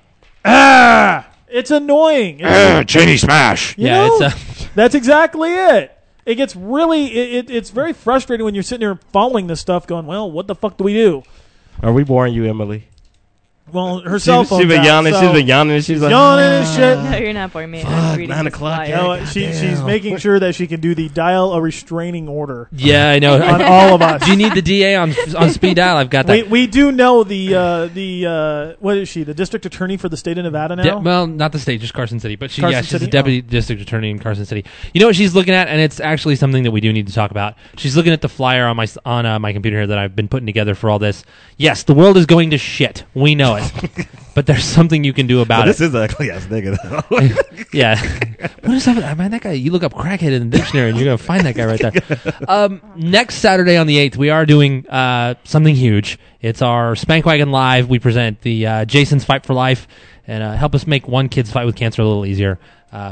Ah, it's annoying. It's, Cheney smash. you Yeah, know, it's a- that's exactly it. It gets really, it, it, it's very frustrating when you're sitting there following this stuff, going, "Well, what the fuck do we do?" Are we boring you, Emily? Well, her cell She, phone's she been out, yawning. so She's been yawning. She's like, yawning and shit. No, you're not boring me. Fuck, I'm reading nine this o'clock, flyer. yeah. No, she, she's making sure that she can do the dial a restraining order. Yeah, I know. On all of us. Do you need the D A on on speed dial? I've got that. We, we do know the uh, the uh, what is she? The district attorney for the state of Nevada now. De- well, not the state, just Carson City. But she, Carson yeah, she's City? the deputy district attorney in Carson City. You know what she's looking at, and it's actually something that we do need to talk about. She's looking at the flyer on my s- on uh, my computer here that I've been putting together for all this. Yes, the world is going to shit. We know it, but there's something you can do about Well, it. this is a ugly ass nigga though. Yeah. What is up? I mean, that guy. You look up crackhead in the dictionary, and you're gonna find that guy right there. Um, next Saturday on the eighth, we are doing uh, something huge. It's our Spank Wagon Live. We present the uh, Jason's Fight for Life, and uh, help us make one kid's fight with cancer a little easier. Uh,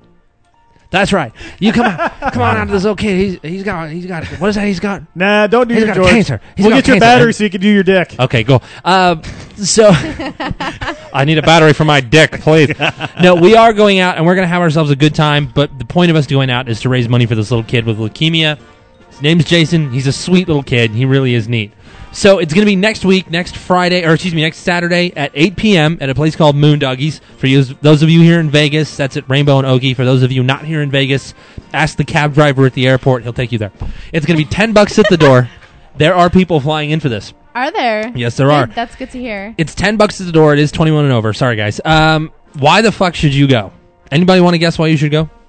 that's right. You come on, come on out to this old kid. He's he's got he's got what is that? He's got Nah, don't do he's your got George. cancer. He's We'll got get your cancer. battery so you can do your dick. Okay, cool. Uh, so I need a battery for my dick, please. No, we are going out and we're going to have ourselves a good time. But the point of us going out is to raise money for this little kid with leukemia. His name's Jason. He's a sweet little kid. He really is neat. So it's going to be next week, next Friday, or excuse me, next Saturday at eight p.m. at a place called Moondoggies. For you, those of you here in Vegas, that's at Rainbow and Okie. For those of you not here in Vegas, ask the cab driver at the airport. He'll take you there. It's going to be ten bucks at the door. There are people flying in for this. Are there? Yes, there Good, are. That's good to hear. It's ten bucks at the door. It is twenty-one and over. Sorry, guys. Um, why the fuck should you go? Anybody want to guess why you should go?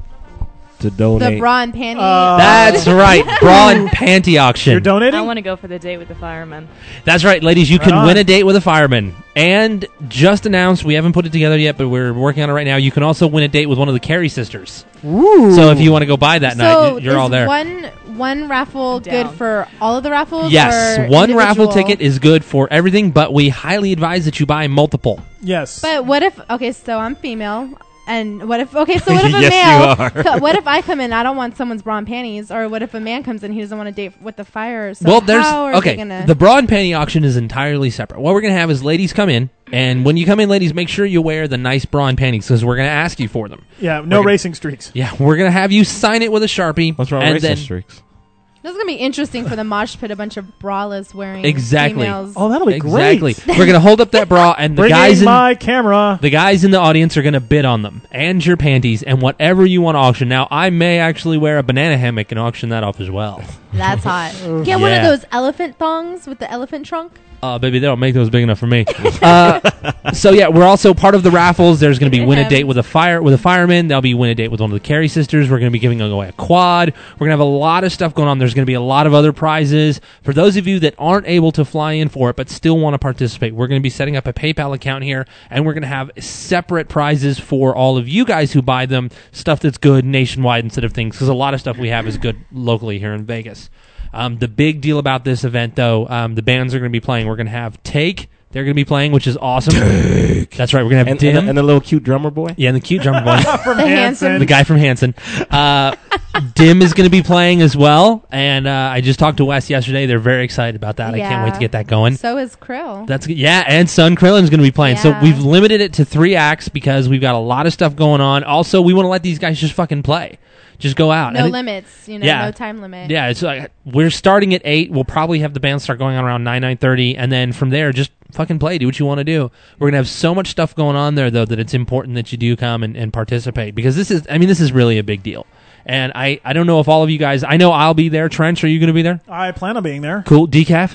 To donate. The bra and panty. That's right. Bra and panty auction. You're donating? I want to go for the date with the fireman. That's right, ladies. You Right can on. win a date with a fireman. And just announced, we haven't put it together yet, but we're working on it right now. You can also win a date with one of the Carey sisters. Ooh. So if you want to go by that so night, you're is all there. One one raffle Down. good for all of the raffles? Yes, or one raffle individual? ticket is good for everything, but we highly advise that you buy multiple. Yes. But what if? Okay, so I'm female. And what if? Okay, so what if a Yes, male? you are. co- What if I come in? I don't want someone's bra and panties. Or what if a man comes in? He doesn't want to date with the fire. So well, there's how are okay. they gonna? The bra and panty auction is entirely separate. What we're gonna have is ladies come in, and when you come in, ladies, make sure you wear the nice bra and panties because we're gonna ask you for them. yeah, no We're gonna- racing streaks. Yeah, we're gonna have you sign it with a Sharpie. What's wrong and with racing then, streaks? This is gonna be interesting for the mosh pit. A bunch of braless wearing Exactly. females. Oh, that'll be Exactly. great. We're gonna hold up that bra, and the Bring guys in in my camera. the guys in the audience are gonna bid on them and your panties and whatever you want to auction. Now, I may actually wear a banana hammock and auction that off as well. That's hot. Get one of Yeah. those elephant thongs with the elephant trunk. Uh, baby, they don't make those big enough for me. uh, so yeah, we're also part of the raffles. There's going to be win a date with a fire with a fireman. There'll be win a date with one of the Carey sisters. We're going to be giving away a quad. We're going to have a lot of stuff going on. There's going to be a lot of other prizes for those of you that aren't able to fly in for it but still want to participate. We're going to be setting up a PayPal account here, and we're going to have separate prizes for all of you guys who buy them. Stuff that's good nationwide instead of things because a lot of stuff we have is good locally here in Vegas. Um, the big deal about this event, though, um, the bands are going to be playing. We're going to have Take. They're going to be playing, which is awesome. Take. That's right. We're going to have And, Dim. and, the, and the little cute drummer boy? Yeah, and the cute drummer boy. From The Hanson. Hanson. The guy from Hanson. Uh, Dim is going to be playing as well. And uh, I just talked to Wes yesterday. They're very excited about that. I can't wait to get that going. So is Krill. That's good. Yeah, and Sun Krillin's going to be playing. So Yeah. we've limited it to three acts because we've got a lot of stuff going on. Also, we want to let these guys just fucking play. Just go out. No And it- limits, you know, yeah. no time limit. Yeah, it's like we're starting at eight. We'll probably have the band start going on around nine nine thirty, and then from there, just fucking play. Do what you want to do. We're gonna have so much stuff going on there, though, that it's important that you do come and, and participate because this is. I mean, this is really a big deal. And I, I don't know if all of you guys. I know I'll be there. Trench, are you gonna be there? I plan on being there. Cool. Decaf.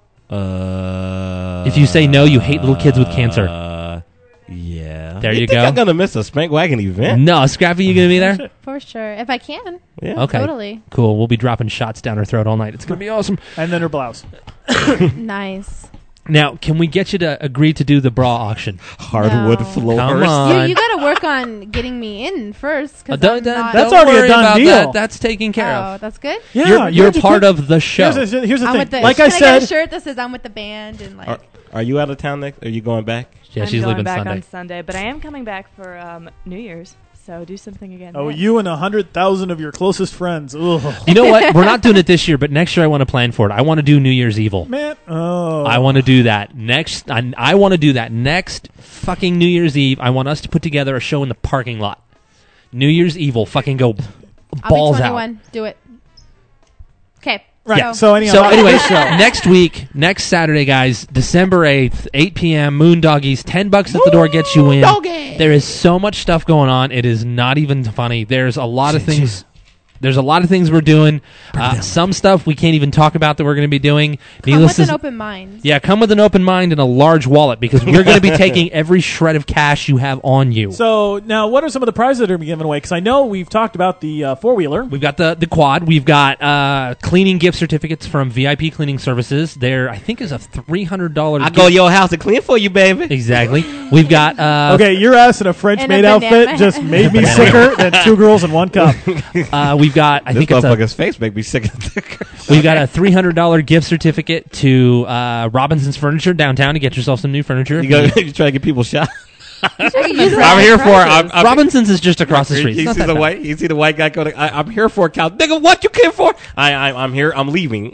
Uh, If you say no, you hate little kids with cancer. Uh, yeah. There you think go. I'm gonna miss a Spank Wagon event. No, Scrappy, you gonna be there? For sure. If I can. Yeah. Okay. Totally. Cool. We'll be dropping shots down her throat all night. It's gonna be awesome. And then her blouse. Nice. Now, can we get you to agree to do the bra auction? Hardwood No. floors. Come You, on. you got to work on getting me in first. Uh, Cause don't- I'm don't- not, That's don't already a worry done about deal. that. That's taken care oh, of. that's good. Yeah, you're you're just part put- of the show. Here's the, here's the I'm thing. with the, like can I I said, get a shirt that says I'm with the band and like. Are, are you out of town next? Are you going back? Yeah, I'm she's going leaving back Sunday. on Sunday, but I am coming back for um, New Year's. So do something again. oh, then. you and a hundred thousand of your closest friends. Ugh. You know what? We're not doing it this year, but next year I want to plan for it. I want to do New Year's Evil. Man, oh, I want to do that next. I, I want to do that next fucking New Year's Eve. I want us to put together a show in the parking lot. New Year's Evil, fucking go I'll balls be out. twenty-one. Do it. Okay. Right. Yeah. So, anyhow, so on anyway, this show. next week, next Saturday, guys, December eighth, eight p.m., Moondoggies, ten bucks at the door gets you in. Moondoggie! There is so much stuff going on. It is not even funny. There's a lot of things. There's a lot of things we're doing. Uh, some stuff we can't even talk about that we're going to be doing. Come Needless with to- an open mind. Yeah, come with an open mind and a large wallet because we're going to be taking every shred of cash you have on you. So now, what are some of the prizes that are going to be given away? Because I know we've talked about the uh, four wheeler. We've got the, the quad. We've got uh, cleaning gift certificates from V I P Cleaning Services. There, I think, is a three hundred dollars I go to your house to clean for you, baby. Exactly. We've got... Uh, Okay, your ass in a French And a maid banana. outfit just made me Banana. sicker than two girls in one cup. uh, we've got... I This think it's a, motherfucker's face make me sick. we've got a three hundred dollars gift certificate to uh, Robinson's Furniture downtown to get yourself some new furniture. You go, you try to get people shot. I'm I'm here for. I'm, I'm, Robinson's is just across the street. You It's not see that the bad. white. You see the white guy going. I, I'm here for a cow, nigga. What you came for? I, I I'm here. I'm leaving.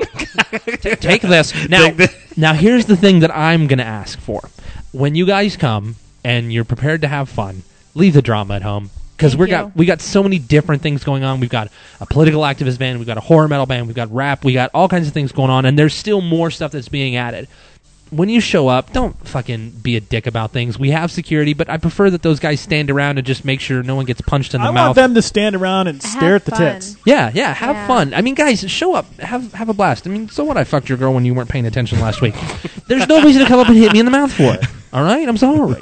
Take this. Now, Take this. now here's the thing that I'm going to ask for. When you guys come and you're prepared to have fun, leave the drama at home. Because Thank we you. got we got so many different things going on. We've got a political activist band, we've got a horror metal band, we've got rap, we got all kinds of things going on, and there's still more stuff that's being added. When you show up, don't fucking be a dick about things. We have security, but I prefer that those guys stand around and just make sure no one gets punched in the I mouth. want them to stand around and stare at the fun. tits. Yeah, yeah, have Yeah. fun. I mean, guys, show up, have have a blast. I mean, so what? I fucked your girl when you weren't paying attention last week. There's no reason to come up and hit me in the mouth for it. All right, I'm sorry.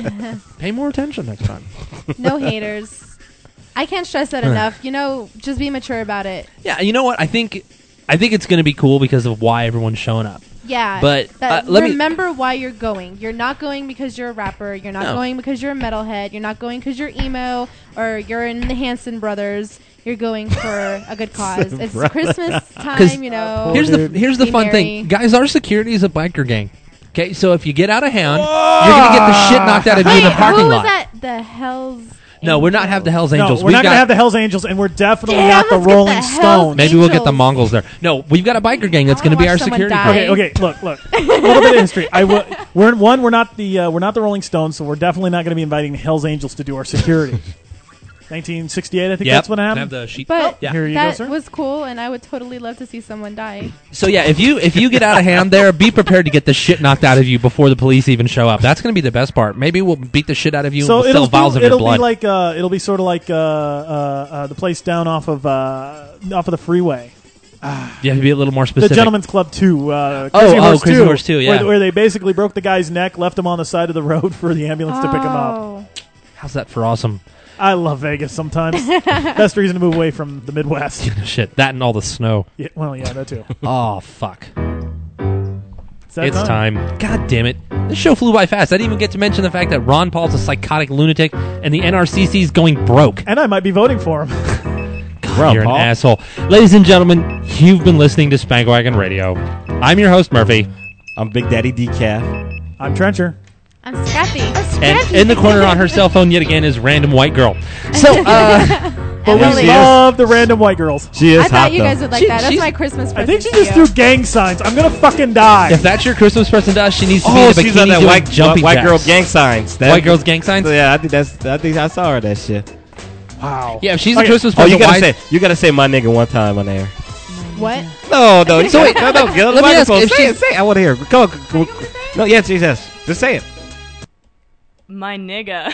Pay more attention next time. No haters. I can't stress that enough. You know, just be mature about it. Yeah, you know what? I think I think it's going to be cool because of why everyone's showing up. Yeah. But, that, uh, let me- remember why you're going. You're not going because you're a rapper. You're not No. going because you're a metalhead. You're not going because you're emo or you're in the Hanson Brothers. You're going for a good cause. It's Brothers. Christmas 'Cause time, you know. Here's the here's the Be fun merry. thing, guys. Our security is a biker gang. Okay, so if you get out of hand, you're going to get the shit knocked out of you in Wait, the parking who was lot. that? The Hell's No, we're not have the Hell's Angels. No, we're We've not going got- to have the Hells Angels, and we're definitely Damn, not the let's get Rolling the Hells Stones. Maybe we'll get the Angels. Mongols there. No, we've got a biker gang that's I going to wanna be our watch someone security. die. guard. Okay, okay, look, look. A little bit of history. I w- we're one. We're not the uh, we're not the Rolling Stones, so we're definitely not going to be inviting the Hells Angels to do our security. nineteen sixty-eight, I think Yep. that's what Can I happened. have the sheet? But Yeah. Here you go, that sir. was cool, and I would totally love to see someone die. So yeah, if you if you get out of hand there, be prepared to get the shit knocked out of you before the police even show up. That's going to be the best part. Maybe we'll beat the shit out of you So and we'll it'll, sell vials do, of your it'll blood. be like uh, it'll be sort of like uh, uh, uh, the place down off of uh, off of the freeway. you have to be a little more The specific. Gentleman's Club two. Uh, Oh, Crazy oh, Horse Crazy two, Horse two, yeah. Where, where they basically broke the guy's neck, left him on the side of the road for the ambulance to pick him up. Oh. How's that for awesome? I love Vegas sometimes. Best reason to move away from the Midwest. Shit, that and all the snow. Yeah, well, yeah, that too. Oh fuck. It's, that It's time. God damn it. This show flew by fast. I didn't even get to mention the fact that Ron Paul's a psychotic lunatic and the N R C C's going broke. And I might be voting for him. God, you're an asshole. Ladies and gentlemen, you've been listening to Spankwagon Radio. I'm your host, Murphy. I'm Big Daddy Decaf. I'm Trencher. I'm Scrappy. And in the corner on her cell phone yet again is Random White Girl. So, uh... But we Emily. love the random white girls. She is I thought hot, you though. guys would like She- that. That's she's- my Christmas I present. think she to just you. threw gang signs. I'm gonna fucking die. if that's your Christmas present to us, she needs to be Oh, in a she's bikini on that doing white, jumping white jacks. girl gang signs. That- White girls gang signs? Yeah, I think that's. I think I saw her that shit. Wow. Yeah, if she's Okay. a Christmas Oh, present, you gotta why- say you gotta say my nigga one time on air. What? No, no, you So wait, no, no, get on the let me ask, microphone. if Say she's- it, say it. I want to hear. Go, go, go. No, yes, yes, yes. Just say it. My nigga.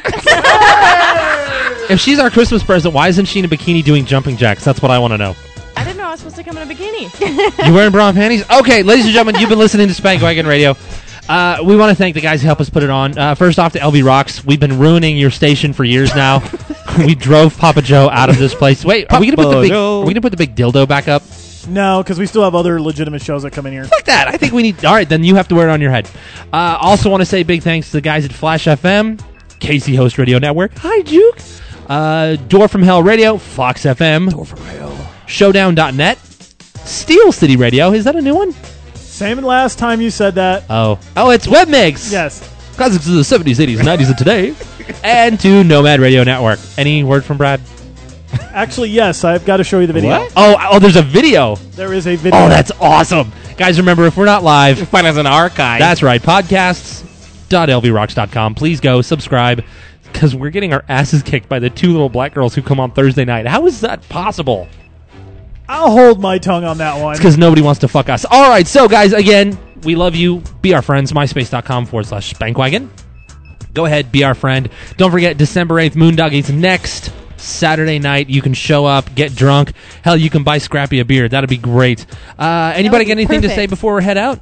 If she's our Christmas present, why isn't she in a bikini doing jumping jacks? That's what I want to know. I didn't know I was supposed to come in a bikini. You wearing bra and panties? Okay, ladies and gentlemen, you've been listening to Spankwagon Radio. Uh, we want to thank the guys who helped us put it on. Uh, first off, to L B Rocks. We've been ruining your station for years now. We drove Papa Joe out of this place. Wait, are we gonna put the Papa big? Joe. Are we gonna put the big dildo back up? No, because we still have other legitimate shows that come in here. Fuck that. I think we need. All right, then you have to wear it on your head. Uh, also, want to say big thanks to the guys at Flash F M, K C Host Radio Network. Hi, Juke. Uh, Door from Hell Radio, Fox F M, Door from Hell, Showdown dot net, Steel City Radio. Is that a new one? Same as last time you said that. Oh, oh, it's WebMix. Yes. Classics of the seventies, eighties, nineties, and today. And to Nomad Radio Network. Any word from Brad? Actually, yes. I've got to show you the video. What? Oh, oh, there's a video. There is a video. Oh, that's awesome. Guys, remember, if we're not live, find us an archive. That's right. podcasts dot l v rocks dot com. Please go subscribe because we're getting our asses kicked by the two little black girls who come on Thursday night. How is that possible? I'll hold my tongue on that one. It's because nobody wants to fuck us. All right, so guys, again, we love you. Be our friends. MySpace.com forward slash Spankwagon. Go ahead, be our friend. Don't forget, December eighth, Moondoggies next Saturday night. You can show up, get drunk. Hell, you can buy Scrappy a beer. That'd be great. Uh, anybody be got anything perfect. to say before we head out?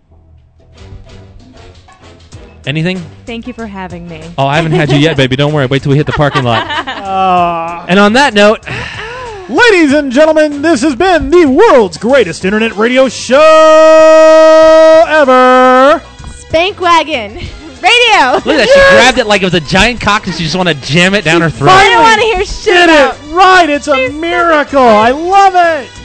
Anything? Thank you for having me. Oh, I haven't had you yet, baby. Don't worry. Wait till we hit the parking lot. Uh, And on that note, ladies and gentlemen, this has been the world's greatest internet radio show ever. Spankwagon Radio. look at that. She grabbed it like it was a giant cock and she just want to jam it down her throat. I don't want to hear shit Did about it right. It's a miracle. I love it.